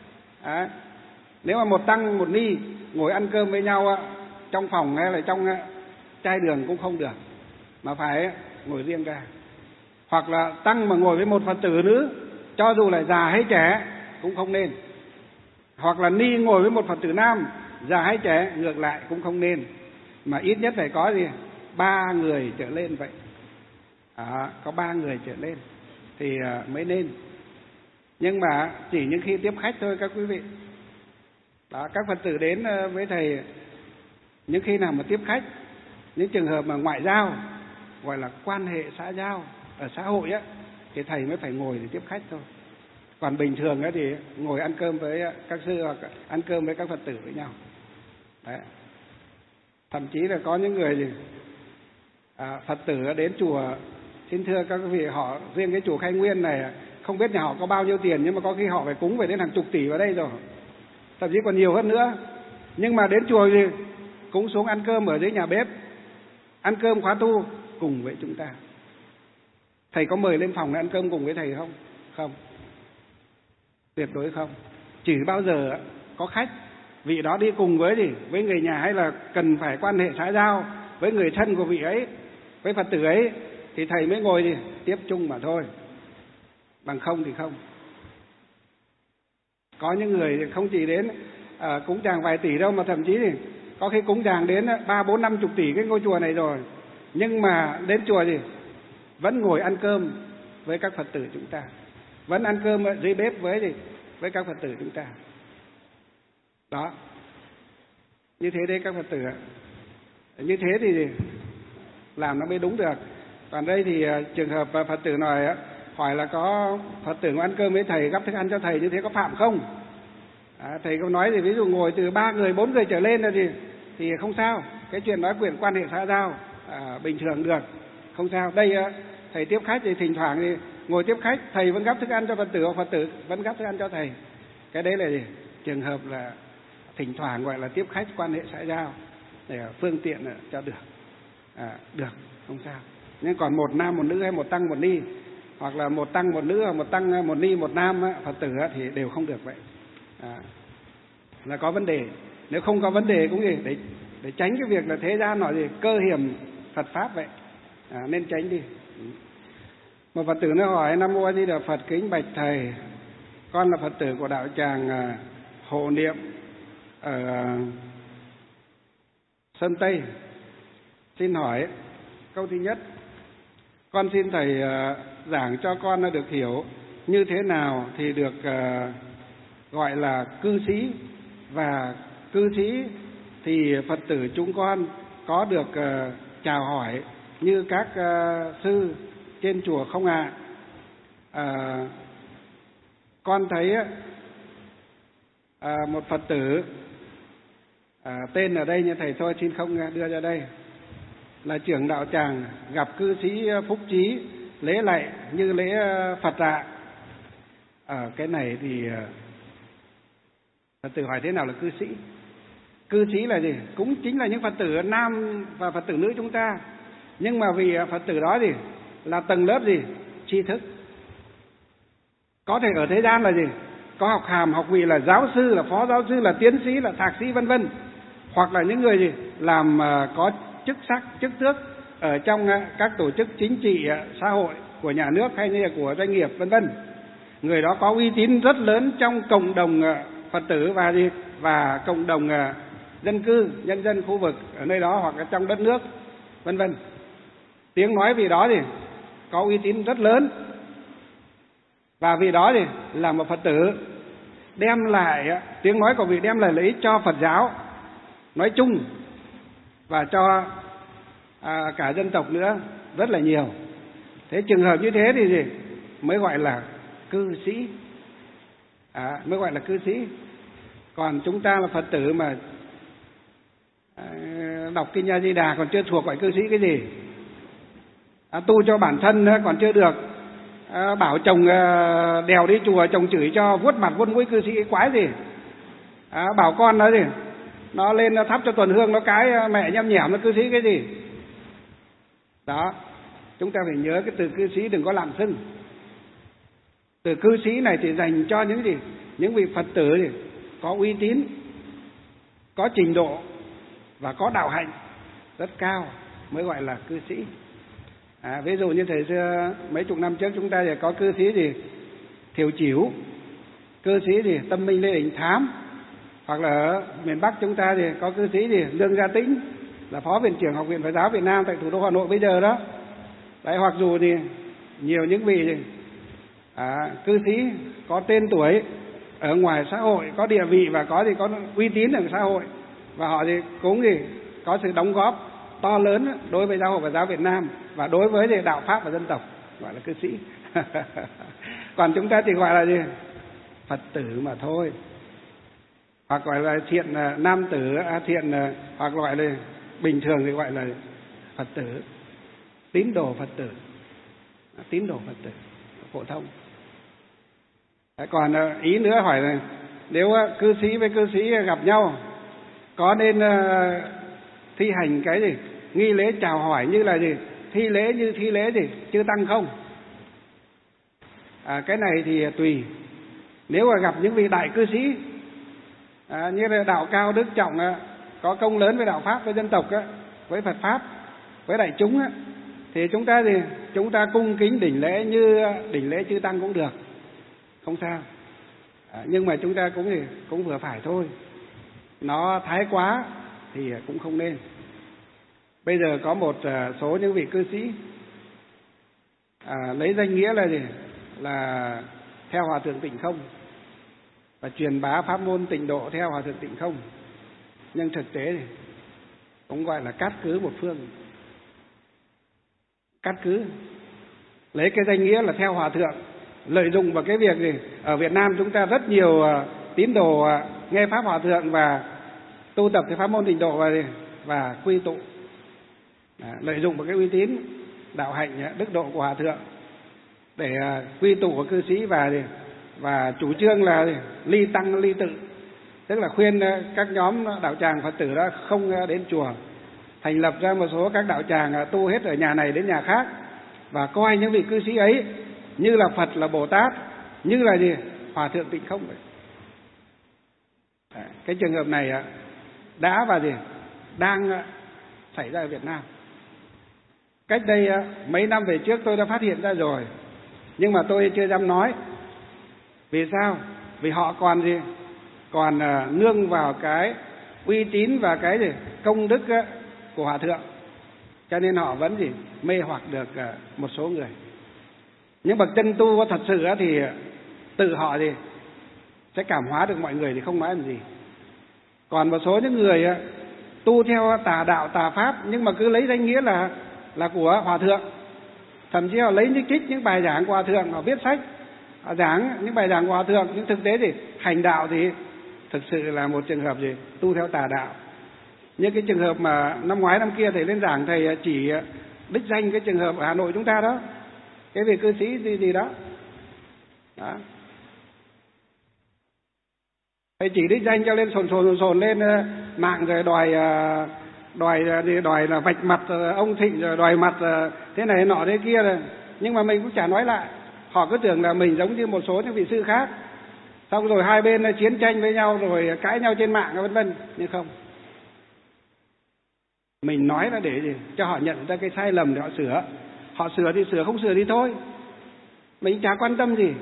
Nếu mà một tăng một ni ngồi ăn cơm với nhau trong phòng hay là trong chai đường cũng không được, mà phải ngồi riêng ra. Hoặc là tăng mà ngồi với một Phật tử nữ, cho dù là già hay trẻ cũng không nên. Hoặc là ni ngồi với một Phật tử nam, già hay trẻ ngược lại cũng không nên. Mà ít nhất phải có gì? 3 người trở lên vậy. Có 3 người trở lên thì mới nên. Nhưng mà chỉ những khi tiếp khách thôi các quý vị. Đó, các Phật tử đến với thầy những khi nào mà tiếp khách, những trường hợp mà ngoại giao, gọi là quan hệ xã giao ở xã hội thì thầy mới phải ngồi để tiếp khách thôi. Còn bình thường thì ngồi ăn cơm với các sư hoặc ăn cơm với các Phật tử với nhau. Đấy. Thậm chí là có những người gì Phật tử đến chùa, xin thưa các quý vị, họ riêng cái chùa Khai Nguyên này không biết nhà họ có bao nhiêu tiền, nhưng mà có khi họ phải cúng về đến hàng chục tỷ vào đây rồi, thậm chí còn nhiều hơn nữa. Nhưng mà đến chùa gì cũng xuống ăn cơm ở dưới nhà bếp, ăn cơm khóa tu cùng với chúng ta. Thầy có mời lên phòng để ăn cơm cùng với thầy không? Không, tuyệt đối không. Chỉ bao giờ có khách, vị đó đi cùng với gì, với người nhà, hay là cần phải quan hệ xã giao với người thân của vị ấy, với Phật tử ấy, thì thầy mới ngồi tiếp chung mà thôi. Bằng không thì không. Có những người không chỉ đến cúng dường vài tỷ đâu, mà thậm chí thì có khi cúng dường đến 3, 4, 50 tỷ cái ngôi chùa này rồi, nhưng mà đến chùa gì vẫn ngồi ăn cơm với các Phật tử chúng ta, vẫn ăn cơm ở dưới bếp với các Phật tử chúng ta. Đó, như thế đấy các Phật tử ạ. Như thế thì làm nó mới đúng được. Còn đây thì trường hợp Phật tử nói hỏi là có Phật tử ăn cơm với thầy, gắp thức ăn cho thầy, như thế có phạm không? Thầy có nói thì ví dụ ngồi từ 3 người, 4 người trở lên là thì không sao. Cái chuyện nói chuyện quan hệ xã giao bình thường được, không sao. Đây thầy tiếp khách thì thỉnh thoảng thì ngồi tiếp khách, thầy vẫn gắp thức ăn cho Phật tử, hoặc Phật tử vẫn gắp thức ăn cho thầy. Cái đấy là gì? Trường hợp là thỉnh thoảng gọi là tiếp khách quan hệ xã giao để phương tiện cho được. Được, không sao. Nhưng còn một nam một nữ hay một tăng một ni, hoặc là một tăng một nữ, hoặc một tăng một ni một nam Phật tử thì đều không được vậy. Là có vấn đề. Nếu không có vấn đề cũng gì để tránh cái việc là thế gian nói gì cơ hiểm Phật pháp vậy, nên tránh đi. Một Phật tử nó hỏi: Nam mô A Di Đà Phật, kính bạch thầy, con là Phật tử của đạo tràng Hộ Niệm ở Sơn Tây. Xin hỏi câu thứ nhất, con xin thầy giảng cho con được hiểu như thế nào thì được gọi là cư sĩ, và cư sĩ thì Phật tử chúng con có được chào hỏi như các sư trên chùa không ạ? Con thấy một Phật tử tên ở đây như thầy thôi, xin không đưa ra đây, là trưởng đạo tràng gặp cư sĩ Phúc Trí lễ lạy như lễ Phật ạ. Cái này thì Phật tử hỏi thế nào là cư sĩ? Cư sĩ là gì? Cũng chính là những Phật tử nam và Phật tử nữ chúng ta, nhưng mà vì Phật tử đó gì là tầng lớp gì tri thức, có thể ở thế gian là gì có học hàm học vị là giáo sư, là phó giáo sư, là tiến sĩ, là thạc sĩ vân vân, hoặc là những người gì làm có chức sắc chức tước ở trong các tổ chức chính trị xã hội của nhà nước hay như là của doanh nghiệp vân vân. Người đó có uy tín rất lớn trong cộng đồng Phật tử và cộng đồng dân cư, nhân dân khu vực ở nơi đó, hoặc là trong đất nước vân vân. Tiếng nói vì đó thì có uy tín rất lớn, và vì đó thì là một Phật tử đem lại tiếng nói của vị đem lại lợi ích cho Phật giáo nói chung và cho cả dân tộc nữa rất là nhiều. Thế trường hợp như thế thì gì mới gọi là cư sĩ, mới gọi là cư sĩ. Còn chúng ta là Phật tử mà đọc kinh A Di Đà còn chưa thuộc gọi cư sĩ cái gì, tu cho bản thân còn chưa được, bảo chồng đèo đi chùa chồng chửi cho vuốt mặt vuốt mũi, cư sĩ cái quái gì. Bảo con nó gì nó lên nó thắp cho tuần hương nó cái mẹ nhăm nhẻm, nó cư sĩ cái gì đó. Chúng ta phải nhớ cái từ cư sĩ đừng có lạm xưng. Từ cư sĩ này thì dành cho những gì những vị Phật tử gì có uy tín, có trình độ và có đạo hạnh rất cao mới gọi là cư sĩ. Ví dụ như thời xưa mấy chục năm trước chúng ta thì có cư sĩ gì Thiều Chỉu, cư sĩ gì Tâm Minh Lê Đình Thám, hoặc là ở miền Bắc chúng ta thì có cư sĩ gì Lương Gia Tĩnh, là phó viện trưởng Học viện Phật giáo Việt Nam tại thủ đô Hà Nội bây giờ đó. Đấy, hoặc dù thì nhiều những vị gì cư sĩ có tên tuổi ở ngoài xã hội, có địa vị và có uy tín ở xã hội, và họ thì cũng gì có sự đóng góp to lớn đối với giáo hội Phật giáo Việt Nam và đối với đạo pháp và dân tộc, gọi là cư sĩ. Còn chúng ta thì gọi là gì Phật tử mà thôi, hoặc gọi là thiện nam tử, thiện hoặc gọi là bình thường thì gọi là Phật tử, tín đồ Phật tử, tín đồ Phật tử phổ thông. Còn ý nữa hỏi là nếu cư sĩ với cư sĩ gặp nhau có nên thi hành cái gì nghi lễ chào hỏi như là gì thi lễ gì chư tăng không? Cái này thì tùy. Nếu mà gặp những vị đại cư sĩ như là đạo cao đức trọng, có công lớn với đạo pháp, với dân tộc, với Phật pháp, với đại chúng, thì chúng ta cung kính đỉnh lễ như đỉnh lễ chư tăng cũng được, không sao. Nhưng mà chúng ta cũng vừa phải thôi. Nó thái quá thì cũng không nên. Bây giờ có một số những vị cư sĩ lấy danh nghĩa là gì? Là theo Hòa Thượng Tịnh Không và truyền bá pháp môn tịnh độ theo Hòa Thượng Tịnh Không. Nhưng thực tế thì cũng gọi là cát cứ một phương. Cát cứ lấy cái danh nghĩa là theo Hòa Thượng, lợi dụng vào cái việc gì? Ở Việt Nam chúng ta rất nhiều tín đồ nghe pháp Hòa Thượng và tu tập cái pháp môn tịnh độ và quy tụ. Lợi dụng vào cái uy tín đạo hạnh đức độ của Hòa Thượng để quy tụ của cư sĩ và chủ trương là ly tăng ly tự, tức là khuyên các nhóm đạo tràng Phật tử đó không đến chùa, thành lập ra một số các đạo tràng tu hết ở nhà này đến nhà khác và coi những vị cư sĩ ấy như là Phật, là Bồ Tát, như là gì? Hòa Thượng Tịnh Không vậy. Cái trường hợp này đã và đang xảy ra ở Việt Nam. Cách đây mấy năm về trước tôi đã phát hiện ra rồi, nhưng mà tôi chưa dám nói. Vì sao? Vì họ còn nương vào cái uy tín và cái công đức của Hòa Thượng, cho nên họ vẫn mê hoặc được một số người. Những bậc chân tu thật sự thì tự họ sẽ cảm hóa được mọi người thì không nói làm gì. Còn một số những người tu theo tà đạo tà pháp nhưng mà cứ lấy danh nghĩa là của Hòa Thượng, thậm chí họ lấy những bài giảng của Hòa Thượng, họ viết sách, họ giảng những bài giảng của Hòa Thượng, nhưng thực tế thì hành đạo thì thực sự là một trường hợp tu theo tà đạo. Như cái trường hợp mà năm ngoái năm kia thầy lên giảng, thầy chỉ đích danh cái trường hợp ở Hà Nội chúng ta đó, cái vị cư sĩ gì đó. Thầy chỉ đích danh cho lên sồn lên mạng rồi đòi là vạch mặt ông Thịnh, rồi đòi mặt thế này nọ thế kia rồi. Nhưng mà mình cũng chả nói lại. Họ cứ tưởng là mình giống như một số những vị sư khác, xong rồi hai bên chiến tranh với nhau rồi cãi nhau trên mạng vân vân. Nhưng không, mình nói là để cho họ nhận ra cái sai lầm để họ sửa. Họ sửa thì sửa, không sửa thì thôi, mình chả quan tâm gì.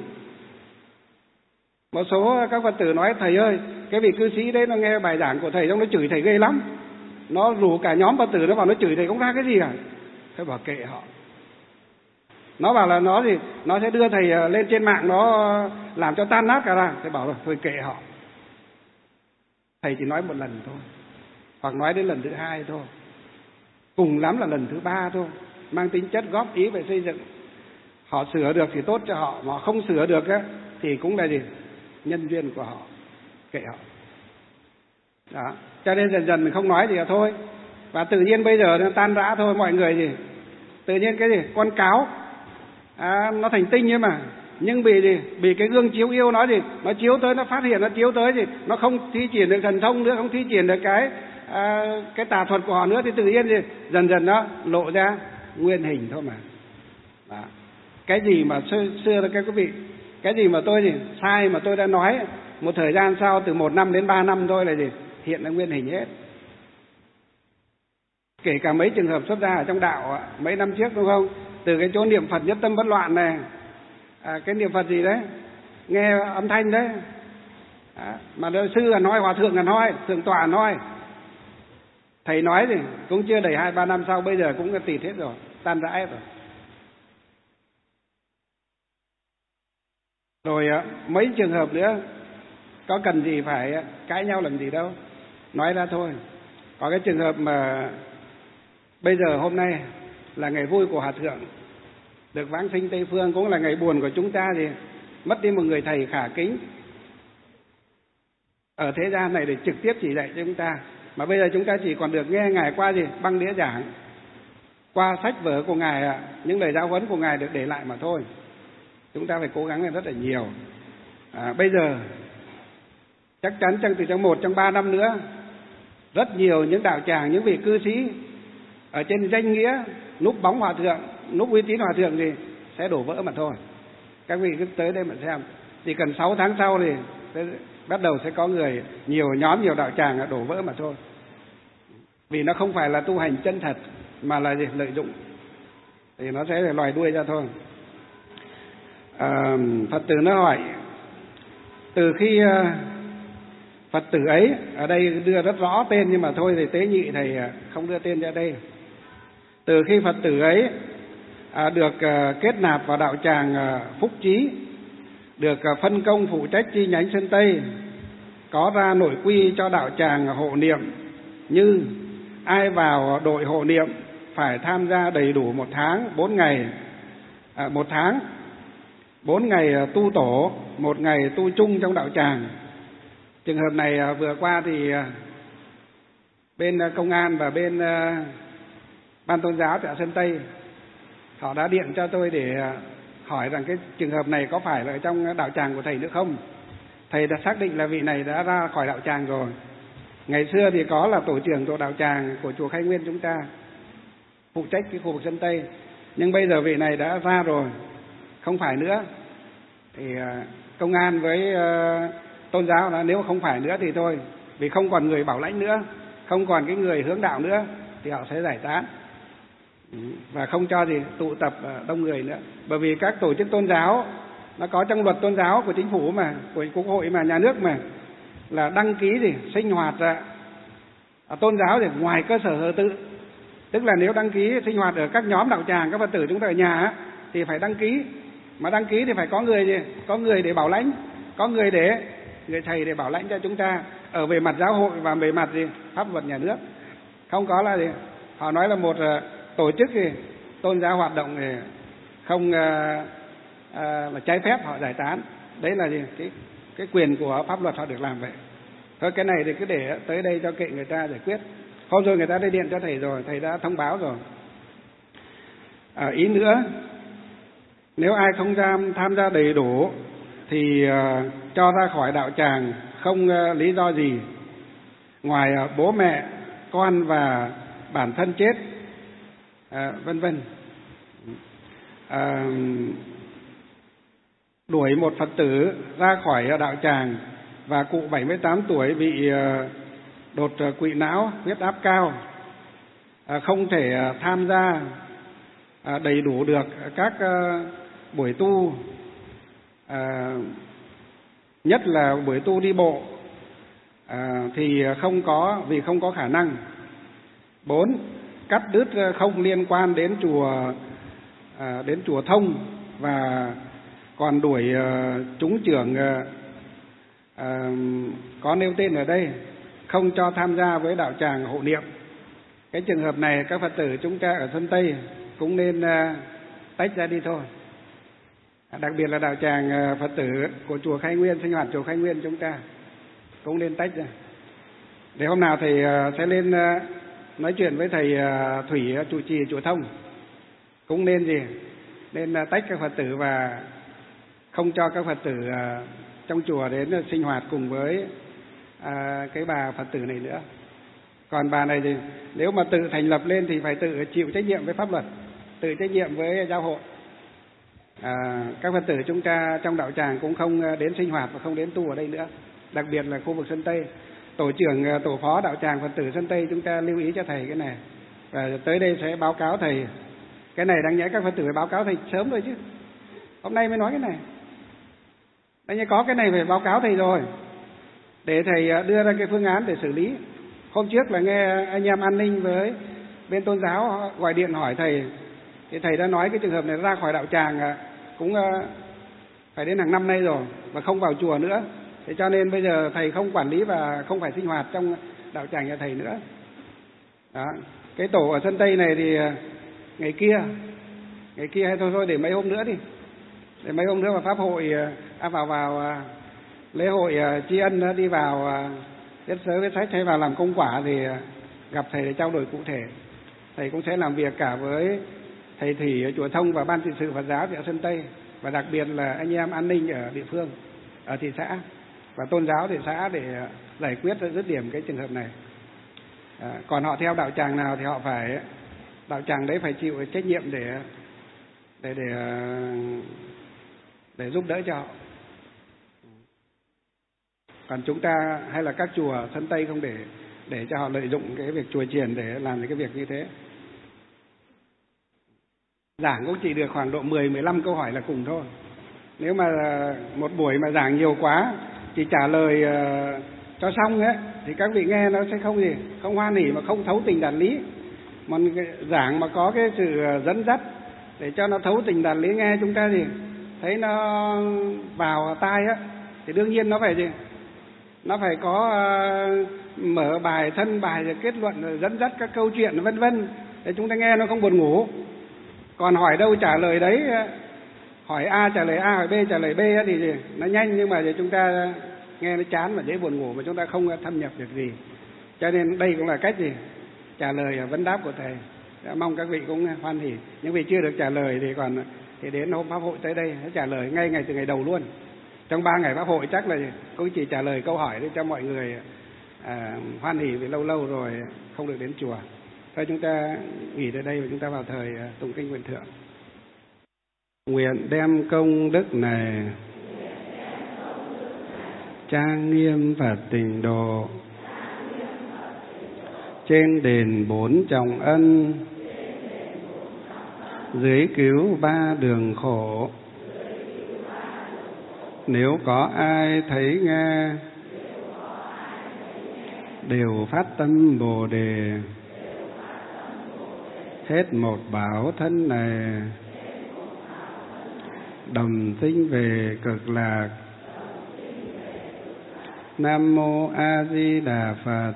Một số các Phật tử nói: thầy ơi, cái vị cư sĩ đấy nó nghe bài giảng của thầy xong nó chửi thầy ghê lắm, nó rủ cả nhóm Phật tử nó vào nó chửi thầy không ra cái gì cả. Thế bảo kệ họ. Nó bảo là nó sẽ đưa thầy lên trên mạng, nó làm cho tan nát cả ra. Thế bảo rồi, thôi kệ họ. Thầy chỉ nói một lần thôi, hoặc nói đến lần thứ hai thôi, cùng lắm là lần thứ ba thôi, mang tính chất góp ý về xây dựng. Họ sửa được thì tốt cho họ, mà không sửa được thì cũng là nhân duyên của họ, kệ họ. Đó. Cho nên dần dần mình không nói thì là thôi. Và tự nhiên bây giờ nó tan rã thôi. Mọi người tự nhiên cái con cáo nó thành tinh ấy mà, nhưng bị cái gương chiếu yêu nó nó chiếu tới, nó phát hiện, nó chiếu tới nó không thi triển được thần thông nữa, không thi triển được cái tà thuật của họ nữa, thì tự nhiên dần dần nó lộ ra nguyên hình thôi mà. Đó. Cái gì mà xưa là các quý vị, cái gì mà tôi sai mà tôi đã nói, một thời gian sau từ 1 năm đến 3 năm thôi là hiện ra nguyên hình hết. Kể cả mấy trường hợp xuất gia ở trong đạo mấy năm trước, đúng không? Từ cái chỗ niệm Phật nhất tâm bất loạn này, cái niệm Phật gì đấy, nghe âm thanh đấy, mà sư là nói, Hòa Thượng là nói, Thượng tọa nói, thầy nói thì cũng chưa đầy 2-3 năm sau, bây giờ cũng tịt hết rồi, tan rã hết rồi. Rồi mấy trường hợp nữa, có cần gì phải cãi nhau làm gì đâu, nói ra thôi. Có cái trường hợp mà bây giờ hôm nay là ngày vui của Hòa Thượng, được vãng sinh Tây Phương, cũng là ngày buồn của chúng ta mất đi một người thầy khả kính ở thế gian này để trực tiếp chỉ dạy cho chúng ta. Mà bây giờ chúng ta chỉ còn được nghe Ngài qua băng đĩa giảng, qua sách vở của Ngài, những lời giáo huấn của Ngài được để lại mà thôi. Chúng ta phải cố gắng lên rất là nhiều. Bây giờ chắc chắn trong 1 trong 3 năm nữa, rất nhiều những đạo tràng, những vị cư sĩ ở trên danh nghĩa núp bóng Hòa Thượng, núp uy tín Hòa Thượng thì sẽ đổ vỡ mà thôi. Các vị cứ tới đây mà xem, chỉ cần 6 tháng sau thì bắt đầu sẽ có người, nhiều nhóm, nhiều đạo tràng đổ vỡ mà thôi. Vì nó không phải là tu hành chân thật, mà là lợi dụng, thì nó sẽ lòi đuôi ra thôi. Phật tử nó hỏi từ khi Phật tử ấy, ở đây đưa rất rõ tên nhưng mà thôi thì tế nhị thầy không đưa tên ra đây. Từ khi Phật tử ấy được kết nạp vào đạo tràng Phúc Trí, được phân công phụ trách chi nhánh Sơn Tây, có ra nội quy cho đạo tràng hộ niệm như ai vào đội hộ niệm phải tham gia đầy đủ 1 tháng 4 ngày, 1 tháng 4 ngày tu tổ, 1 ngày tu chung trong đạo tràng. Trường hợp này vừa qua thì bên công an và bên ban tôn giáo tại Sơn Tây họ đã điện cho tôi để hỏi rằng cái trường hợp này có phải là trong đạo tràng của thầy nữa không. Thầy đã xác định là vị này đã ra khỏi đạo tràng rồi. Ngày xưa thì có là tổ trưởng tổ đạo tràng của chùa Khai Nguyên chúng ta, phụ trách cái khu vực Sơn Tây, nhưng bây giờ vị này đã ra rồi, không phải nữa. Thì công an với tôn giáo là nếu không phải nữa thì thôi, vì không còn người bảo lãnh nữa, không còn cái người hướng đạo nữa thì họ sẽ giải tán và không cho gì tụ tập đông người nữa. Bởi vì các tổ chức tôn giáo nó có trong luật tôn giáo của chính phủ mà, của Quốc hội mà, nhà nước mà, là đăng ký gì sinh hoạt tôn giáo thì ngoài cơ sở thờ tự. Tức là nếu đăng ký sinh hoạt ở các nhóm đạo tràng, các Phật tử chúng ta ở nhà thì phải đăng ký. Mà đăng ký thì phải có người gì? Có người để bảo lãnh, có người thầy để bảo lãnh cho chúng ta ở về mặt giáo hội và về mặt gì pháp luật nhà nước. Không có là gì họ nói là một tổ chức gì tôn giáo hoạt động thì không là trái phép họ giải tán. Đấy là gì cái quyền của pháp luật họ được làm vậy. Thôi cái này thì cứ để tới đây cho kệ người ta giải quyết. Hôm rồi người ta đã điện cho thầy rồi, thầy đã thông báo rồi. Ý nữa, nếu ai không tham gia đầy đủ thì cho ra khỏi đạo tràng không lý do gì ngoài bố mẹ, con và bản thân chết, vân vân. Đuổi một Phật tử ra khỏi đạo tràng và cụ 78 tuổi bị đột quỵ não, huyết áp cao, không thể tham gia đầy đủ được các buổi tu, nhất là buổi tu đi bộ thì vì không có khả năng. 4. Cắt đứt không liên quan đến chùa thông và còn đuổi chúng trưởng có nêu tên ở đây không cho tham gia với đạo tràng hộ niệm. Cái trường hợp này các Phật tử chúng ta ở Sơn Tây cũng nên tách ra đi thôi. Đặc biệt là đạo tràng Phật tử của chùa Khai Nguyên, sinh hoạt chùa Khai Nguyên chúng ta cũng nên tách ra. Để hôm nào thầy sẽ lên nói chuyện với thầy Thủy trụ trì chùa Thông, cũng nên nên tách các Phật tử và không cho các Phật tử trong chùa đến sinh hoạt cùng với cái bà Phật tử này nữa. Còn bà này thì nếu mà tự thành lập lên thì phải tự chịu trách nhiệm với pháp luật, tự trách nhiệm với giáo hội. Các Phật tử chúng ta trong đạo tràng cũng không đến sinh hoạt và không đến tu ở đây nữa, đặc biệt là khu vực Sơn Tây. Tổ trưởng tổ phó đạo tràng Phật tử Sơn Tây chúng ta lưu ý cho thầy cái này, và tới đây sẽ báo cáo thầy. Cái này đáng nhẽ các Phật tử phải báo cáo thầy sớm rồi chứ, hôm nay mới nói cái này. Đáng nhẽ có cái này phải báo cáo thầy rồi, để thầy đưa ra cái phương án để xử lý. Hôm trước là nghe anh em an ninh với bên tôn giáo gọi điện hỏi thầy, thì thầy đã nói cái trường hợp này ra khỏi đạo tràng cũng phải đến hàng năm nay rồi và không vào chùa nữa. Thế cho nên bây giờ thầy không quản lý và không phải sinh hoạt trong đạo tràng nhà thầy nữa. Đó. Cái tổ ở Sơn Tây này thì ngày kia hay thôi để mấy hôm nữa đi, để mấy hôm nữa vào pháp hội vào lễ hội tri ân đi vào viết sớ viết sách hay vào làm công quả thì gặp thầy để trao đổi cụ thể. Thầy cũng sẽ làm việc cả với thầy Thủy ở chùa Thông và ban trị sự Phật giáo ở Sơn Tây, và đặc biệt là anh em an ninh ở địa phương, ở thị xã và tôn giáo thị xã để giải quyết dứt điểm cái trường hợp này. Còn họ theo đạo tràng nào thì họ phải, đạo tràng đấy phải chịu trách nhiệm để giúp đỡ cho họ. Còn chúng ta hay là các chùa Sơn Tây không để cho họ lợi dụng cái việc chùa chiền để làm những cái việc như thế. Giảng cũng chỉ được khoảng độ 10-15 câu hỏi là cùng thôi. Nếu mà một buổi mà giảng nhiều quá chỉ trả lời cho xong ấy thì các vị nghe nó sẽ không hoan hỉ mà không thấu tình đạt lý. Mà giảng mà có cái sự dẫn dắt để cho nó thấu tình đạt lý, nghe chúng ta thì thấy nó vào tai á, thì đương nhiên nó phải gì? Nó phải có mở bài, thân bài, rồi kết luận, rồi dẫn dắt các câu chuyện vân vân để chúng ta nghe nó không buồn ngủ. Còn hỏi đâu trả lời đấy, hỏi A trả lời A, hỏi B trả lời B thì gì? Nó nhanh nhưng mà chúng ta nghe nó chán và dễ buồn ngủ, mà chúng ta không thâm nhập được gì. Cho nên đây cũng là cách gì? Trả lời vấn đáp của thầy. Mong các vị cũng hoan hỉ. Những vị chưa được trả lời thì đến hôm pháp hội tới đây trả lời ngay từ ngày đầu luôn. Trong 3 ngày pháp hội chắc là cũng chỉ trả lời câu hỏi để cho mọi người hoan hỉ, vì lâu lâu rồi không được đến chùa. Thôi chúng ta nghỉ tới đây và chúng ta vào thời tụng kinh nguyện thượng. Nguyện đem công đức này trang nghiêm Phật Tịnh Độ, trên đền 4 trọng ân, dưới cứu 3 đường khổ. Nếu có ai thấy nghe, đều phát tâm Bồ Đề, hết một bảo thân này, đồng sinh về cực lạc. Nam mô A Di Đà Phật.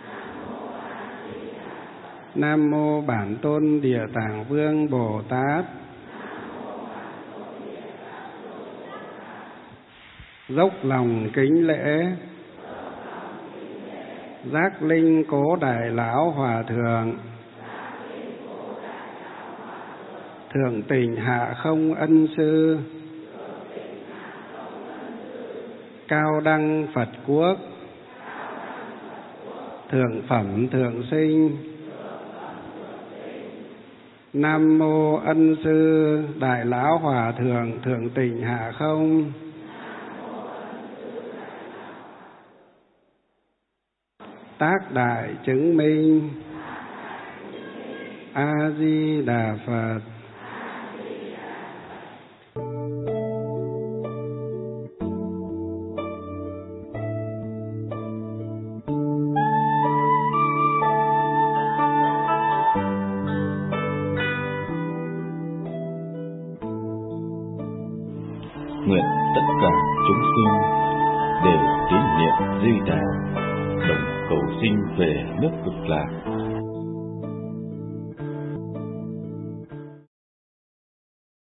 Nam mô Bản Tôn Địa Tạng Vương Bồ Tát. Dốc lòng kính lễ Giác Linh Cố Đại Lão Hòa Thượng, Thượng Tịnh Hạ Không Ân Sư, Cao Đăng Phật Quốc, Thượng Phẩm Thượng Sinh. Nam mô Ân Sư Đại Lão Hòa Thượng Thượng Tịnh Hạ Không. Tác đại chứng minh. A Di Đà Phật. Nguyện tất cả chúng sinh đều tín niệm Di Đà, đồng cầu sinh về nước Cực Lạc.